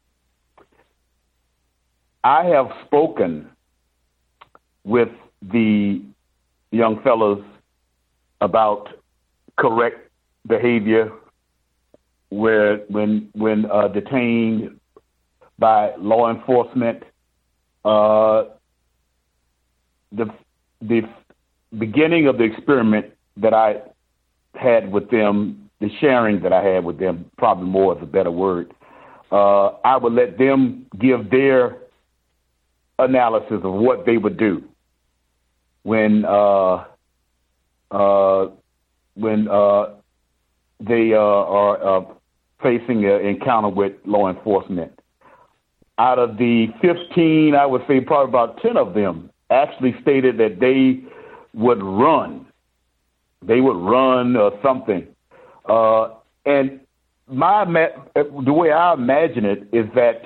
I have spoken with the young fellows about correct behavior where when when uh, detained by law enforcement. Uh, the the beginning of the experiment that I had with them, the sharing that I had with them, probably more is a better word. Uh, I would let them give their analysis of what they would do when uh, uh, when uh, they uh, are uh, facing an encounter with law enforcement. Out of the fifteen, I would say probably about ten of them actually stated that they would run. They would run or something. Uh, and my the way I imagine it is that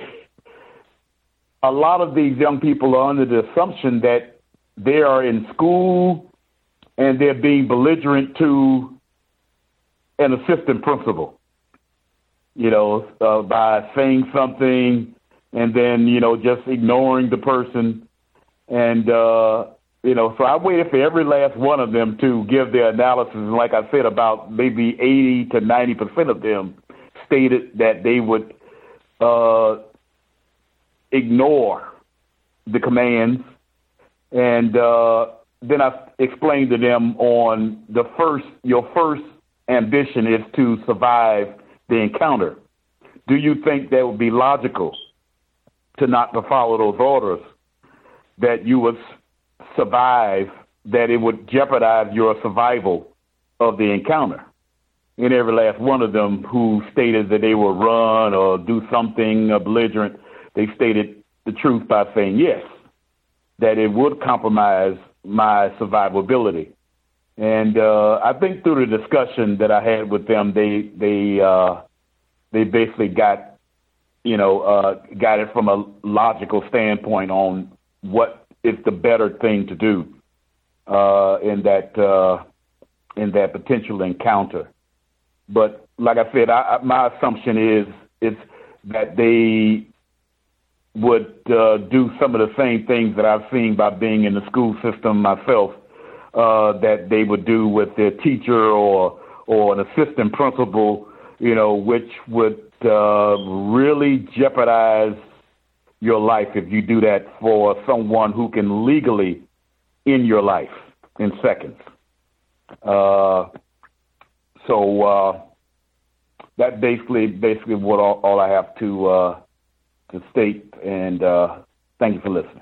a lot of these young people are under the assumption that they are in school and they're being belligerent to an assistant principal, you know, uh, by saying something and then, you know, just ignoring the person. And, uh, you know, so I waited for every last one of them to give their analysis. And like I said, about maybe eighty to ninety percent of them stated that they would uh, ignore the commands. And uh, then I explained to them on the first, your first ambition is to survive the encounter. Do you think that would be logical to not to follow those orders, that you would survive, that it would jeopardize your survival of the encounter? And every last one of them who stated that they would run or do something belligerent, they stated the truth by saying yes, that it would compromise my survivability. And uh, I think through the discussion that I had with them, they they uh, they basically got, you know, uh, got it from a logical standpoint on what is the better thing to do, uh, and that uh, in that potential encounter. But like I said, I, I, my assumption is it's that they would uh, do some of the same things that I've seen by being in the school system myself, uh, that they would do with their teacher or or an assistant principal, you know, which would uh, really jeopardize your life if you do that for someone who can legally end your life in seconds. Uh, so uh, that basically basically what all, all I have to uh, to state, and uh, thank you for listening.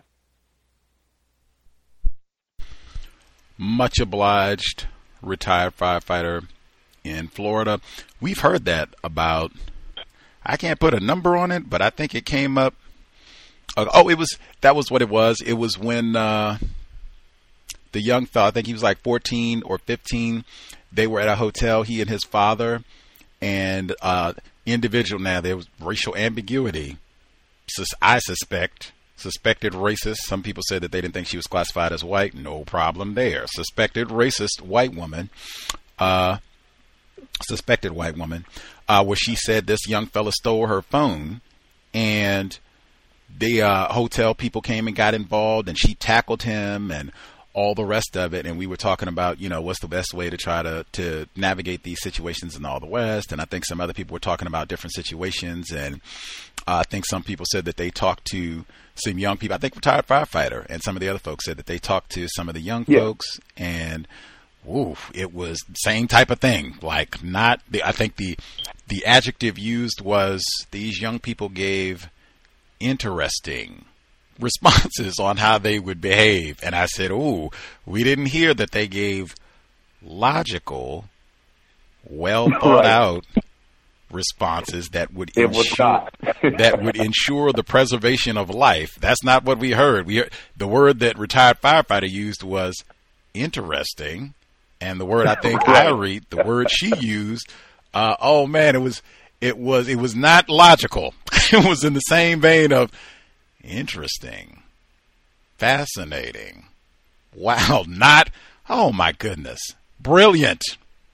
Much obliged, retired firefighter in Florida. We've heard that about, I can't put a number on it, but I think it came up. Uh, oh, it was, that was what it was. It was when uh, the young fellow, I think he was like fourteen or fifteen, they were at a hotel, he and his father, and uh, individual, now there was racial ambiguity. I suspect, suspected racist. Some people said that they didn't think she was classified as white. No problem there. Suspected racist white woman, uh, suspected white woman, uh, where she said this young fella stole her phone, and the uh, hotel people came and got involved, and she tackled him and all the rest of it. And we were talking about, you know, what's the best way to try to, to navigate these situations in all the West. And I think some other people were talking about different situations. And uh, I think some people said that they talked to some young people. I think retired firefighter and some of the other folks said that they talked to some of the young yeah. folks, and ooh, it was the same type of thing. Like not the, I think the, the adjective used was these young people gave interesting responses on how they would behave. And I said, ooh, we didn't hear that they gave logical, well thought right. out responses that would it ensure that would ensure the preservation of life. That's not what we heard. We heard, the word that retired firefighter used was interesting, and the word I think right. I read, the word she used, uh, oh man, it was it was it was not logical. It was in the same vein of interesting, fascinating, wow, not, oh my goodness, brilliant,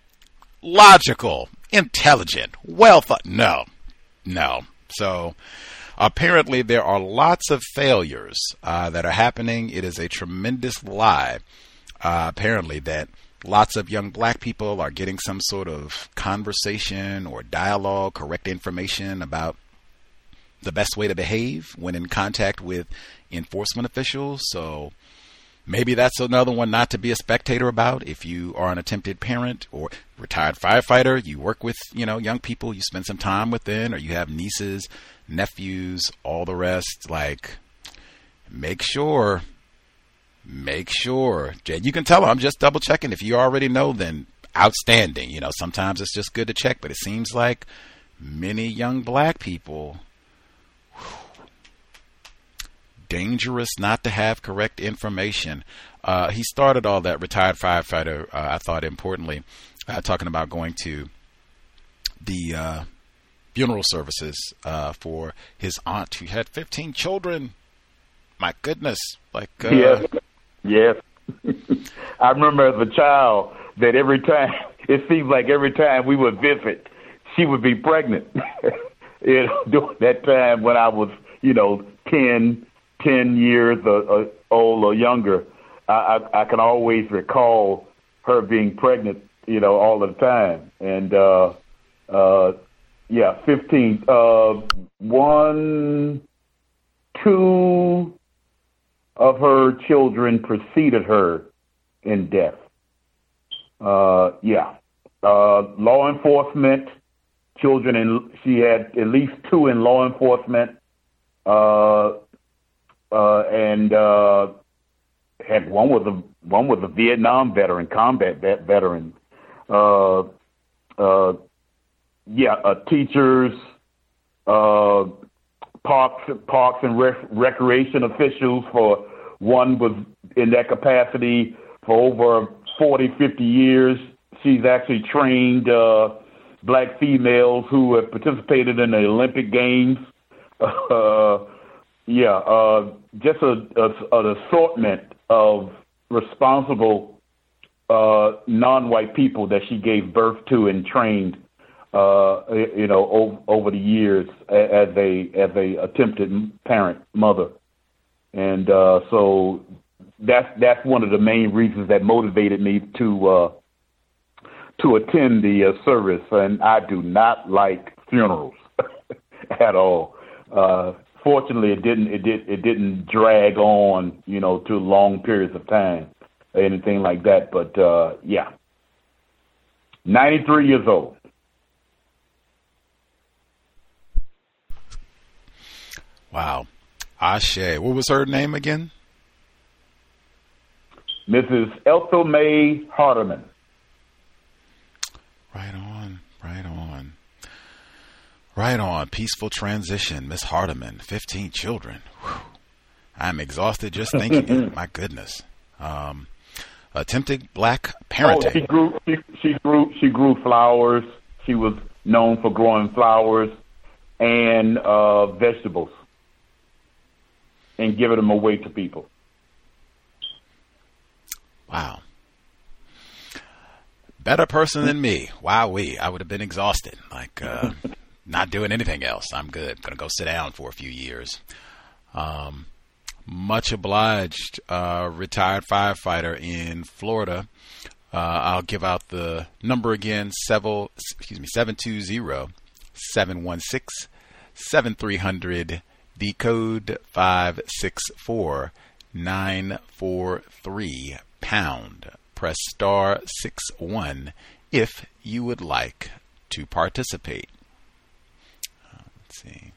logical, intelligent, well thought. No, no. So apparently there are lots of failures uh, that are happening. It is a tremendous lie, uh, apparently, that lots of young black people are getting some sort of conversation or dialogue, correct information about the best way to behave when in contact with enforcement officials. So maybe that's another one not to be a spectator about. If you are an attempted parent or retired firefighter, you work with, you know, young people, you spend some time with them, or you have nieces, nephews, all the rest, like make sure, make sure. You can tell them, I'm just double checking. If you already know, then outstanding. You know, sometimes it's just good to check, but it seems like many young black people, dangerous not to have correct information. Uh, he started all that, retired firefighter, uh, I thought importantly, uh, talking about going to the uh, funeral services uh, for his aunt who had fifteen children. My goodness. Like, uh, yes, yes. I remember as a child that every time, it seems like every time we would visit, she would be pregnant. You know, during that time when I was, you know, ten, ten years uh, old or younger, I, I, I can always recall her being pregnant, you know, all the time. And, uh, uh, yeah, fifteen, uh, one, two of her children preceded her in death. Uh, yeah. Uh, law enforcement, children, in, she had at least two in law enforcement, uh, uh, and uh, had one was a one was a Vietnam veteran, combat vet, veteran. Uh, uh, yeah, uh, teachers, uh, parks, parks and rec- recreation officials. For one was in that capacity for over forty, fifty years. She's actually trained uh, black females who have participated in the Olympic Games. Uh, yeah, uh, just a, a, an assortment of responsible uh, non-white people that she gave birth to and trained, uh, you know, over, over the years as a as a attempted parent, mother, and uh, so that's that's one of the main reasons that motivated me to uh, to attend the uh, service. And I do not like funerals at all. Uh, fortunately, it didn't it did it didn't drag on, you know, to long periods of time, or anything like that. But uh, yeah, ninety-three years old. Wow. Ashe. What was her name again? Missus Ethel May Hardeman. Right on. Right on. Right on. Peaceful transition. Miss Hardeman. fifteen children. Whew. I'm exhausted just thinking it. My goodness. Um, attempted black parenting. Oh, she grew, she, she grew, she grew flowers. She was known for growing flowers and uh, vegetables and giving them away to people. Wow. Better person than me. Wowee. I would have been exhausted. Like, uh, not doing anything else. I'm good. Going to go sit down for a few years. Um, much obliged, uh, retired firefighter in Florida. Uh, I'll give out the number again, several, excuse me, seven two zero, seven one six, seven three zero zero. The code five six four nine four three pound. Press star six one if you would like to participate. Uh, let's see.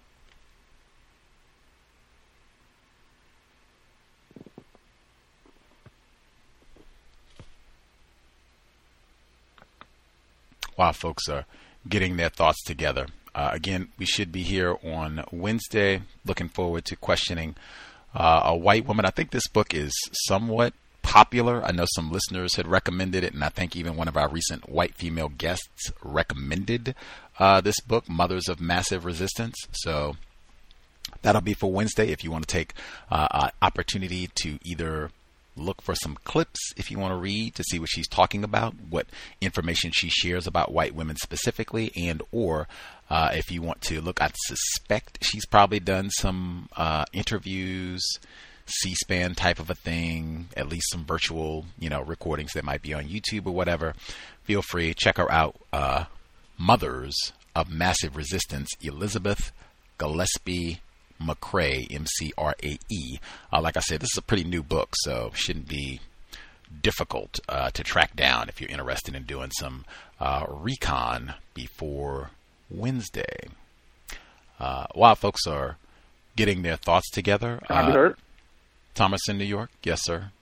While folks are getting their thoughts together. Uh, again, we should be here on Wednesday. Looking forward to questioning uh, a white woman. I think this book is somewhat popular. I know some listeners had recommended it, and I think even one of our recent white female guests recommended uh, this book, Mothers of Massive Resistance. So that'll be for Wednesday. If you want to take uh, an opportunity to either look for some clips if you want to read to see what she's talking about, what information she shares about white women specifically, and or uh, if you want to look, I suspect she's probably done some uh, interviews, C-SPAN type of a thing, at least some virtual, you know, recordings that might be on YouTube or whatever. Feel free, check her out. Uh, Mothers of Massive Resistance, Elizabeth Gillespie McCrae, M C R A E. Uh, like I said, this is a pretty new book, so shouldn't be difficult uh, to track down if you're interested in doing some uh, recon before Wednesday. Uh, while folks are getting their thoughts together, uh, Thomas in New York, yes, sir.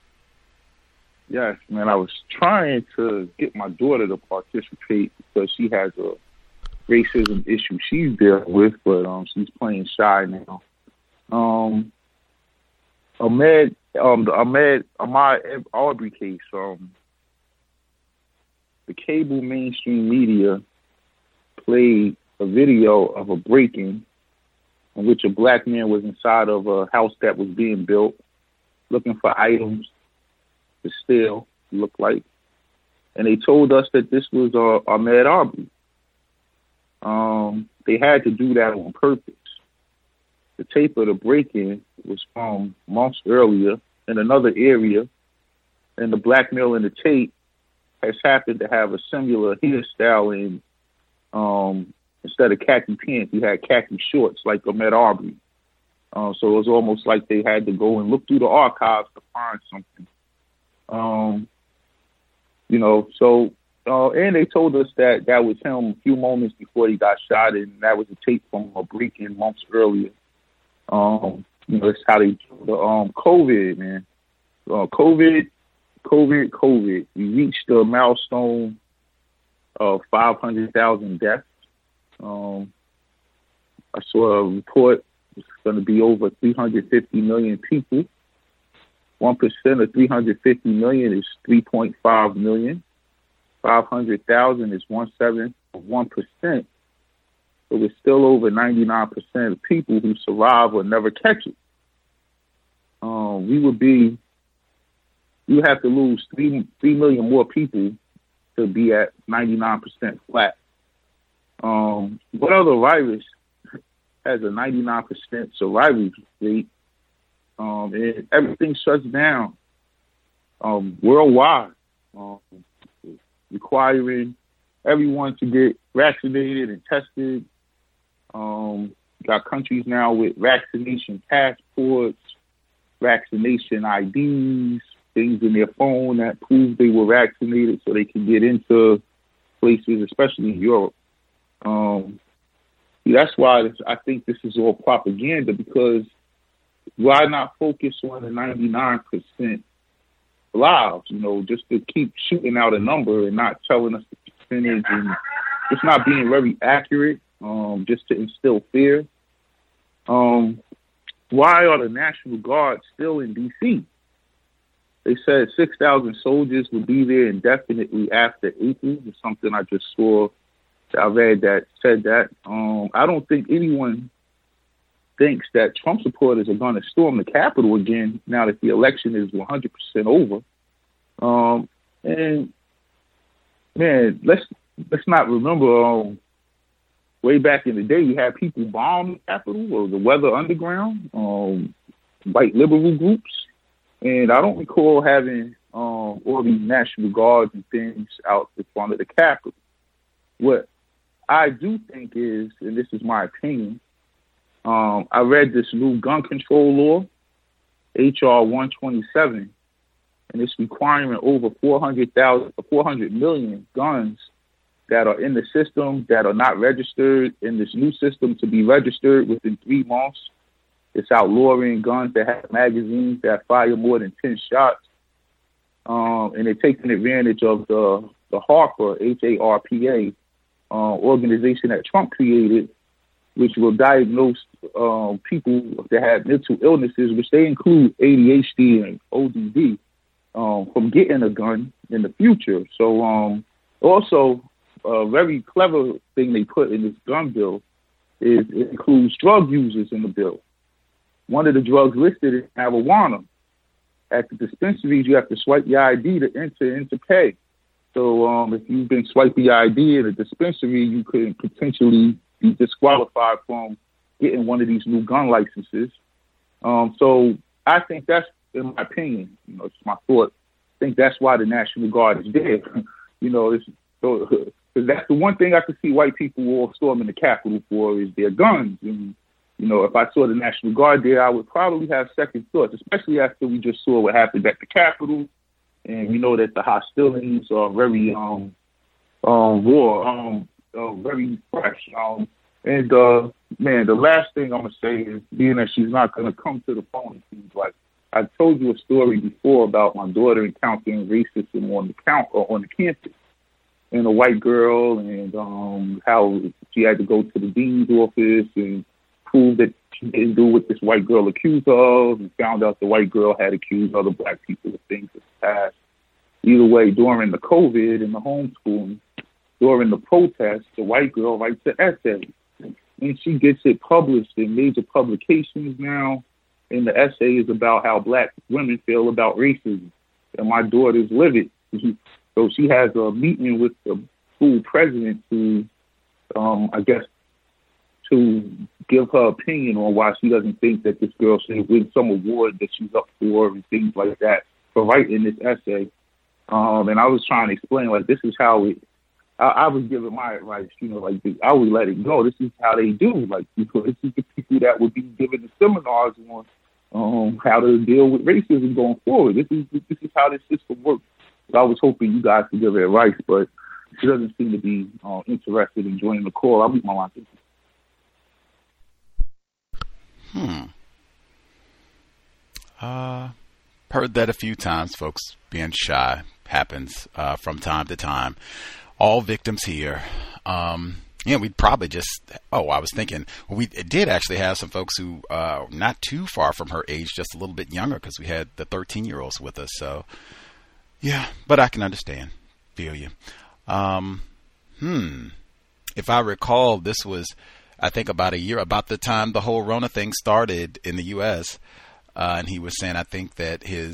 Yes, man. I was trying to get my daughter to participate because she has a racism issue she's dealing with, but um, she's playing shy now. Um, Ahmed, um, the Ahmed Ahmaud Arbery case. Um, the cable mainstream media played a video of a break-in in which a black man was inside of a house that was being built, looking for items to steal. Looked like, and they told us that this was uh, Ahmaud Arbery. Um, they had to do that on purpose. The tape of the break-in was from months earlier in another area, and the black male in the tape has happened to have a similar hairstyle, and um, instead of khaki pants, he had khaki shorts like Ahmaud Arbery. Uh, so it was almost like they had to go and look through the archives to find something. Um, you know, so... Uh, and they told us that that was him a few moments before he got shot, and that was a tape from a break-in months earlier. Um, you know, that's how they the um COVID, man. Uh, COVID, COVID, COVID. We reached the milestone of five hundred thousand deaths. Um, I saw a report it's going to be over three hundred fifty million people. One percent of three hundred fifty million is three point five million. five hundred thousand is one seventh of one percent. So it's still over ninety-nine percent of people who survive or never catch it. Um, we would be you have to lose three three million more people to be at ninety-nine percent flat. Um, what other virus has a ninety-nine percent survival rate? Um, and everything shuts down um, worldwide, um, requiring everyone to get vaccinated and tested. Um, got countries now with vaccination passports, vaccination I Ds, things in their phone that prove they were vaccinated so they can get into places, especially in Europe. Um, that's why this, I think this is all propaganda, because why not focus on the ninety-nine percent lives, you know, just to keep shooting out a number and not telling us the percentage, and just not being very accurate, um, just to instill fear. Um, why are the National Guard still in D C? They said six thousand soldiers will be there indefinitely after April, or something I just saw. I read that, said that. Um, I don't think anyone thinks that Trump supporters are going to storm the Capitol again now that the election is one hundred percent over. Um, and, man, let's let's not remember, um, way back in the day, we had people bomb the Capitol or the Weather Underground, um, white liberal groups. And I don't recall having um, all these National Guards and things out in front of the Capitol. What I do think is, and this is my opinion, um, I read this new gun control law, H R one twenty-seven, and it's requiring over four hundred thousand, four hundred million guns that are in the system that are not registered in this new system to be registered within three months. It's outlawing guns that have magazines that fire more than ten shots. Um, and they're taking advantage of the, the HARPA, H A R P A, uh, organization that Trump created, which will diagnose um, people that have mental illnesses, which they include A D H D and O D D, um, from getting a gun in the future. So um, also, a very clever thing they put in this gun bill is it includes drug users in the bill. One of the drugs listed is marijuana. At the dispensaries, you have to swipe your I D to enter into pay. So um, if you've been swiping your I D at a dispensary, you could potentially be disqualified from getting one of these new gun licenses. Um, so I think that's, in my opinion, you know, it's my thought. I think that's why the National Guard is there. you know, it's, so, cause that's the one thing I could see white people all storming the Capitol for is their guns. And you know, if I saw the National Guard there, I would probably have second thoughts, especially after we just saw what happened at the Capitol. And we know that the hostilities are very um, um, raw, um, uh, very fresh. Um, and, uh, man, the last thing I'm going to say is, being that she's not going to come to the phone, it seems like, I told you a story before about my daughter encountering racism on the count or on the campus. And a white girl, and um, how she had to go to the dean's office and prove that she didn't do what this white girl accused her of, and found out the white girl had accused other black people of things in the past. Either way, during the COVID and the homeschooling, during the protests, the white girl writes an essay. And she gets it published in major publications now. And the essay is about how black women feel about racism. And my daughter's livid. So she has a meeting with the school president to, um, I guess, to give her opinion on why she doesn't think that this girl should win some award that she's up for and things like that for writing this essay. Um, and I was trying to explain, like, this is how it, I, I was giving my advice, you know, like, I would let it go. This is how they do. Like, because this is the people that would be giving the seminars on um, how to deal with racism going forward. This is this is how this system works. So I was hoping you guys could give her advice, but she doesn't seem to be uh, interested in joining the call. I'll meet my line. Hmm. Uh, heard that a few times. Folks being shy happens uh, from time to time. All victims here. Um, yeah, we'd probably just. Oh, I was thinking we did actually have some folks who uh, not too far from her age, just a little bit younger, because we had the thirteen-year-olds with us. So, yeah, but I can understand. Feel you. Um, hmm. If I recall, this was, I think, about a year, about the time the whole Rona thing started in the U S, uh, and he was saying, I think that his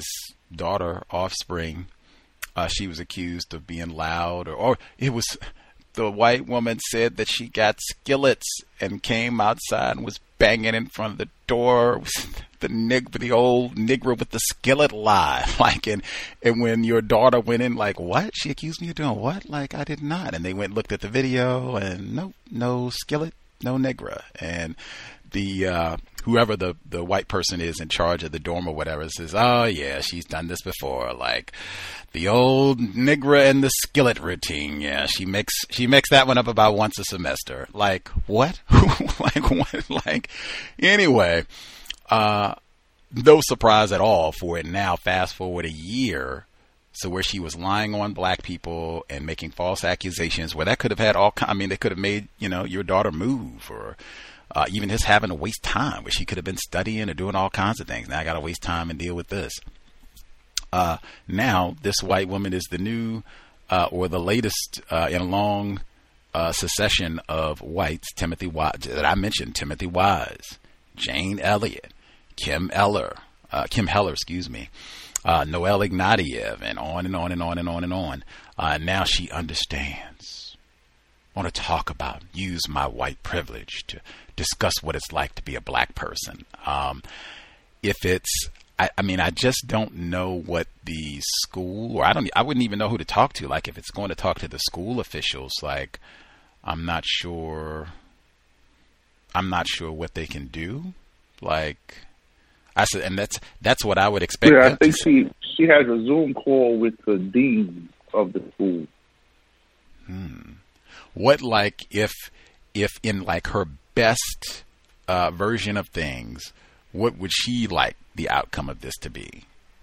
daughter, offspring, uh, she was accused of being loud, or, or it was the white woman said that she got skillets and came outside and was banging in front of the door. The nig, the old Negro with the skillet lie, like, and and when your daughter went in, like, what? She accused me of doing what? Like, I did not. And they went and looked at the video, and no, no skillet, no Negra, and the uh, whoever the the white person is in charge of the dorm or whatever says, oh yeah, she's done this before, like the old Negra and the skillet routine. Yeah, she makes she makes that one up about once a semester. Like what? like what? Like anyway. Uh, no surprise at all for it now. Fast forward a year, so where she was lying on black people and making false accusations, where that could have had all. I mean, they could have made, you know, your daughter move, or uh, even just having to waste time, where she could have been studying or doing all kinds of things. Now I got to waste time and deal with this. Uh, now this white woman is the new, uh, or the latest uh, in a long uh, succession of whites. Timothy Wise, that I mentioned, Timothy Wise, Jane Elliott, Kim Eller, uh, Kim Heller, excuse me, uh, Noel Ignatieff, and on and on and on and on and on. Uh, now she understands. I want to talk about, use my white privilege to discuss what it's like to be a black person. Um, if it's, I, I mean, I just don't know what the school, or I don't, I wouldn't even know who to talk to. Like if it's going to talk to the school officials, like I'm not sure, I'm not sure what they can do. Like, I said, and that's that's what I would expect. Yeah, I think she she has a Zoom call with the dean of the school. Hmm. What, like, if if in like her best uh, version of things, what would she like the outcome of this to be?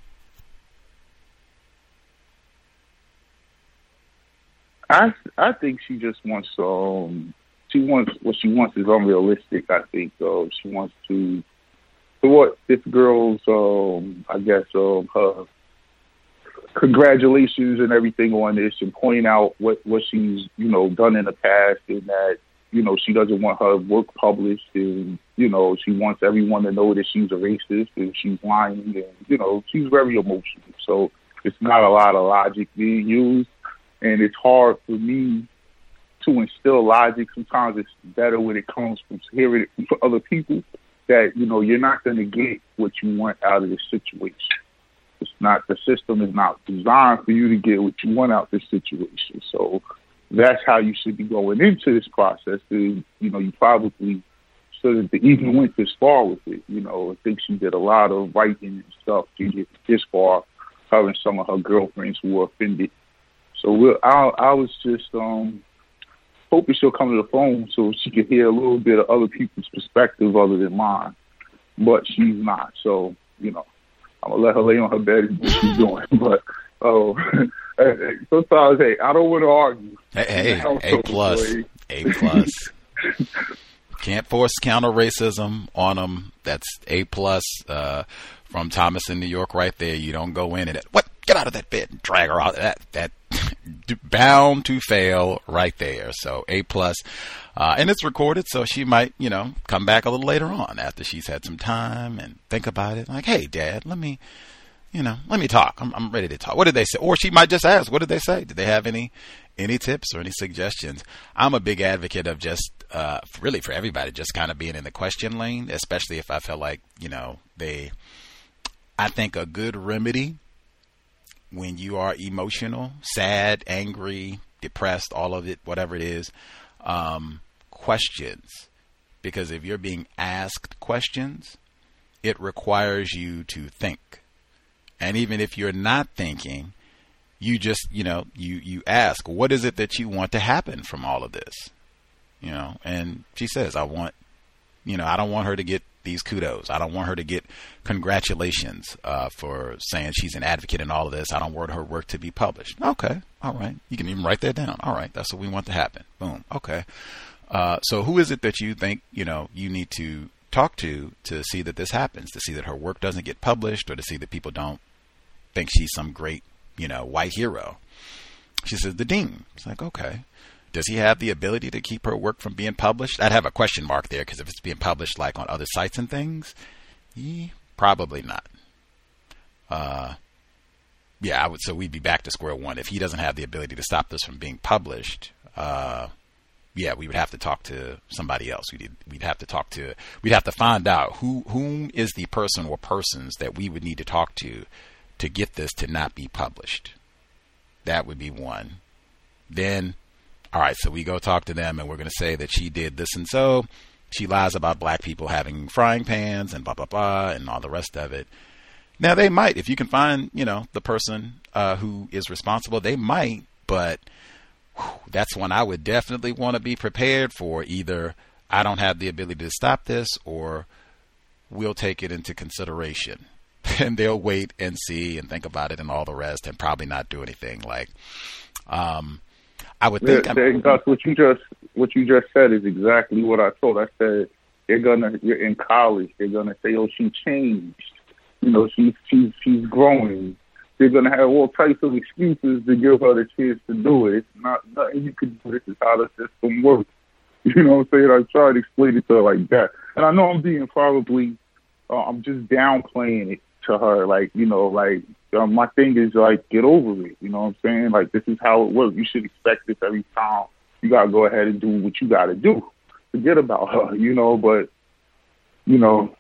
I I think she just wants um she wants what she wants is unrealistic. I think uh, she wants to. So what this girl's, um, I guess, um, her congratulations and everything on this, and point out what, what she's, you know, done in the past, and that, you know, she doesn't want her work published, and, you know, she wants everyone to know that she's a racist and she's lying, and, you know, she's very emotional. So it's not a lot of logic being used, and it's hard for me to instill logic. Sometimes it's better when it comes from hearing it from other people. That, you know, you're not going to get what you want out of this situation. It's not, the system is not designed for you to get what you want out of this situation. So that's how you should be going into this process. And, you know, you probably shouldn't have even went this far with it. You know, I think she did a lot of writing and stuff to get this far, her and some of her girlfriends who were offended. So we're, I, I was just, um, hoping she'll come to the phone so she can hear a little bit of other people's perspective other than mine. But she's not. So, you know, I'm going to let her lay on her bed and do what she's doing. But oh, sometimes, hey, I don't want to argue. Hey, hey, A plus. A plus. Can't force counter racism on them. That's A plus uh, from Thomas in New York right there. You don't go in and, what? Get out of that bed and drag her out. That, that, bound to fail right there. So A plus, uh, and it's recorded, so she might, you know, come back a little later on after she's had some time and think about it. Like, hey, Dad, let me, you know, let me talk. I'm, I'm ready to talk. What did they say? Or she might just ask, what did they say? Did they have any, any tips or any suggestions? I'm a big advocate of just, uh, really for everybody, just kind of being in the question lane, especially if I feel like, you know, they, I think a good remedy when you are emotional, sad, angry, depressed, all of it, whatever it is, um, questions. Because if you're being asked questions, it requires you to think. And even if you're not thinking, you just, you know, you, you ask, what is it that you want to happen from all of this? You know, and she says, I want, you know, I don't want her to get these kudos. I don't want her to get congratulations uh, for saying she's an advocate in all of this. I don't want her work to be published. Okay. All right. You can even write that down. All right. That's what we want to happen. Boom. Okay. Uh, so who is it that you think, you know, you need to talk to to see that this happens, to see that her work doesn't get published, or to see that people don't think she's some great, you know, white hero? She says, the dean. It's like, okay. Does he have the ability to keep her work from being published? I'd have a question mark there, because if it's being published like on other sites and things, yeah, probably not. Uh, yeah, I would. So we'd be back to square one if he doesn't have the ability to stop this from being published. Uh, yeah, we would have to talk to somebody else. We'd we'd have to talk to. We'd have to find out who whom is the person or persons that we would need to talk to to get this to not be published. That would be one. Then, all right, so we go talk to them, and we're going to say that she did this and so. She lies about black people having frying pans and blah, blah, blah, and all the rest of it. Now, they might, if you can find, you know, the person uh, who is responsible, they might, but whew, that's one I would definitely want to be prepared for. Either I don't have the ability to stop this, or we'll take it into consideration. And they'll wait and see and think about it and all the rest and probably not do anything. Like, um, I would think. Yeah, Gus, what you just what you just said is exactly what I told. I said they're gonna. You're in college. They're gonna say, "Oh, she changed. You know, she's she's she's growing." They're gonna have all types of excuses to give her the chance to do it. It's not nothing you can do. This is how the system works. You know what I'm saying? I tried to explain it to her like that, and I know I'm being probably. Uh, I'm just downplaying it to her, like, you know, like, um, my thing is, like, get over it, you know what I'm saying? Like, this is how it works. You should expect this every time. You got to go ahead and do what you got to do. Forget about her, you know, but, you know.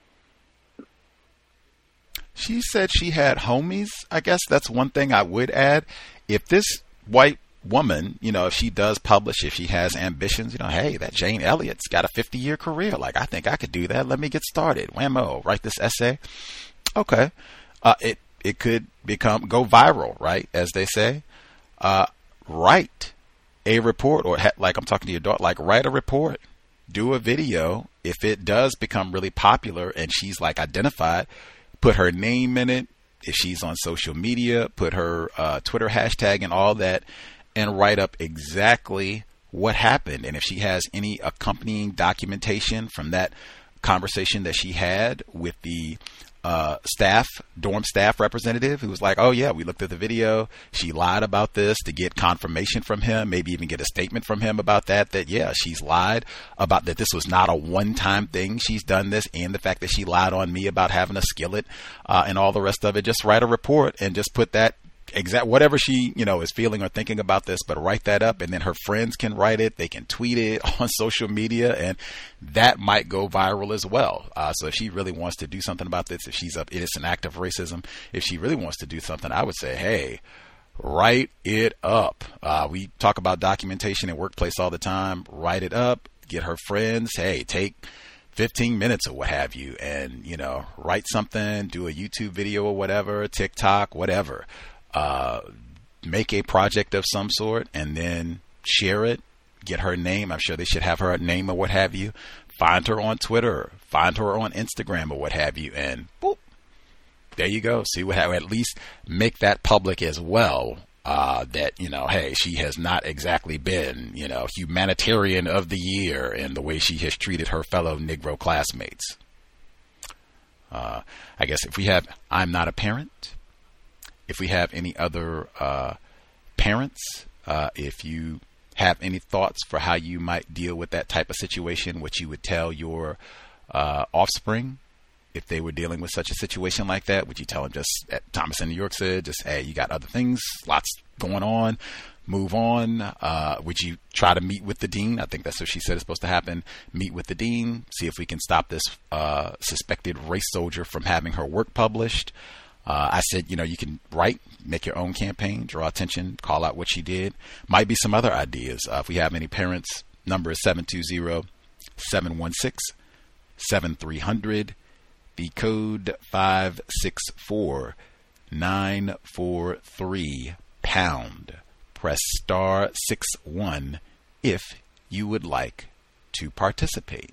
She said she had homies. I guess that's one thing I would add. If this white woman, you know, if she does publish, if she has ambitions, you know, hey, that Jane Elliott's got a fifty-year career. Like, I think I could do that. Let me get started. Whammo, write this essay. Okay. Uh, it, it could become, go viral, right? As they say, uh, write a report, or ha- like I'm talking to your daughter, like write a report, do a video. If it does become really popular and she's like identified, put her name in it. If she's on social media, put her uh, Twitter hashtag and all that, and write up exactly what happened. And if she has any accompanying documentation from that conversation that she had with the Uh, staff, dorm staff representative who was like, oh yeah, we looked at the video. She lied about this to get confirmation from him, maybe even get a statement from him about that, that yeah, she's lied about that. This was not a one-time thing. She's done this, and the fact that she lied on me about having a skillet uh, and all the rest of it. Just write a report and just put that exact, whatever she, you know, is feeling or thinking about this, but write that up, and then her friends can write it. They can tweet it on social media, and that might go viral as well. Uh, so if she really wants to do something about this, if she's up, it is an act of racism. If she really wants to do something, I would say, hey, write it up. Uh, we talk about documentation in workplace all the time. Write it up, get her friends. Hey, take fifteen minutes or what have you, and, you know, write something, do a YouTube video or whatever, TikTok, whatever. Uh, make a project of some sort and then share it, get her name. I'm sure they should have her name or what have you. Find her on Twitter, find her on Instagram or what have you. And boop, there you go. See what happens. At least make that public as well. Uh, that, you know, hey, she has not exactly been, you know, humanitarian of the year in the way she has treated her fellow Negro classmates. Uh, I guess if we have, I'm not a parent. If we have any other uh, parents, uh, if you have any thoughts for how you might deal with that type of situation, what you would tell your uh, offspring if they were dealing with such a situation like that, would you tell them just, as Thomas in New York said, just, hey, you got other things, lots going on, move on? Uh, would you try to meet with the dean? I think that's what she said is supposed to happen. Meet with the dean, see if we can stop this uh, suspected race soldier from having her work published. Uh, I said, you know, you can write, make your own campaign, draw attention, call out what she did. Might be some other ideas. Uh, if we have any parents, number is seven two zero, seven one six, seven three zero zero. The code five six four, nine four three, pound. Press star six one if you would like to participate.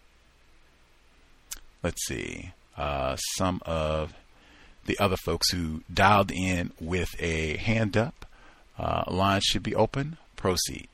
Let's see. Uh, some of the other folks who dialed in with a hand up. Uh, line should be open. Proceed.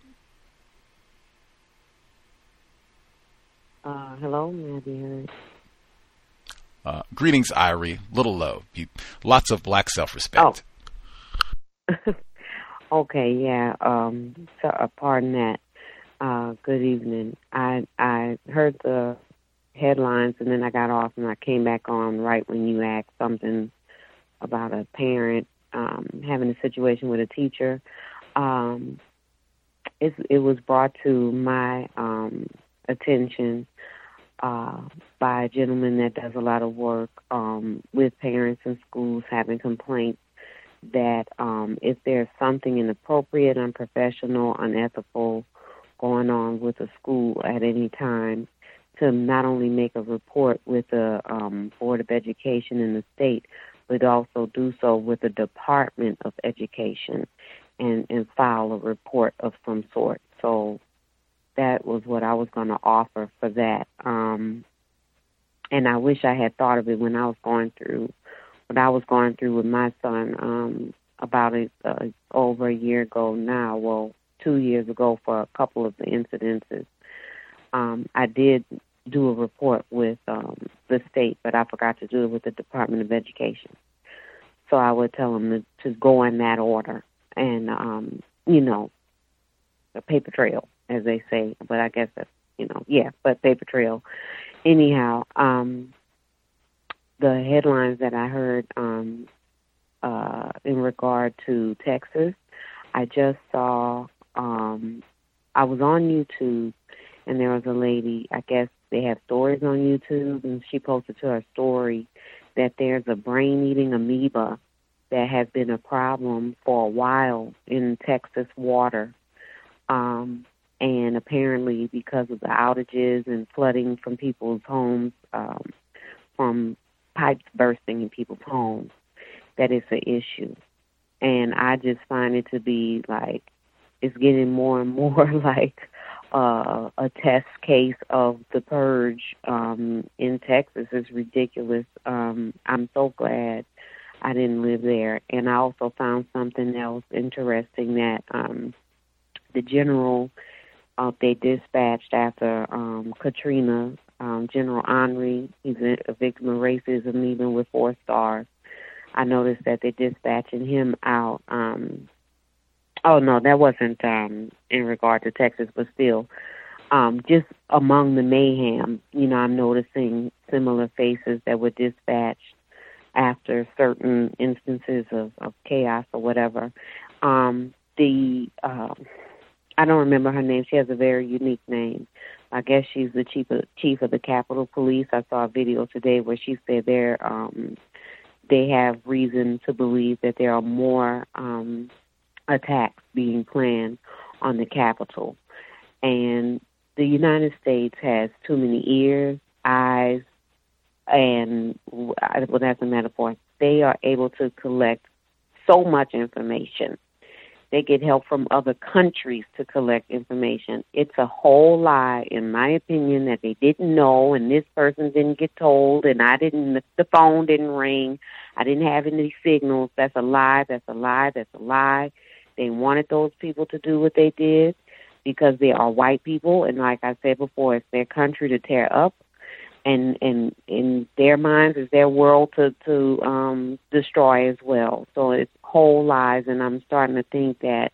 Uh, hello, may I be heard? Uh, greetings, Irie. Little low. You, lots of black self-respect. Oh. Okay, yeah. Um, so, uh, pardon that. Uh, good evening. I I heard the headlines and then I got off and I came back on right when you asked something about a parent um, having a situation with a teacher. Um, it, it was brought to my um, attention uh, by a gentleman that does a lot of work um, with parents in schools having complaints that um, if there's something inappropriate, unprofessional, unethical going on with a school at any time, to not only make a report with the um, Board of Education in the state, but also do so with the Department of Education and, and file a report of some sort. So that was what I was going to offer for that. Um, and I wish I had thought of it when I was going through what I was going through with my son um, about a, uh, over a year ago now, well, two years ago for a couple of the incidences. Um, I did do a report with um, the state, but I forgot to do it with the Department of Education. So I would tell them to, to go in that order and, um, you know, a paper trail, as they say. But I guess that's, you know, yeah, but paper trail. Anyhow, um, the headlines that I heard um, uh, in regard to Texas, I just saw, um, I was on YouTube, and there was a lady, I guess they have stories on YouTube, and she posted to her story that there's a brain-eating amoeba that has been a problem for a while in Texas water. Um, and apparently because of the outages and flooding from people's homes, um, from pipes bursting in people's homes, that it's an issue. And I just find it to be like, it's getting more and more like uh, a test case of the purge um, in Texas. It's ridiculous. Um, I'm so glad I didn't live there. And I also found something else interesting that um, the general uh, they dispatched after um, Katrina, um, General Henry, he's a, a victim of racism, even with four stars. I noticed that they're dispatching him out. Um, oh, no, that wasn't um, in regard to Texas, but still, um, just among the mayhem, you know, I'm noticing similar faces that were dispatched after certain instances of, of chaos or whatever. Um, the uh, I don't remember her name. She has a very unique name. I guess she's the chief of, chief of the Capitol Police. I saw a video today where she said they're, um, they have reason to believe that there are more um, attacks being planned on the Capitol. And the United States has too many ears, eyes, and, well, that's a metaphor. They are able to collect so much information. They get help from other countries to collect information. It's a whole lie, in my opinion, that they didn't know, and this person didn't get told, and I didn't, the phone didn't ring, I didn't have any signals. That's a lie, that's a lie, that's a lie. They wanted those people to do what they did because they are white people, and like I said before, it's their country to tear up, and and in their minds, it's their world to, to um, destroy as well. So it's whole lies, and I'm starting to think that,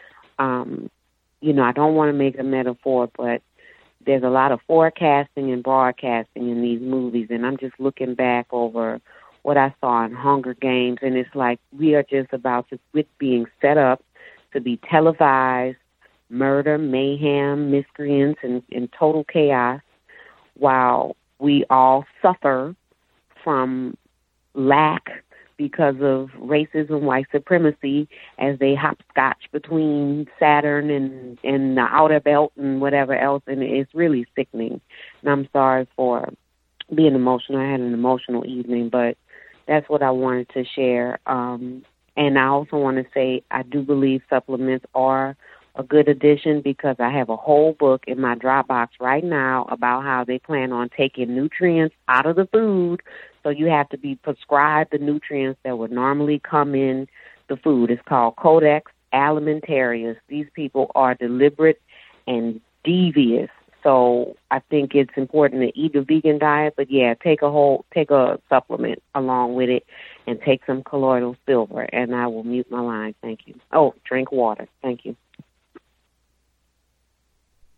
um, you know, I don't want to make a metaphor, but there's a lot of forecasting and broadcasting in these movies, and I'm just looking back over what I saw in Hunger Games, and it's like we are just about to quit being set up to be televised, murder, mayhem, miscreants, and, and total chaos, while we all suffer from lack because of racism, white supremacy, as they hopscotch between Saturn and, and the outer belt and whatever else, and it's really sickening. And I'm sorry for being emotional. I had an emotional evening, but that's what I wanted to share. Um, and I also want to say I do believe supplements are a good addition because I have a whole book in my Dropbox right now about how they plan on taking nutrients out of the food. So you have to be prescribed the nutrients that would normally come in the food. It's called Codex Alimentarius. These people are deliberate and devious. So I think it's important to eat a vegan diet, but yeah, take a whole, take a supplement along with it and take some colloidal silver, and I will mute my line. Thank you. Oh, drink water. Thank you.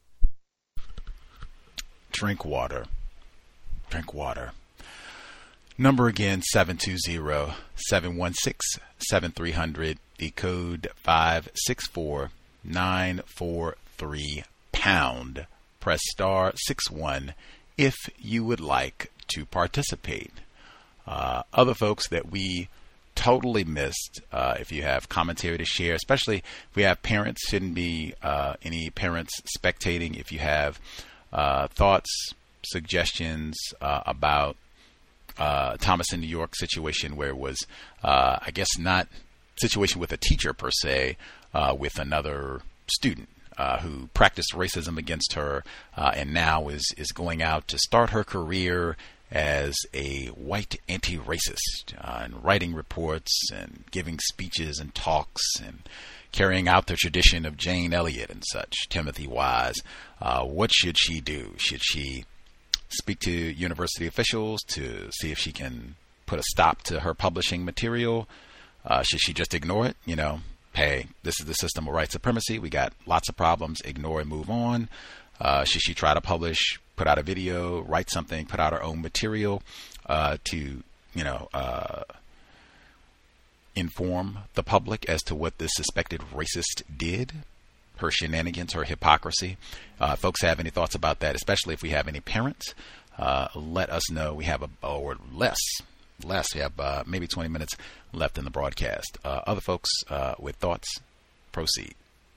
Drink water. Drink water. Number again, seven two zero, seven one six, seven three zero zero. The code five six four nine four three pound. Press star six one if you would like to participate. Uh, other folks that we totally missed, uh, if you have commentary to share, especially if we have parents, shouldn't be uh, any parents spectating. If you have uh, thoughts, suggestions uh, about uh, Thomas in New York situation where it was, uh, I guess, not situation with a teacher per se, uh, with another student uh, who practiced racism against her uh, and now is, is going out to start her career as a white anti-racist uh, and writing reports and giving speeches and talks and carrying out the tradition of Jane Elliott and such, Timothy Wise. Uh, what should she do? Should she speak to university officials to see if she can put a stop to her publishing material? Uh, should she just ignore it? You know, hey, this is the system of white supremacy. We got lots of problems. Ignore and move on. Uh, should she try to publish, put out a video, write something, put out her own material uh, to, you know, uh, inform the public as to what this suspected racist did, her shenanigans, her hypocrisy? Uh, folks have any thoughts about that, especially if we have any parents? Uh, let us know. We have a, or less, less, we have uh, maybe twenty minutes left in the broadcast. Uh, other folks uh, with thoughts, proceed.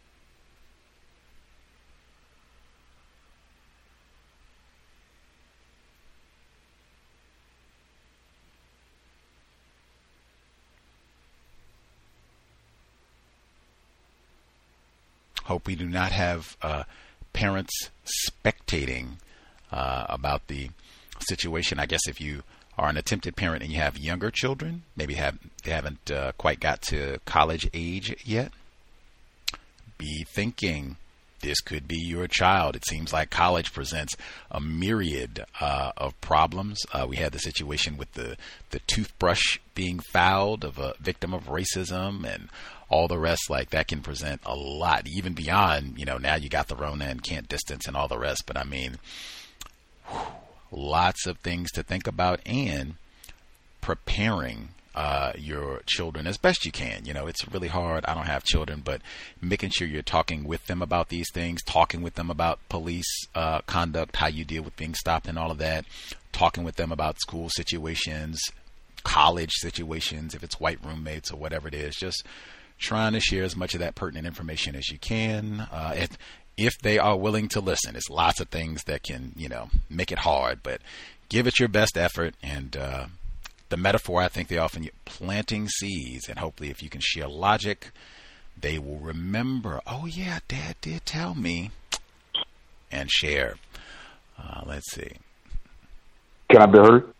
Hope we do not have uh, parents spectating uh, about the situation. I guess if you are an attempted parent and you have younger children, maybe have they haven't uh, quite got to college age yet, be thinking this could be your child. It seems like college presents a myriad uh, of problems. Uh, we had the situation with the, the toothbrush being fouled of a victim of racism and all the rest. Like that can present a lot, even beyond, you know, now you got the Rona and can't distance and all the rest. But I mean, whew, lots of things to think about and preparing uh, your children as best you can. You know, it's really hard. I don't have children, but making sure you're talking with them about these things, talking with them about police uh, conduct, how you deal with being stopped and all of that, talking with them about school situations, college situations, if it's white roommates or whatever it is, just trying to share as much of that pertinent information as you can. Uh, if, if they are willing to listen, it's lots of things that can, you know, make it hard, but give it your best effort. And uh, the metaphor, I think they often use, planting seeds, and hopefully if you can share logic, they will remember, oh yeah, Dad did tell me, and share. Uh, let's see. Can I be heard?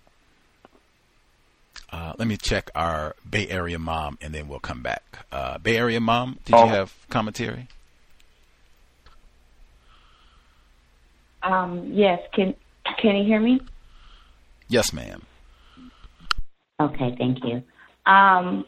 Uh, let me check our Bay Area mom, and then we'll come back. Uh, Bay Area mom, did oh. you have commentary? Um, yes. Can Can you hear me? Yes, ma'am. Okay, thank you. Um,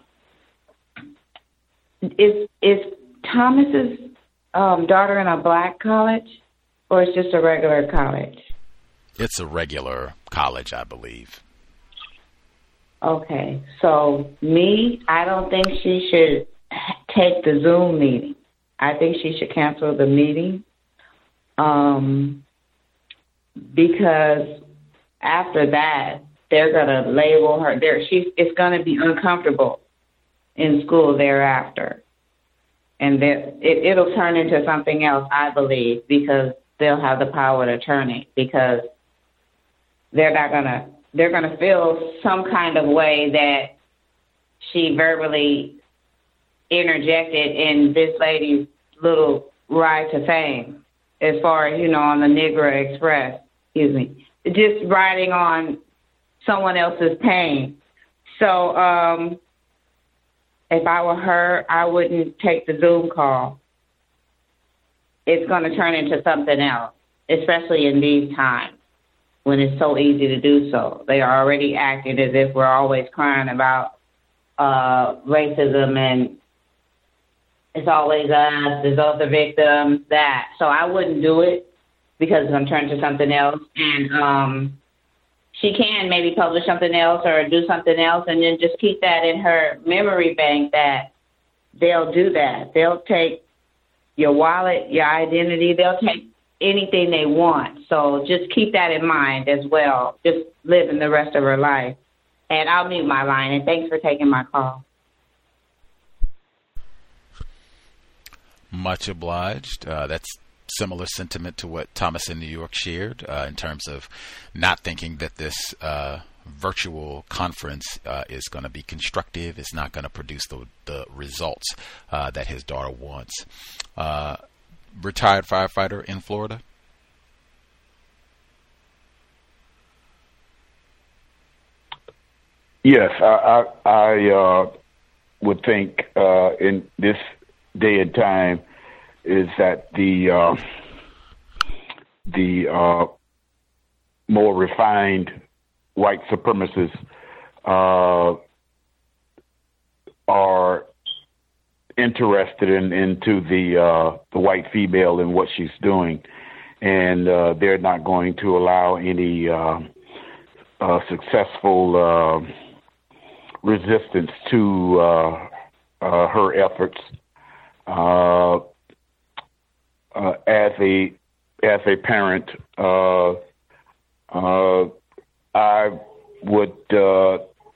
is is Thomas's um, daughter in a black college, or is just a regular college? It's a regular college, I believe. Okay, so me, I don't think she should take the Zoom meeting. I think she should cancel the meeting um, because after that, they're going to label her. There, she's. It's going to be uncomfortable in school thereafter, and it, it'll turn into something else, I believe, because they'll have the power to turn it because they're not going to. They're going to feel some kind of way that she verbally interjected in this lady's little ride to fame, as far as, you know, on the Negro Express, excuse me, just riding on someone else's pain. So um, if I were her, I wouldn't take the Zoom call. It's going to turn into something else, especially in these times, when it's so easy to do so. They are already acting as if we're always crying about uh, racism and it's always us, there's other victims, that. So I wouldn't do it because it's going to turn to something else. And um, she can maybe publish something else or do something else, and then just keep that in her memory bank that they'll do that. They'll take your wallet, your identity. They'll take anything they want. So just keep that in mind as well. Just living the rest of her life. And I'll mute my line, and thanks for taking my call. Much obliged. Uh, that's similar sentiment to what Thomas in New York shared uh, in terms of not thinking that this uh, virtual conference uh, is going to be constructive, is not going to produce the, the results uh, that his daughter wants. Uh, retired firefighter in Florida. Yes, I, I, I uh, would think uh, in this day and time is that the uh, the uh, more refined white supremacists uh, are interested in into the uh, the white female and what she's doing, and uh, they're not going to allow any uh, uh, successful uh, resistance to uh, uh, her efforts. Uh, uh, as a as a parent, uh, uh, I would uh,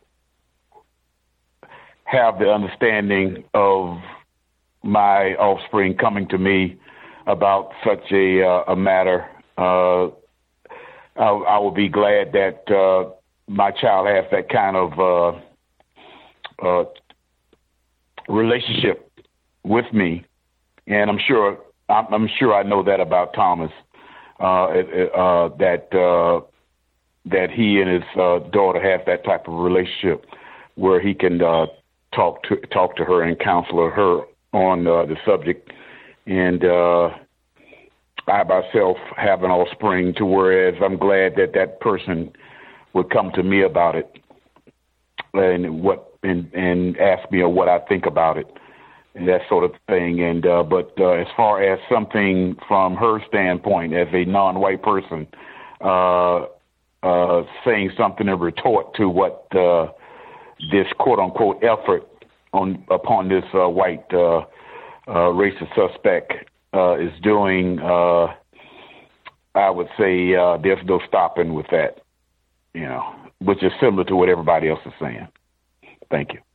have the understanding of my offspring coming to me about such a uh, a matter. Uh, I, I would be glad that uh, my child has that kind of uh, uh, relationship with me, and I'm sure I'm, I'm sure I know that about Thomas, uh, uh, that uh, that he and his uh, daughter have that type of relationship where he can uh, talk to talk to her and counsel her on uh, the subject. And uh, I myself have an offspring, to whereas I'm glad that that person would come to me about it and what and, and ask me what I think about it. And that sort of thing. And uh, but uh, as far as something from her standpoint, as a non-white person, uh, uh, saying something in retort to what uh, this quote-unquote effort on upon this uh, white uh, uh, racist suspect uh, is doing, uh, I would say uh, there's no stopping with that. You know, which is similar to what everybody else is saying. Thank you.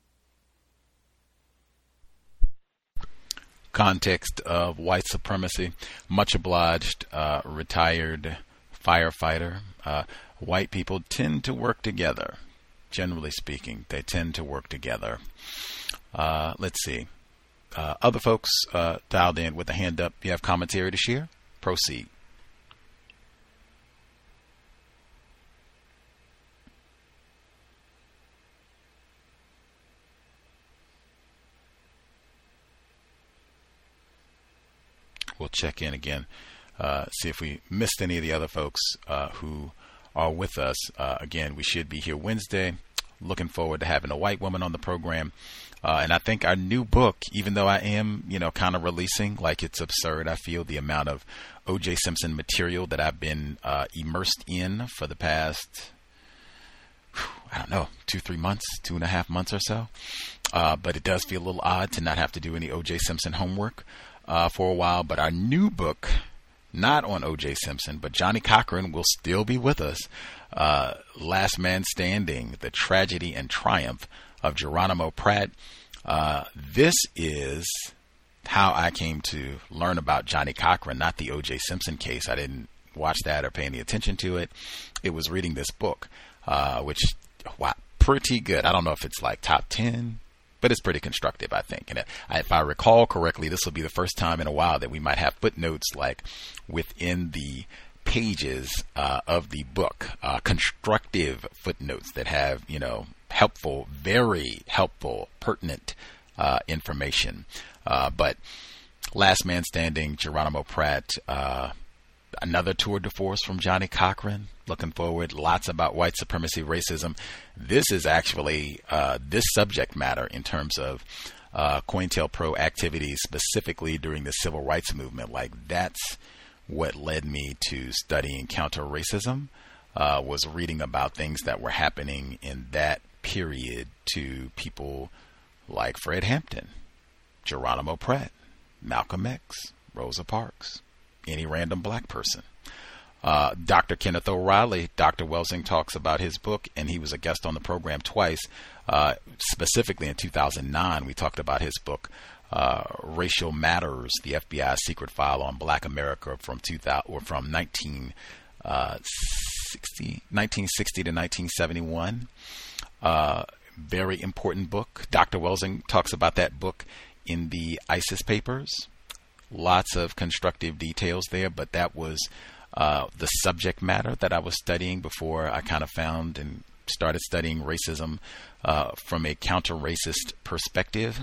Context of white supremacy. Much obliged, uh, retired firefighter. Uh, white people tend to work together. Generally speaking, they tend to work together. Uh, let's see. Uh, other folks uh, dialed in with a hand up. You have commentary to share? Proceed. We'll check in again, uh, see if we missed any of the other folks uh, who are with us. Uh, again, we should be here Wednesday. Looking forward to having a white woman on the program. Uh, and I think our new book, even though I am, you know, kind of releasing, like it's absurd, I feel, the amount of O J Simpson material that I've been uh, immersed in for the past, I don't know, two, three months, two and a half months or so. Uh, but it does feel a little odd to not have to do any O J Simpson homework. Uh, for a while, but our new book, not on O J Simpson, but Johnnie Cochran will still be with us. Uh, Last Man Standing, The Tragedy and Triumph of Geronimo Pratt. Uh, this is how I came to learn about Johnnie Cochran, not the O J Simpson case. I didn't watch that or pay any attention to it. It was reading this book, uh, which, wow, pretty good. I don't know if it's like top ten, but it's pretty constructive, I think. And if I recall correctly, this will be the first time in a while that we might have footnotes like within the pages uh, of the book, uh, constructive footnotes that have, you know, helpful, very helpful, pertinent uh, information. Uh, but Last Man Standing, Geronimo Pratt, uh, another tour de force from Johnnie Cochran. Looking forward. Lots about white supremacy, racism. This is actually uh, this subject matter in terms of uh, COINTELPRO activities, specifically during the civil rights movement. Like, that's what led me to studying counter racism. uh, was reading about things that were happening in that period to people like Fred Hampton, Geronimo Pratt, Malcolm X, Rosa Parks, any random black person. Uh, Doctor Kenneth O'Reilly, Doctor Welsing talks about his book, and he was a guest on the program twice. Uh, specifically in two thousand nine, we talked about his book, uh, Racial Matters, the F B I's secret file on Black America from two thousand, or from nineteen sixty, nineteen sixty to nineteen seventy-one. Uh, very important book. Doctor Welsing talks about that book in the ISIS papers. Lots of constructive details there, but that was uh, the subject matter that I was studying before I kind of found and started studying racism uh, from a counter-racist perspective.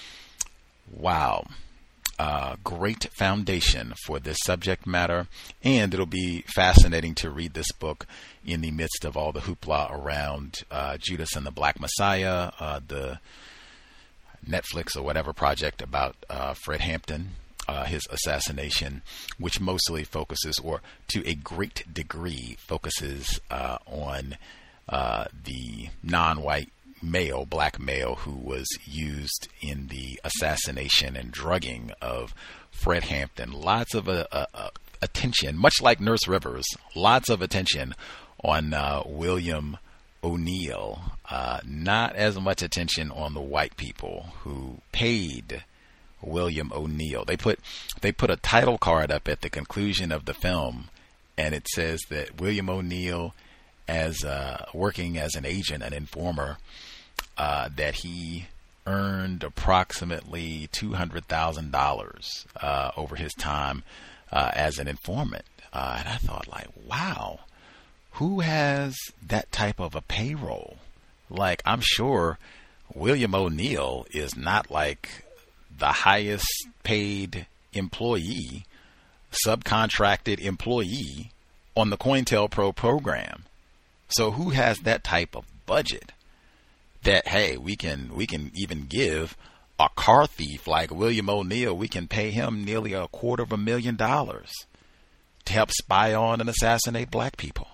Wow. Uh, great foundation for this subject matter, and it'll be fascinating to read this book in the midst of all the hoopla around uh, Judas and the Black Messiah, uh, the Netflix or whatever project about uh, Fred Hampton, uh, his assassination, which mostly focuses, or to a great degree focuses uh, on uh, the non-white male, black male, who was used in the assassination and drugging of Fred Hampton. Lots of uh, uh, attention, much like Nurse Rivers, lots of attention on uh, William O'Neill. Uh, not as much attention on the white people who paid William O'Neill. They put they put a title card up at the conclusion of the film, and it says that William O'Neill, as uh, working as an agent, an informer, uh, that he earned approximately two hundred thousand dollars uh, over his time uh, as an informant. Uh, and I thought, like, wow, who has that type of a payroll? Like, I'm sure William O'Neill is not like the highest paid employee, subcontracted employee on the COINTELPRO program. So who has that type of budget that, hey, we can we can even give a car thief like William O'Neill, we can pay him nearly a quarter of a million dollars to help spy on and assassinate black people?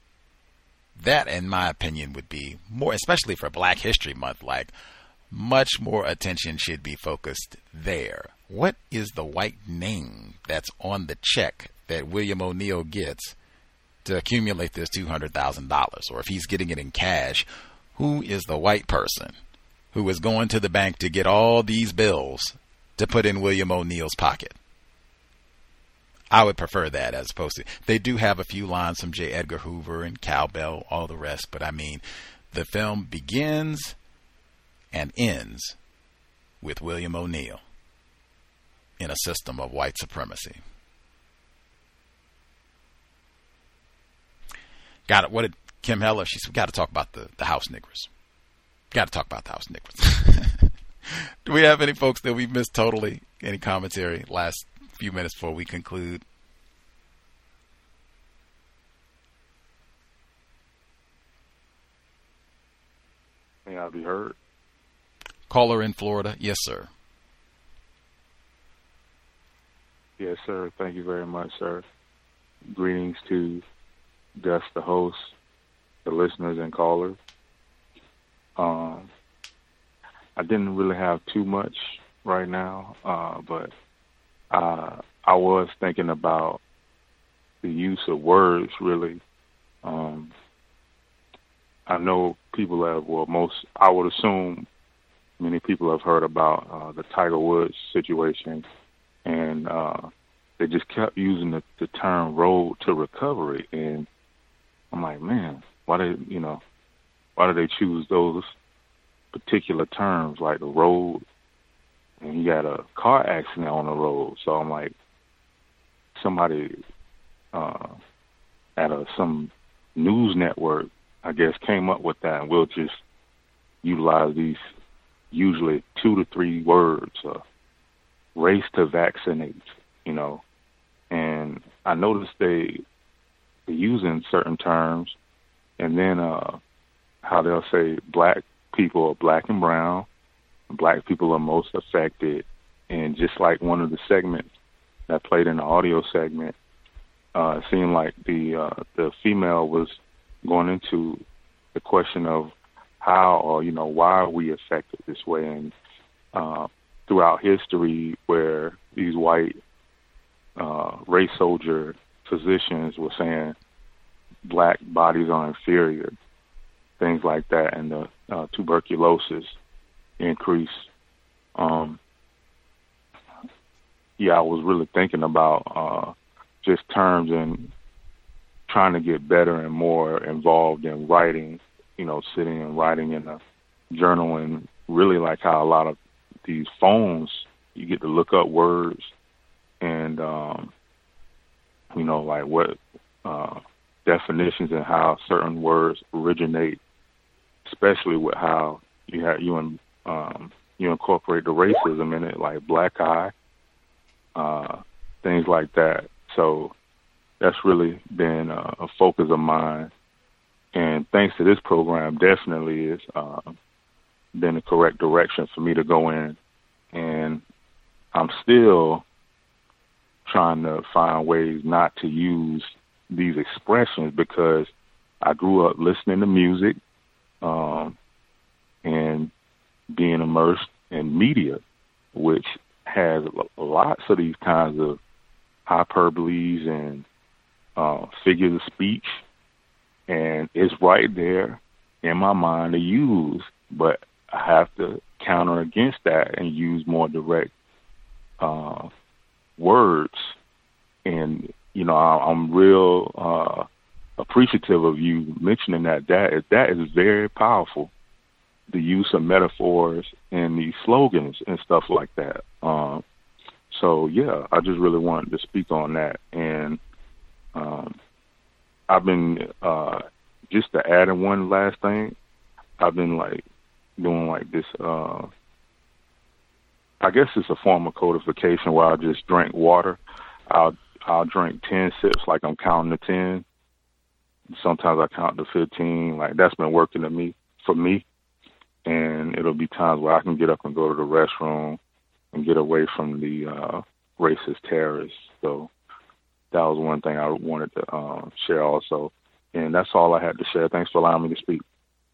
That, in my opinion, would be more, especially for Black History Month, like much more attention should be focused there. What is the white name that's on the check that William O'Neill gets to accumulate this two hundred thousand dollars? Or if he's getting it in cash, who is the white person who is going to the bank to get all these bills to put in William O'Neill's pocket? I would prefer that as opposed to, they do have a few lines from J. Edgar Hoover and Cowbell, all the rest, but I mean, the film begins and ends with William O'Neill in a system of white supremacy. Got it. What did Kim Heller? She said, we got to talk about the, the house niggers. Got to talk about the house niggers. Do we have any folks that we missed totally? Any commentary? Last few minutes before we conclude. May I be heard? Caller in Florida. Yes, sir. Yes, sir. Thank you very much, sir. Greetings to Gus, the host, the listeners and callers. Um, I didn't really have too much right now, uh, but uh, I was thinking about the use of words, really. Um, I know people have, well, most, I would assume many people have heard about uh, the Tiger Woods situation, and uh, they just kept using the, the term road to recovery. And I'm like, man, why they, you know, why do they choose those particular terms, like the road? And he got a car accident on the road. So I'm like, somebody uh, at a, some news network, I guess, came up with that, and we'll just utilize these usually two to three words, uh, race to vaccinate, you know. And I noticed they they're using certain terms, and then uh, how they'll say black people are black and brown, black people are most affected. And just like one of the segments that played in the audio segment, uh, it seemed like the uh, the female was going into the question of how or, you know, why are we affected this way? And uh, throughout history where these white uh, race soldier physicians were saying black bodies are inferior, things like that, and the uh, tuberculosis increase. Um, yeah, I was really thinking about uh, just terms and trying to get better and more involved in writing, you know, sitting and writing in a journal, and really like how a lot of these phones, you get to look up words and, um, you know, like what uh, definitions and how certain words originate, especially with how you have, you, in, um, you incorporate the racism in it, like black eye, uh, things like that. So that's really been a, a focus of mine. And thanks to this program, definitely is uh, been the correct direction for me to go in. And I'm still trying to find ways not to use these expressions because I grew up listening to music um, and being immersed in media, which has lots of these kinds of hyperboles and uh, figures of speech. And it's right there in my mind to use, but I have to counter against that and use more direct uh, words. And, you know, I, I'm real uh, appreciative of you mentioning that. That is, that is very powerful, the use of metaphors and these slogans and stuff like that. Um, so, yeah, I just really wanted to speak on that. And um, I've been, uh, just to add in one last thing, I've been like doing like this, uh, I guess it's a form of codification where I just drink water. I'll, I'll drink ten sips like I'm counting to ten. Sometimes I count to fifteen. Like that's been working to me, for me. And it'll be times where I can get up and go to the restroom and get away from the uh, racist terrorists. So that was one thing I wanted to uh, share also. And that's all I had to share. Thanks for allowing me to speak.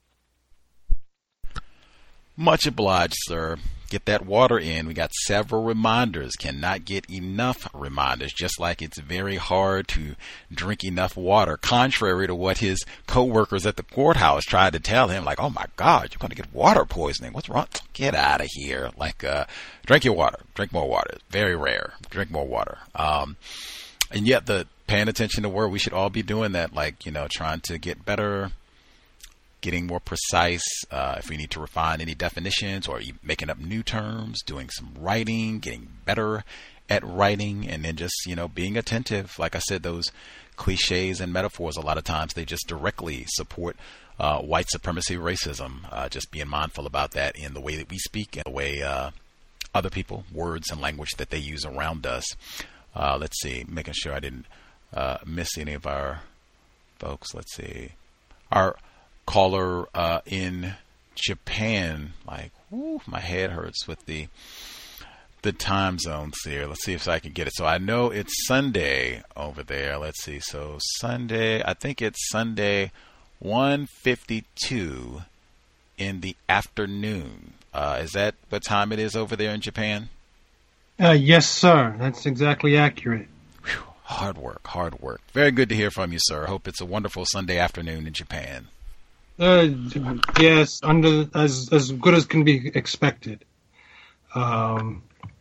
Much obliged, sir. Get that water in. We got several reminders. Cannot get enough reminders, just like it's very hard to drink enough water, contrary to what his co-workers at the courthouse tried to tell him, like, oh, my God, you're going to get water poisoning. What's wrong? Get out of here. Like, uh, drink your water. Drink more water. Very rare. Drink more water. Um, and yet the paying attention to where we should all be doing that, like, you know, trying to get better, getting more precise, uh, if we need to refine any definitions or making up new terms, doing some writing, getting better at writing, and then just, you know, being attentive. Like I said, those cliches and metaphors, a lot of times they just directly support uh, white supremacy, racism, uh, just being mindful about that in the way that we speak and the way uh, other people, words and language that they use around us. Uh, let's see, making sure I didn't uh, miss any of our folks. Let's see. Our caller uh, in Japan, like, whoo, my head hurts with the the time zones here. Let's see if I can get it. So I know it's Sunday over there. Let's see. So Sunday, I think it's Sunday one fifty-two in the afternoon. Uh, is that what time it is over there in Japan? Uh, yes, sir. That's exactly accurate. Whew, hard work, hard work. Very good to hear from you, sir. Hope it's a wonderful Sunday afternoon in Japan. Uh, yes, under as as good as can be expected. Um,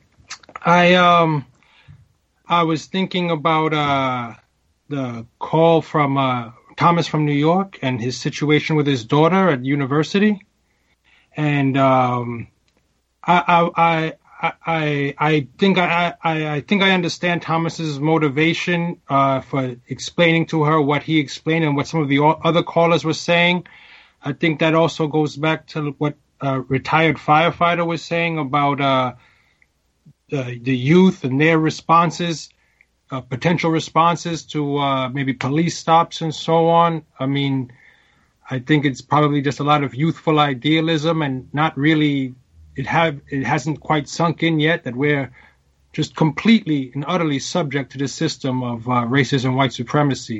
I um, I was thinking about uh the call from uh Thomas from New York and his situation with his daughter at university, and um, I I I I think I I, I think I understand Thomas's motivation uh for explaining to her what he explained and what some of the other callers were saying. I think that also goes back to what a retired firefighter was saying about uh, the, the youth and their responses, uh, potential responses to uh, maybe police stops and so on. I mean, I think it's probably just a lot of youthful idealism and not really, it have it hasn't quite sunk in yet that we're just completely and utterly subject to the system of uh, racism and white supremacy.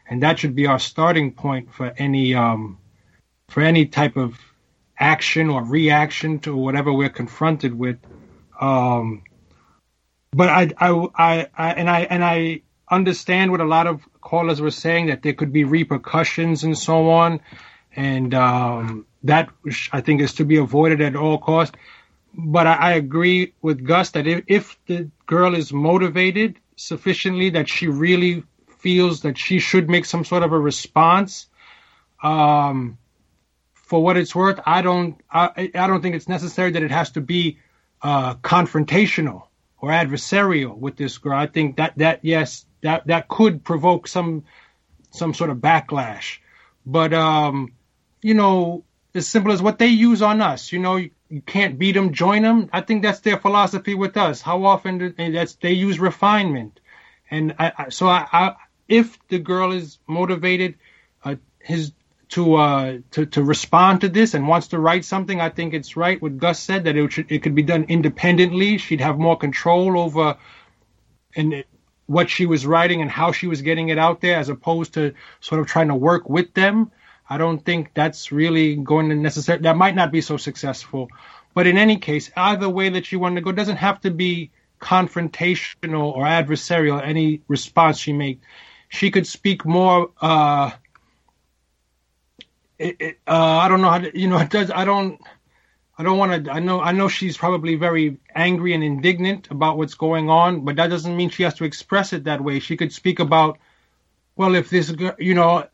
and that should be our starting point for any um, for any type of action or reaction to whatever we're confronted with. Um, but I, I, I, I, and I, and I understand what a lot of callers were saying, that there could be repercussions and so on, and um, that I think is to be avoided at all costs. But I, I agree with Gus that if, if the girl is motivated sufficiently that she really feels that she should make some sort of a response, um, for what it's worth, I don't, I, I don't think it's necessary that it has to be uh, confrontational or adversarial with this girl. I think that that yes, that that could provoke some some sort of backlash. But um, you know, as simple as what they use on us, you know, you, you can't beat them, join them. I think that's their philosophy with us. How often do they, that's they use refinement, and I, I, so I, I, if the girl is motivated, uh, his. To, uh, to to respond to this and wants to write something, I think it's right what Gus said, that it should, it could be done independently. She'd have more control over and it, what she was writing and how she was getting it out there, as opposed to sort of trying to work with them. I don't think that's really going to necessarily, that might not be so successful. But in any case, either way that she wanted to go, doesn't have to be confrontational or adversarial, any response she makes. She could speak more, uh, It, it, uh, I don't know how to, you know, it does. I don't, I don't want to, I know, I know she's probably very angry and indignant about what's going on, but that doesn't mean she has to express it that way. She could speak about, well, if this, you know,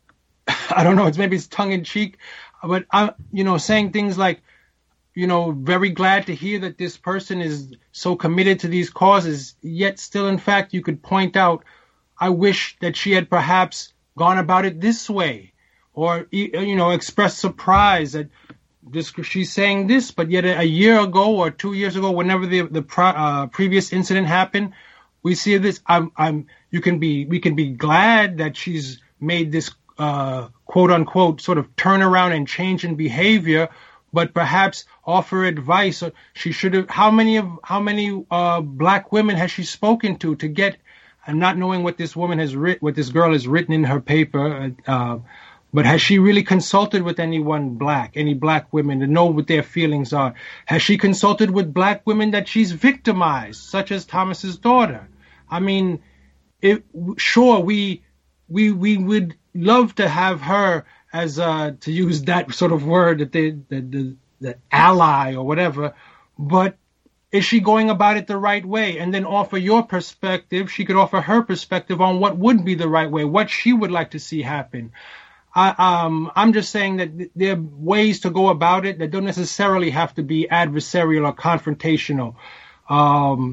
I don't know, it's maybe it's tongue in cheek, but I, you know, saying things like, you know, very glad to hear that this person is so committed to these causes, yet still, in fact, you could point out, I wish that she had perhaps gone about it this way. Or, you know, express surprise that this, she's saying this, but yet a year ago or two years ago, whenever the the pro, uh, previous incident happened, we see this. I'm, I'm. You can be. We can be glad that she's made this uh, quote unquote sort of turnaround and change in behavior, but perhaps offer advice. She should have. How many of how many uh, black women has she spoken to to get? And not knowing what this woman has written, what this girl has written in her paper. Uh, But has she really consulted with anyone black, any black women, to know what their feelings are? Has she consulted with black women that she's victimized, such as Thomas's daughter? I mean, it, sure, we we we would love to have her as, uh, to use that sort of word, that the, the, the, the ally or whatever, but is she going about it the right way? And then offer your perspective. She could offer her perspective on what would be the right way, what she would like to see happen. I, um, I'm just saying that there are ways to go about it that don't necessarily have to be adversarial or confrontational. Um,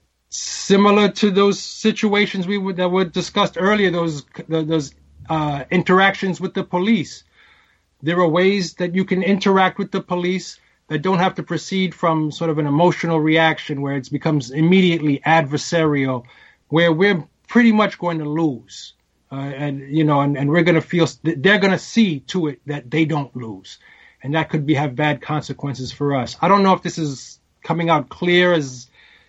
similar to those situations we would, that were discussed earlier, those those uh, interactions with the police. There are ways that you can interact with the police that don't have to proceed from sort of an emotional reaction where it becomes immediately adversarial, where we're pretty much going to lose. Uh, and, you know, and, and we're going to feel, they're going to see to it that they don't lose. And that could be, have bad consequences for us. I don't know if this is coming out clear as,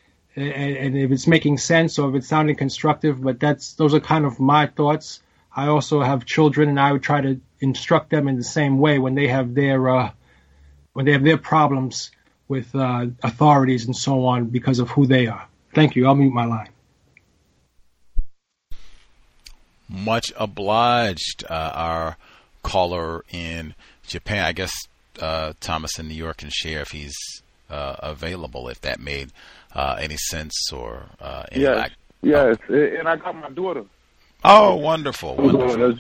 and, and if it's making sense or if it's sounding constructive, but that's, those are kind of my thoughts. I also have children, and I would try to instruct them in the same way when they have their, uh, when they have their problems with, uh, authorities and so on because of who they are. Thank you. I'll mute my line. Much obliged, uh, our caller in Japan. I guess uh, Thomas in New York can share if he's uh, available, if that made uh, any sense or uh, any yes, lack. yes, oh. And I got my daughter. Oh, wonderful, wonderful.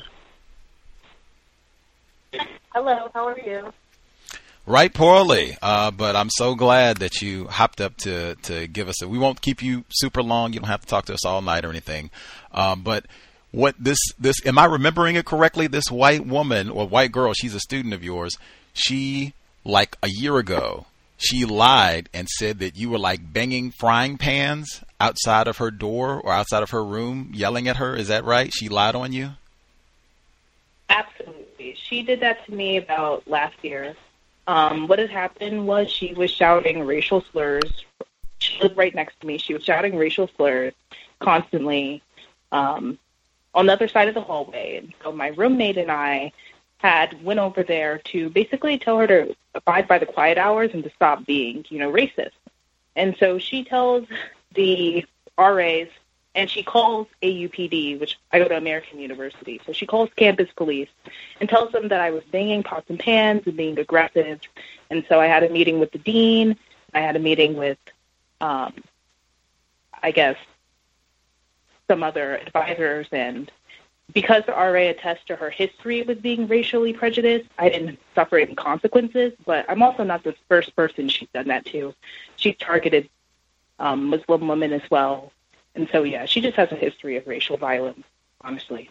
Hello, how are you? Right poorly, uh, but I'm so glad that you hopped up to to give us a. We won't keep you super long. You don't have to talk to us all night or anything, um, but. What this, this, am I remembering it correctly? This white woman or white girl, she's a student of yours. She, like a year ago, she lied and said that you were like banging frying pans outside of her door or outside of her room, yelling at her. Is that right? She lied on you? Absolutely. She did that to me about last year. Um, what had happened was she was shouting racial slurs. She lived right next to me. She was shouting racial slurs constantly. Um, on the other side of the hallway. And so my roommate and I had went over there to basically tell her to abide by the quiet hours and to stop being, you know, racist. And so she tells the R As, and she calls A U P D, which I go to American University. So she calls campus police and tells them that I was banging pots and pans and being aggressive. And so I had a meeting with the dean. I had a meeting with, um, I guess, some other advisors. And because the R A attests to her history with being racially prejudiced, I didn't suffer any consequences. But I'm also not the first person she's done that to. She's targeted um, Muslim women as well. And so, yeah, she just has a history of racial violence, honestly.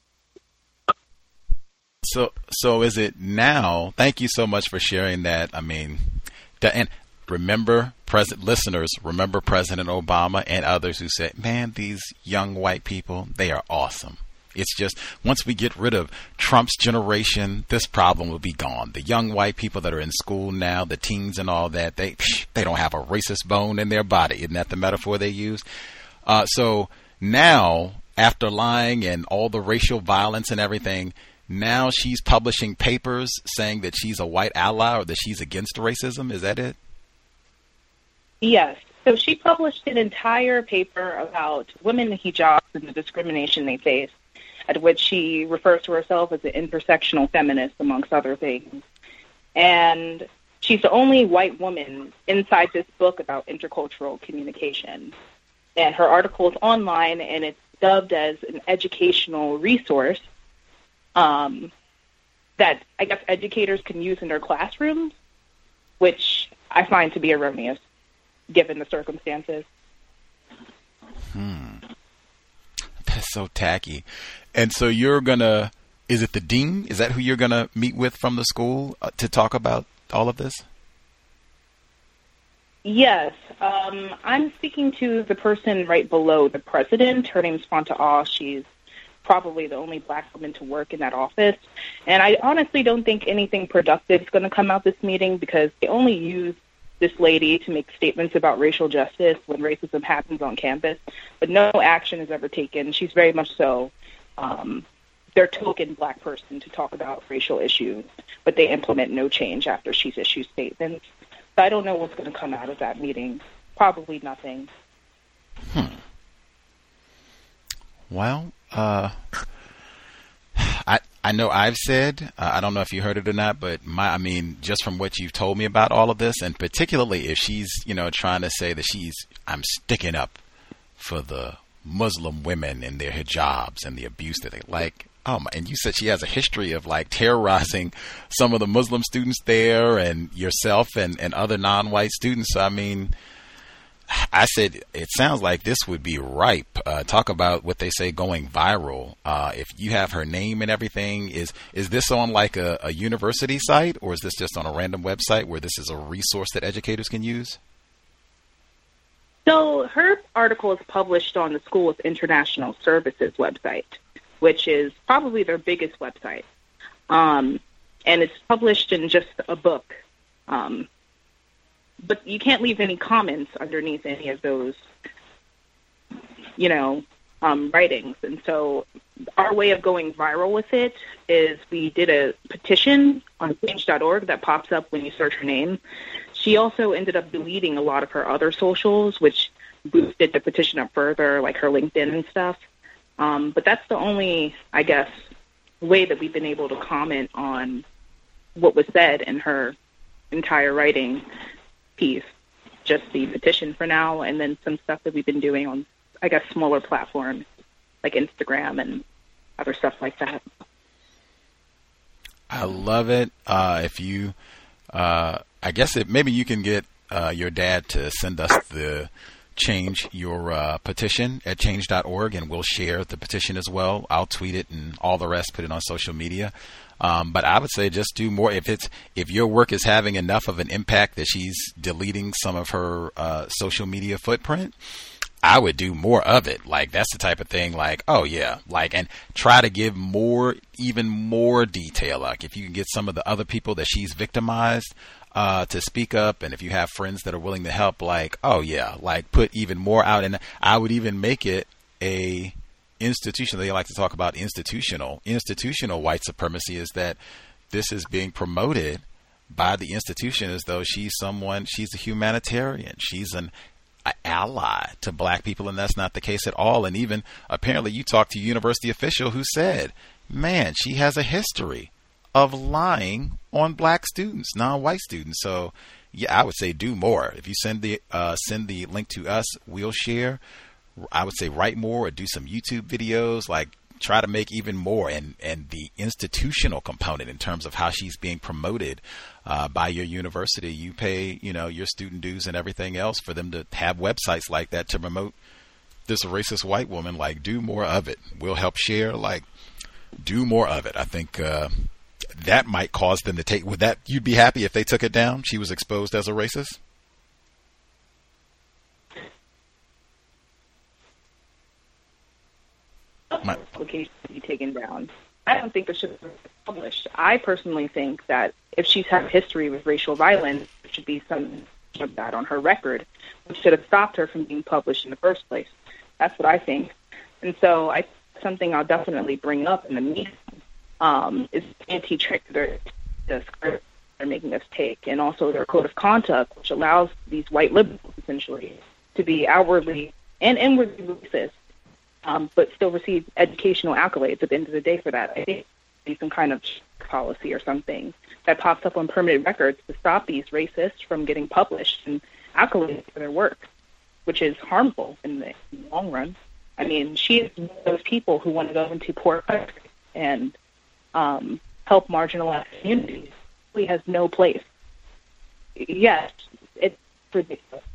So, so is it now? Thank you so much for sharing that. I mean, the, and remember, present listeners, remember President Obama and others who said, man, these young white people, they are awesome. It's just once we get rid of Trump's generation, this problem will be gone. The young white people that are in school now, the teens and all that, they they don't have a racist bone in their body. Isn't that the metaphor they use? Uh, so now, after lying and all the racial violence and everything, now she's publishing papers saying that she's a white ally or that she's against racism. Is that it? Yes. So she published an entire paper about women in hijabs and the discrimination they face, at which she refers to herself as an intersectional feminist, amongst other things. And she's the only white woman inside this book about intercultural communication. And her article is online, and it's dubbed as an educational resource um, that I guess educators can use in their classrooms, which I find to be erroneous, given the circumstances. Hmm. That's so tacky. And so you're going to, is it the dean? Is that who you're going to meet with from the school uh, to talk about all of this? Yes. Um, I'm speaking to the person right below the president. Her name's Fanta Ah. She's probably the only black woman to work in that office. And I honestly don't think anything productive is going to come out this meeting because they only use this lady to make statements about racial justice when racism happens on campus, but no action is ever taken. She's very much so um, their token black person to talk about racial issues, but they implement no change after she's issued statements. So I don't know what's going to come out of that meeting. Probably nothing. Hmm. Well, uh, I I know I've said, uh, I don't know if you heard it or not, but my, I mean, just from what you've told me about all of this, and particularly if she's, you know, trying to say that she's, I'm sticking up for the Muslim women and their hijabs and the abuse that they like. Oh my, and you said she has a history of like terrorizing some of the Muslim students there and yourself and, and other non-white students. So, I mean, I said, it sounds like this would be ripe. Uh, talk about what they say going viral. Uh, if you have her name and everything, is is this on like a, a university site or is this just on a random website where this is a resource that educators can use? So her article is published on the School of International Services website, which is probably their biggest website. Um, and it's published in just a book. Um, but you can't leave any comments underneath any of those, you know, um, writings. And so our way of going viral with it is we did a petition on change dot org that pops up when you search her name. She also ended up deleting a lot of her other socials, which boosted the petition up further, like her LinkedIn and stuff. Um, but that's the only, I guess, way that we've been able to comment on what was said in her entire writing piece. Just the petition for now, and then some stuff that we've been doing on, I guess, smaller platforms like Instagram and other stuff like that. I love it. Uh, if you, uh, I guess it, maybe you can get uh, your dad to send us the change your uh, petition at change dot org, and we'll share the petition as well. I'll tweet it and all the rest, put it on social media. Um, but I would say just do more. If it's if your work is having enough of an impact that she's deleting some of her uh, social media footprint, I would do more of it. Like, that's the type of thing, like, oh yeah, like, and try to give more, even more detail. Like, if you can get some of the other people that she's victimized uh, to speak up, and if you have friends that are willing to help, like, oh yeah, like, put even more out. And I would even make it a institutional, they like to talk about institutional, institutional white supremacy is that this is being promoted by the institution as though she's someone, she's a humanitarian, she's an ally to black people, and that's not the case at all. And even apparently you talked to a university official who said, man, she has a history of lying on black students, non-white students. So yeah, I would say do more. If you send the uh, send the link to us, we'll share. I would say write more or do some YouTube videos, like try to make even more. And, and the institutional component in terms of how she's being promoted uh, by your university, you pay, you know, your student dues and everything else for them to have websites like that to promote this racist white woman. Like, do more of it. We'll help share, like, do more of it. I think uh, that might cause them to take, would that, you'd be happy if they took it down? She was exposed as a racist? My application to be taken down. I don't think it should be published. I personally think that if she's had a history with racial violence, there should be some of that on her record, which should have stopped her from being published in the first place. That's what I think. And so I something I'll definitely bring up in the meeting um, is anti-trick they're, they're making us take, and also their code of conduct, which allows these white liberals essentially to be outwardly and inwardly racist. Um, but still receive educational accolades at the end of the day for that. I think there should be some kind of policy or something that pops up on permanent records to stop these racists from getting published and accolades for their work, which is harmful in the, in the long run. I mean, she is one of those people who want to go into poor countries and um, help marginalized communities. She has no place. Yes, it's ridiculous.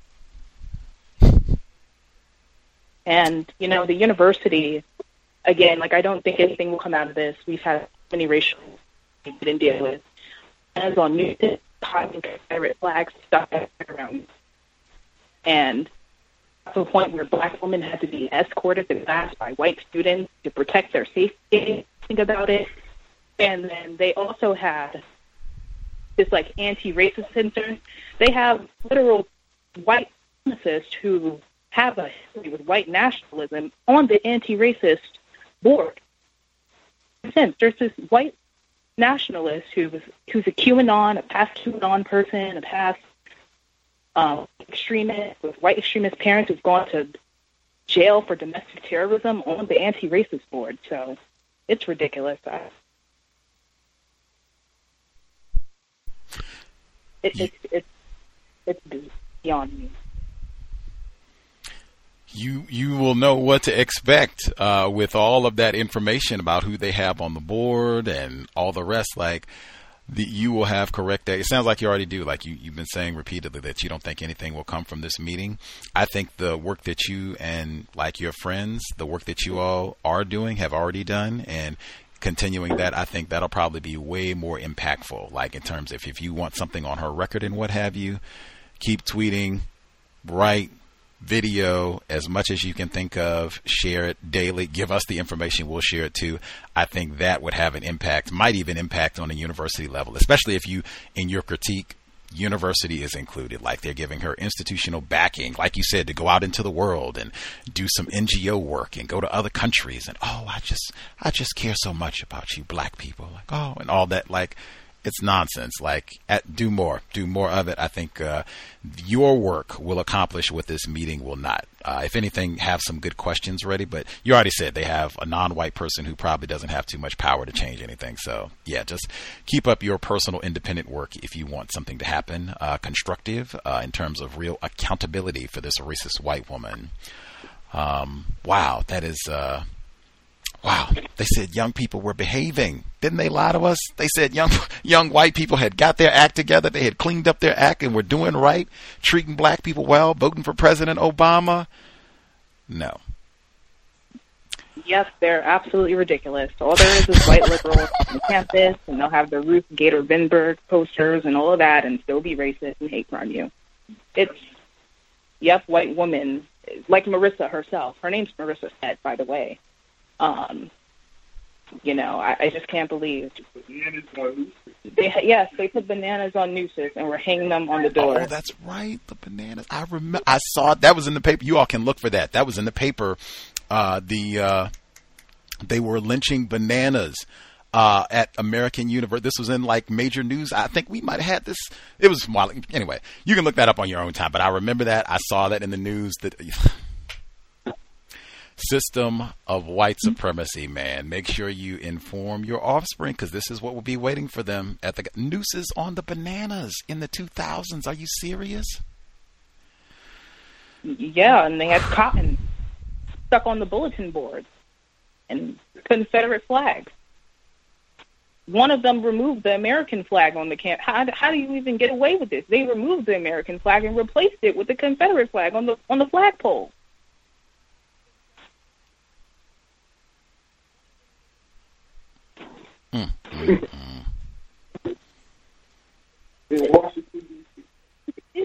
And, you know, the university, again, like, I don't think anything will come out of this. We've had many racial things we didn't deal with. As on news, hiding Confederate flags stuck around. And to the point where black women had to be escorted to class by white students to protect their safety. Think about it. And then they also had this, like, anti-racist center. They have literal white supremacists who have a history with white nationalism on the anti-racist board. Since there's this white nationalist who was who's a QAnon, a past QAnon person, a past um, extremist with white extremist parents who've gone to jail for domestic terrorism on the anti-racist board. So it's ridiculous. I, it, it, it, it's beyond me. You you will know what to expect uh, with all of that information about who they have on the board and all the rest. Like, the, you will have correct data. It sounds like you already do. Like you, you've been saying repeatedly that you don't think anything will come from this meeting. I think the work that you and like your friends, the work that you all are doing, have already done, and continuing that, I think that'll probably be way more impactful. Like in terms of if you want something on her record and what have you, keep tweeting, write, video as much as you can think of, share it daily, give us the information, we'll share it too. I think that would have an impact, might even impact on a university level, especially if you, in your critique, university is included, like they're giving her institutional backing, like you said, to go out into the world and do some N G O work and go to other countries and, oh, I just, I just care so much about you black people, like, oh, and all that. Like, it's nonsense. Like, at, do more, do more of it. I think uh, your work will accomplish what this meeting will not. Uh, if anything, have some good questions ready. But you already said they have a non-white person who probably doesn't have too much power to change anything. So, yeah, just keep up your personal independent work if you want something to happen uh, constructive uh, in terms of real accountability for this racist white woman. Um, wow, that is... Uh, Wow, they said young people were behaving. Didn't they lie to us? They said young young white people had got their act together. They had cleaned up their act and were doing right, treating black people well, voting for President Obama. No. Yes, they're absolutely ridiculous. All there is is white liberals on campus, and they'll have the Ruth Gator Vinberg posters and all of that and still be racist and hate crime you. It's, yes, white woman, like Marissa herself. Her name's Marissa Sett, by the way. Um, you know, I, I just can't believe. They, yes, they put bananas on nooses and were hanging them on the door. Oh, that's right, the bananas. I remember. I saw it. That was in the paper. You all can look for that. That was in the paper Uh, the uh, they were lynching bananas uh, at American University. This was in like major news. I think we might have had this. It was anyway. You can look that up on your own time. But I remember that I saw that in the news. That system of white supremacy, man. Make sure you inform your offspring, because this is what will be waiting for them at the nooses on the bananas in the two thousands. Are you serious? Yeah, and they had cotton stuck on the bulletin boards and Confederate flags. One of them removed the American flag on the camp. How, how do you even get away with this? They removed the American flag and replaced it with the Confederate flag on the on the flagpole. Mm, mm, mm. In Washington, D C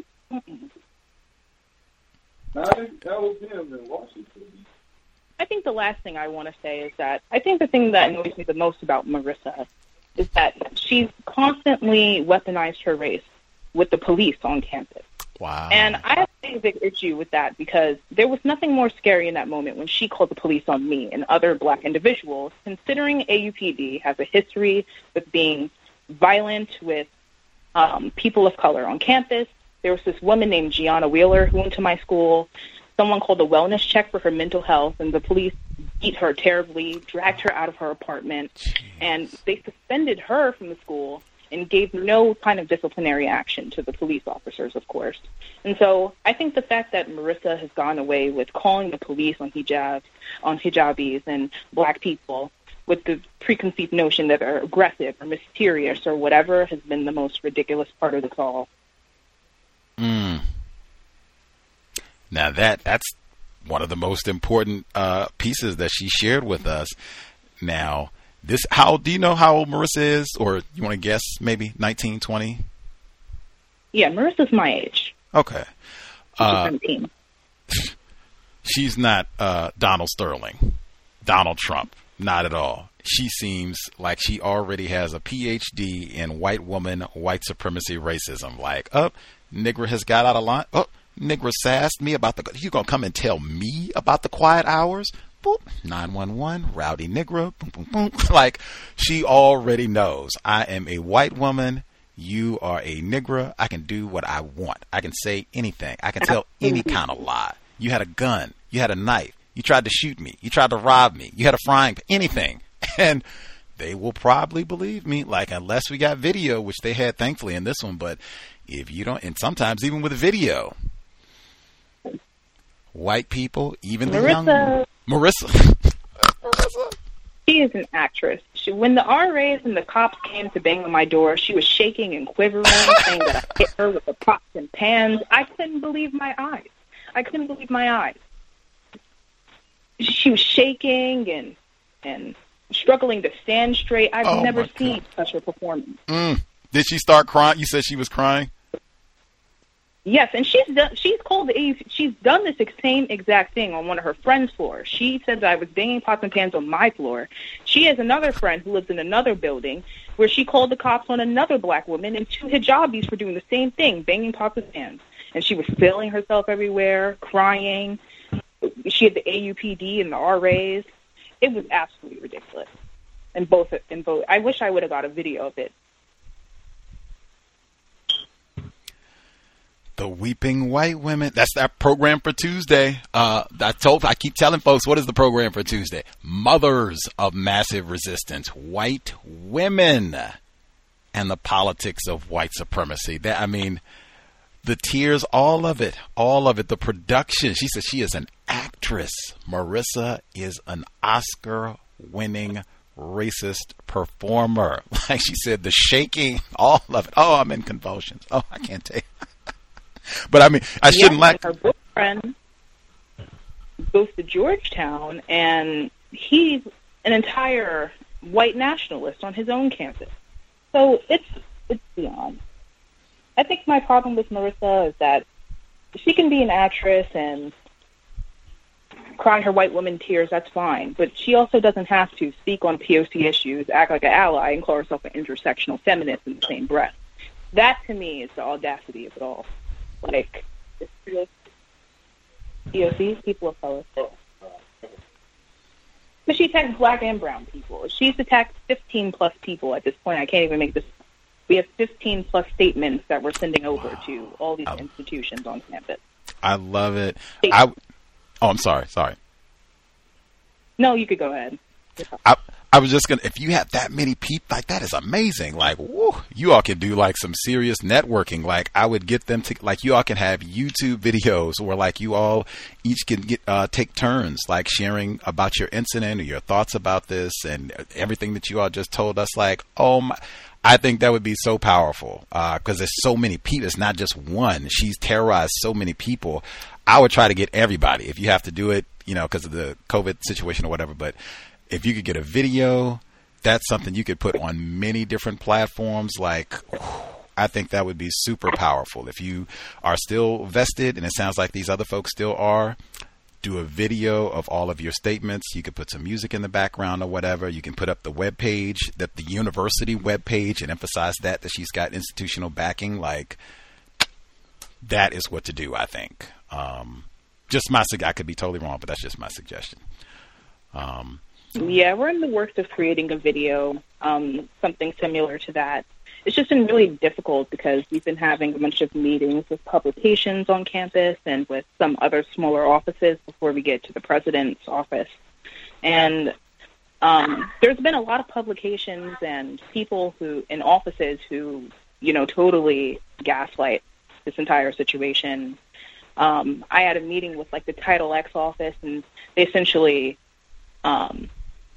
That was him in Washington, D C I think the last thing I want to say is that I think the thing that annoys me the most about Marissa is that she's constantly weaponized her race with the police on campus. Wow. And I have a big issue with that, because there was nothing more scary in that moment when she called the police on me and other black individuals, considering A U P D has a history with being violent with um, people of color on campus. There was this woman named Gianna Wheeler who went to my school. Someone called a wellness check for her mental health, and the police beat her terribly, dragged her out of her apartment, Jeez. and they suspended her from the school and gave no kind of disciplinary action to the police officers, of course. And so I think the fact that Marissa has gone away with calling the police on hijab, on hijabis and black people with the preconceived notion that they're aggressive or mysterious or whatever has been the most ridiculous part of this all. Mm. Now that that's one of the most important uh, pieces that she shared with us. Now, this, how do you know how old Marissa is, or you want to guess? Maybe nineteen, twenty? Yeah, Marissa's my age. Okay. She's uh, seventeen. She's not uh, Donald Sterling, Donald Trump, not at all. She seems like she already has a P H D in white woman, white supremacy, racism. Like, oh, Negro has got out of line. Oh, Negro sassed me about the, you gonna come and tell me about the quiet hours? Boop, nine one one, rowdy Negro, boom, boom, boom. Like, she already knows I am a white woman. You are a Negro. I can do what I want. I can say anything. I can tell any kind of lie. You had a gun. You had a knife. You tried to shoot me. You tried to rob me. You had a frying pan, anything. And they will probably believe me. Like, unless we got video, which they had thankfully in this one. But if you don't, and sometimes even with video, white people, even the Marissa, young Marissa. Marissa. She is an actress. She, when the R As and the cops came to bang on my door, she was shaking and quivering, saying that I hit her with the pots and pans. I couldn't believe my eyes. I couldn't believe my eyes. She was shaking and and struggling to stand straight. I've Oh, never my seen God. such a performance. Mm. Did she start crying? You said she was crying? Yes, and she's done, she's called the A U P. She's done this same exact thing on one of her friends' floors. She said that I was banging pots and pans on my floor. She has another friend who lives in another building where she called the cops on another black woman and two hijabis for doing the same thing, banging pots and pans. And she was feeling herself everywhere, crying. She had the A U P D and the R As. It was absolutely ridiculous. And both, in both, I wish I would have got a video of it. The Weeping White Women. That's that program for Tuesday. Uh, I told, I keep telling folks, what is the program for Tuesday? Mothers of Massive Resistance, White Women, and the Politics of White Supremacy. That, I mean, the tears, all of it, all of it. The production. She says she is an actress. Marissa is an Oscar-winning racist performer. Like she said, the shaking, all of it. Oh, I'm in convulsions. Oh, I can't take. But I mean, I shouldn't yeah, lack. Her boyfriend goes to Georgetown, and he's an entire white nationalist on his own campus. So it's it's beyond. I think my problem with Marissa is that she can be an actress and cry her white woman tears. That's fine, but she also doesn't have to speak on P O C issues, act like an ally, and call herself an intersectional feminist in the same breath. That to me is the audacity of it all. Like, P O C, people of color. But she attacks black and brown people. She's attacked fifteen plus people at this point. I can't even make this. We have fifteen plus statements that we're sending over wow. to all these I, institutions on campus. I love it. I, oh, I'm sorry. Sorry. No, you could go ahead. I, I was just going to, if you have that many people, like, that is amazing. Like, woo, you all can do, like, some serious networking. Like, I would get them to, like, you all can have YouTube videos where, like, you all each can get, uh, take turns, like, sharing about your incident or your thoughts about this and everything that you all just told us. Like, oh, my. I think that would be so powerful because uh, there's so many people. It's not just one. She's terrorized so many people. I would try to get everybody if you have to do it, you know, because of the COVID situation or whatever. But if you could get a video, that's something you could put on many different platforms. Like, I think that would be super powerful. If you are still vested, and it sounds like these other folks still are, do a video of all of your statements. You could put some music in the background or whatever. You can put up the web page, that the university web page, and emphasize that, that she's got institutional backing. Like, that is what to do, I think. Um, just my, I could be totally wrong, but that's just my suggestion. Um, Yeah, we're in the works of creating a video, um, something similar to that. It's just been really difficult because we've been having a bunch of meetings with publications on campus and with some other smaller offices before we get to the president's office. And um, there's been a lot of publications and people who in offices who, you know, totally gaslight this entire situation. Um, I had a meeting with, like, the Title X office, and they essentially um,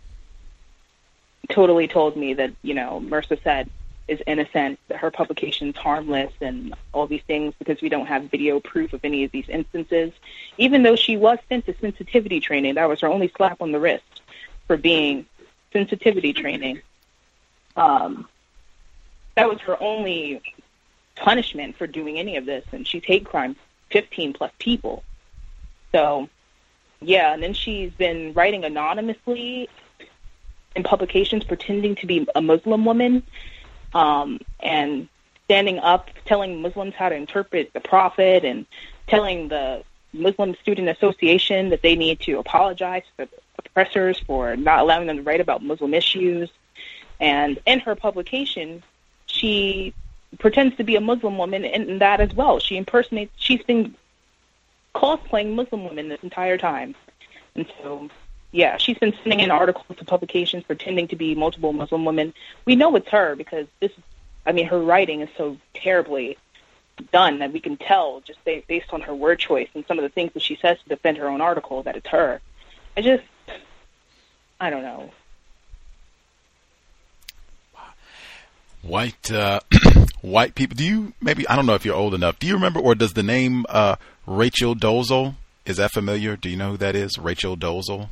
totally told me that, you know, MRSA said is innocent, that her publication's harmless, and all these things because we don't have video proof of any of these instances. Even though she was sent to sensitivity training, that was her only slap on the wrist for being sensitivity training. Um, that was her only punishment for doing any of this, and she's hate crime fifteen plus people. So, yeah, and then she's been writing anonymously in publications pretending to be a Muslim woman, um, and standing up, telling Muslims how to interpret the Prophet and telling the Muslim Student Association that they need to apologize to the oppressors for not allowing them to write about Muslim issues. And in her publication, she pretends to be a Muslim woman in that as well. She impersonates, she's been cosplaying Muslim women this entire time. And so, yeah, she's been sending in articles to publications pretending to be multiple Muslim women. We know it's her because this is, I mean, her writing is so terribly done that we can tell just based on her word choice and some of the things that she says to defend her own article that it's her. I just, I don't know. White, uh, white people. Do you maybe? I don't know if you're old enough. Do you remember, or does the name uh, Rachel Dolezal, is that familiar? Do you know who that is? Rachel Dolezal.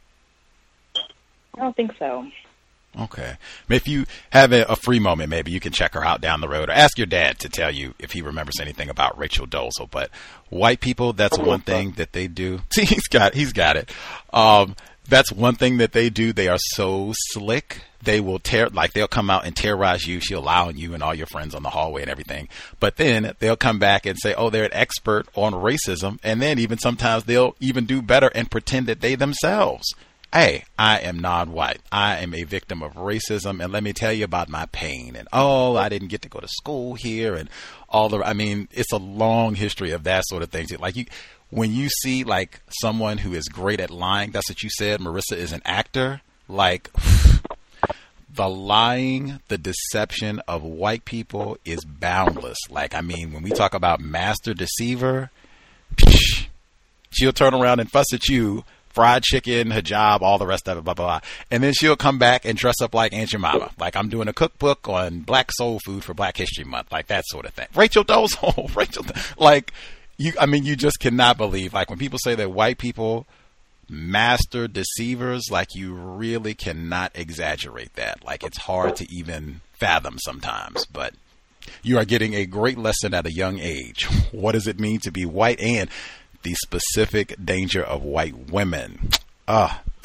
I don't think so. Okay. If you have a, a free moment, maybe you can check her out down the road, or ask your dad to tell you if he remembers anything about Rachel Dolezal. But white people, that's one thing that they do. See, he's got he's got it. Um, that's one thing that they do. They are so slick. They will tear, like they'll come out and terrorize you. She'll lie on you and all your friends on the hallway and everything. But then they'll come back and say, oh, they're an expert on racism. And then even sometimes they'll even do better and pretend that they themselves, hey, I am non-white. I am a victim of racism. And let me tell you about my pain. And, oh, I didn't get to go to school here. And all the, I mean, it's a long history of that sort of thing. Like you, when you see like someone who is great at lying, that's what you said, Marissa is an actor. Like, the lying, the deception of white people is boundless. Like, I mean, when we talk about master deceiver, psh, she'll turn around and fuss at you, fried chicken, hijab, all the rest of it, blah, blah, blah. And then she'll come back and dress up like Aunt Jemima. Like, I'm doing a cookbook on black soul food for Black History Month, like that sort of thing. Rachel Dolezal, Rachel, like, you, I mean, you just cannot believe, like, when people say that white people master deceivers, like, you really cannot exaggerate that. Like, it's hard to even fathom sometimes, but you are getting a great lesson at a young age. What does it mean to be white and the specific danger of white women? Ah,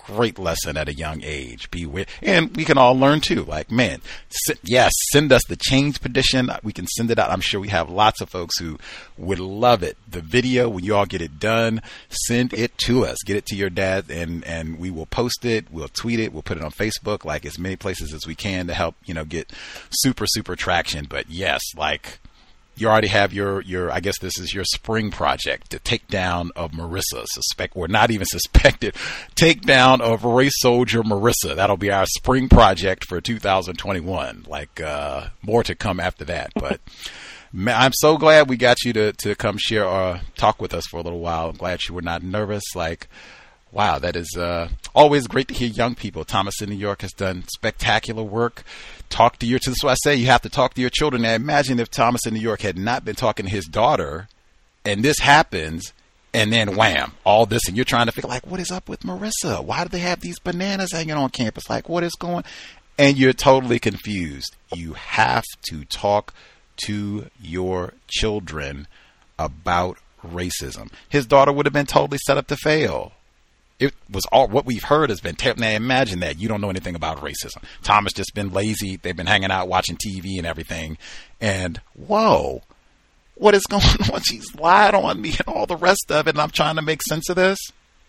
Great lesson at a young age. Beware. And we can all learn too. Like, man, s- yes, send us the change petition. We can send it out. I'm sure we have lots of folks who would love it. The video, when you all get it done, send it to us. Get it to your dad, and, and we will post it. We'll tweet it. We'll put it on Facebook, like as many places as we can to help, you know, get super, super traction. But yes, like, you already have your, your, I guess this is your spring project, the takedown of Marissa, suspect, or not even suspected, takedown of race soldier Marissa. That'll be our spring project for two thousand twenty-one. Like, uh, more to come after that. But man, I'm so glad we got you to, to come share or talk with us for a little while. I'm glad you were not nervous. Like, wow, that is uh, always great to hear young people. Thomas in New York has done spectacular work. Talk to your, that's why I say you have to talk to your children. Now imagine if Thomas in New York had not been talking to his daughter, and this happens, and then wham, all this, and you're trying to figure, like, what is up with Marissa? Why do they have these bananas hanging on campus? Like, what is going, and you're totally confused. You have to talk to your children about racism. His daughter would have been totally set up to fail. It was all what we've heard has been terrible. Now imagine that you don't know anything about racism. Thomas just been lazy. They've been hanging out watching T V and everything. And whoa, what is going on? She's lied on me and all the rest of it. And I'm trying to make sense of this.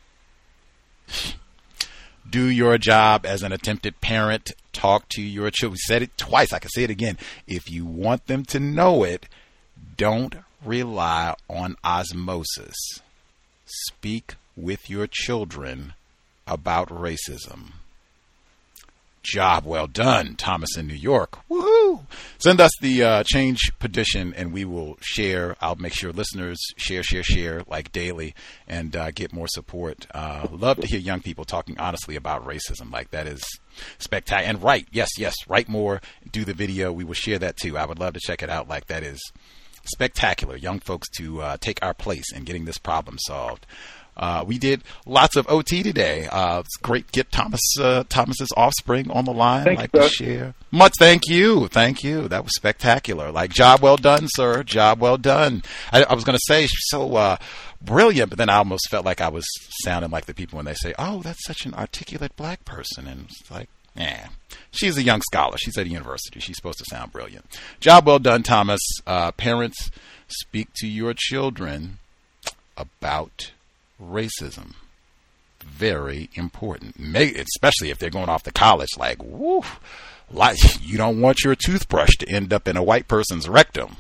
Do your job as an attempted parent. Talk to your children. We said it twice. I can say it again. If you want them to know it, don't rely on osmosis. Speak with your children about racism. Job well done, Thomas in New York. Woohoo! Send us the uh, change petition and we will share. I'll make sure listeners share, share, share like daily and uh, get more support. Uh, love to hear young people talking honestly about racism. Like, that is spectacular. And write, yes, yes, write more, do the video. We will share that too. I would love to check it out. Like, that is spectacular. Young folks to uh, take our place in getting this problem solved. Uh, we did lots of O T today. Uh, it's great to get Thomas, uh, Thomas's offspring on the line. Thank like you, to sir. share. Much thank you. Thank you. That was spectacular. Like, job well done, sir. Job well done. I, I was going to say she's so uh, brilliant, but then I almost felt like I was sounding like the people when they say, oh, that's such an articulate black person. And it's like, yeah, she's a young scholar. She's at a university. She's supposed to sound brilliant. Job well done, Thomas. Uh, parents, speak to your children about racism. Very important. May, especially if they're going off to college. Like, woo, like, you don't want your toothbrush to end up in a white person's rectum.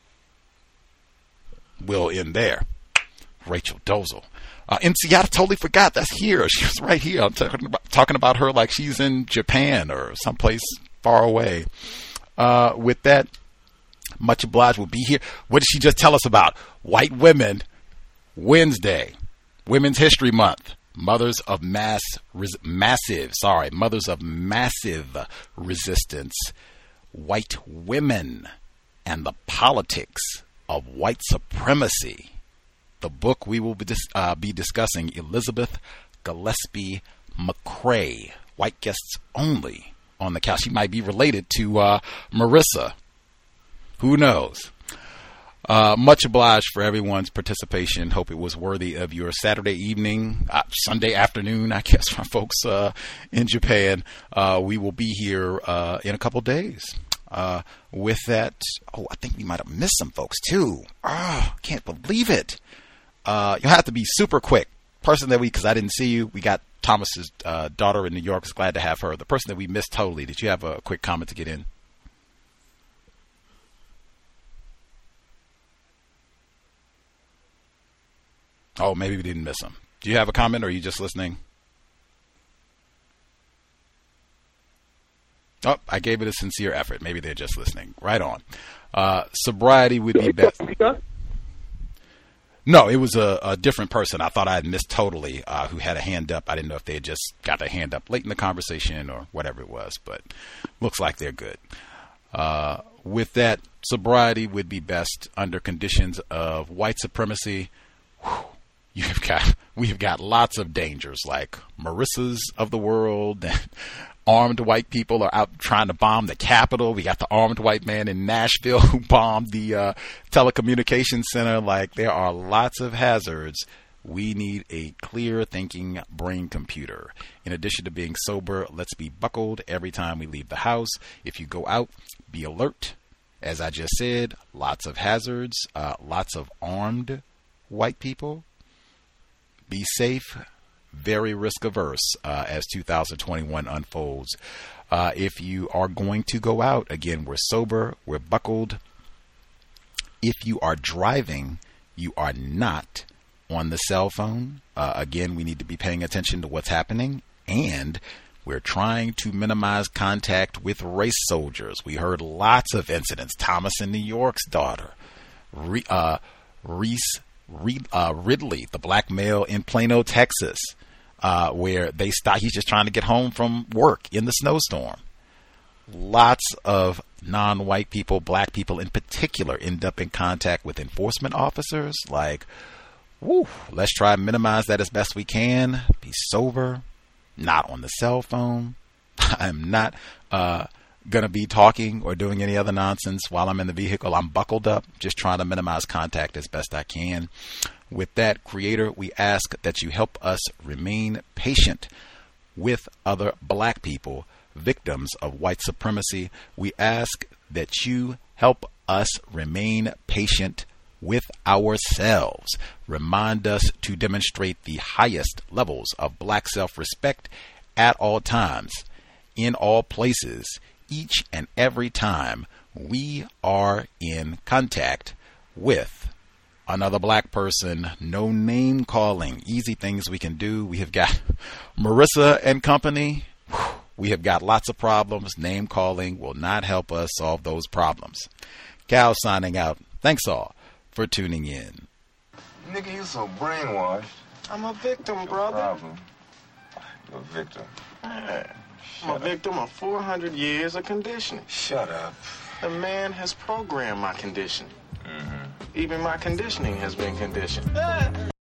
We'll end there. Rachel Dozel. Uh, in Seattle, totally forgot. That's here. She was right here. I'm talking about, talking about her like she's in Japan or someplace far away. Uh, with that, much obliged. Will be here. What did she just tell us about? White women, Wednesday. Women's History Month, mothers of mass, res, massive, sorry, mothers of massive resistance, white women, and the politics of white supremacy. The book we will be, dis, uh, be discussing, Elizabeth Gillespie McCrae, white guests only on the couch. She might be related to uh, Marissa. Who knows? Uh, much obliged for everyone's participation. Hope it was worthy of your Saturday evening, uh, Sunday afternoon, I guess, for folks uh, in Japan. Uh, we will be here uh, in a couple days. Uh, with that, oh, I think we might have missed some folks too. Oh, can't believe it. Uh, you'll have to be super quick. Person that we, because I didn't see you, we got Thomas's uh, daughter in New York. Was glad to have her. The person that we missed totally. Did you have a quick comment to get in? Oh, maybe we didn't miss him. Do you have a comment or are you just listening? Oh, I gave it a sincere effort. Maybe they're just listening. Right on. Uh, sobriety would be best. No, it was a, a different person. I thought I had missed totally uh, who had a hand up. I didn't know if they had just got their hand up late in the conversation or whatever it was, but looks like they're good. Uh, with that, sobriety would be best under conditions of white supremacy. Whew. You've got, we've got lots of dangers like Marissa's of the world and armed white people are out trying to bomb the Capitol. We got the armed white man in Nashville who bombed the uh, telecommunications center. Like, there are lots of hazards We need a clear-thinking brain computer. In addition to being sober, let's be buckled every time we leave the house. If you go out, be alert. As I just said, lots of hazards, uh, lots of armed white people. Be safe, very risk-averse uh, as two thousand twenty-one unfolds. Uh, if you are going to go out, again, we're sober, we're buckled. If you are driving, you are not on the cell phone. Uh, again, we need to be paying attention to what's happening, and we're trying to minimize contact with race soldiers. We heard lots of incidents. Thomas in New York's daughter, Re, uh, Reese Re, uh, Ridley, the black male in Plano, Texas, uh, where they stop. He's just trying to get home from work in the snowstorm. Lots of non-white people, black people in particular, end up in contact with enforcement officers. Like, woo, let's try and minimize that as best we can. Be sober, not on the cell phone. I'm not uh, going to be talking or doing any other nonsense while I'm in the vehicle. I'm buckled up, just trying to minimize contact as best I can. With that, Creator, we ask that you help us remain patient with other black people, victims of white supremacy. We ask that you help us remain patient with ourselves. Remind us to demonstrate the highest levels of black self-respect at all times, in all places, each and every time we are in contact with another black person. No name calling, easy things we can do. We have got Marissa and company. We have got lots of problems. Name calling will not help us solve those problems. Cal signing out. Thanks all for tuning in. Nigga, you so brainwashed. I'm a victim, brother. No problem. You're a victim. Man, I'm a victim of four hundred years of conditioning. Shut up. The man has programmed my condition. Mm-hmm. Even my conditioning has been conditioned.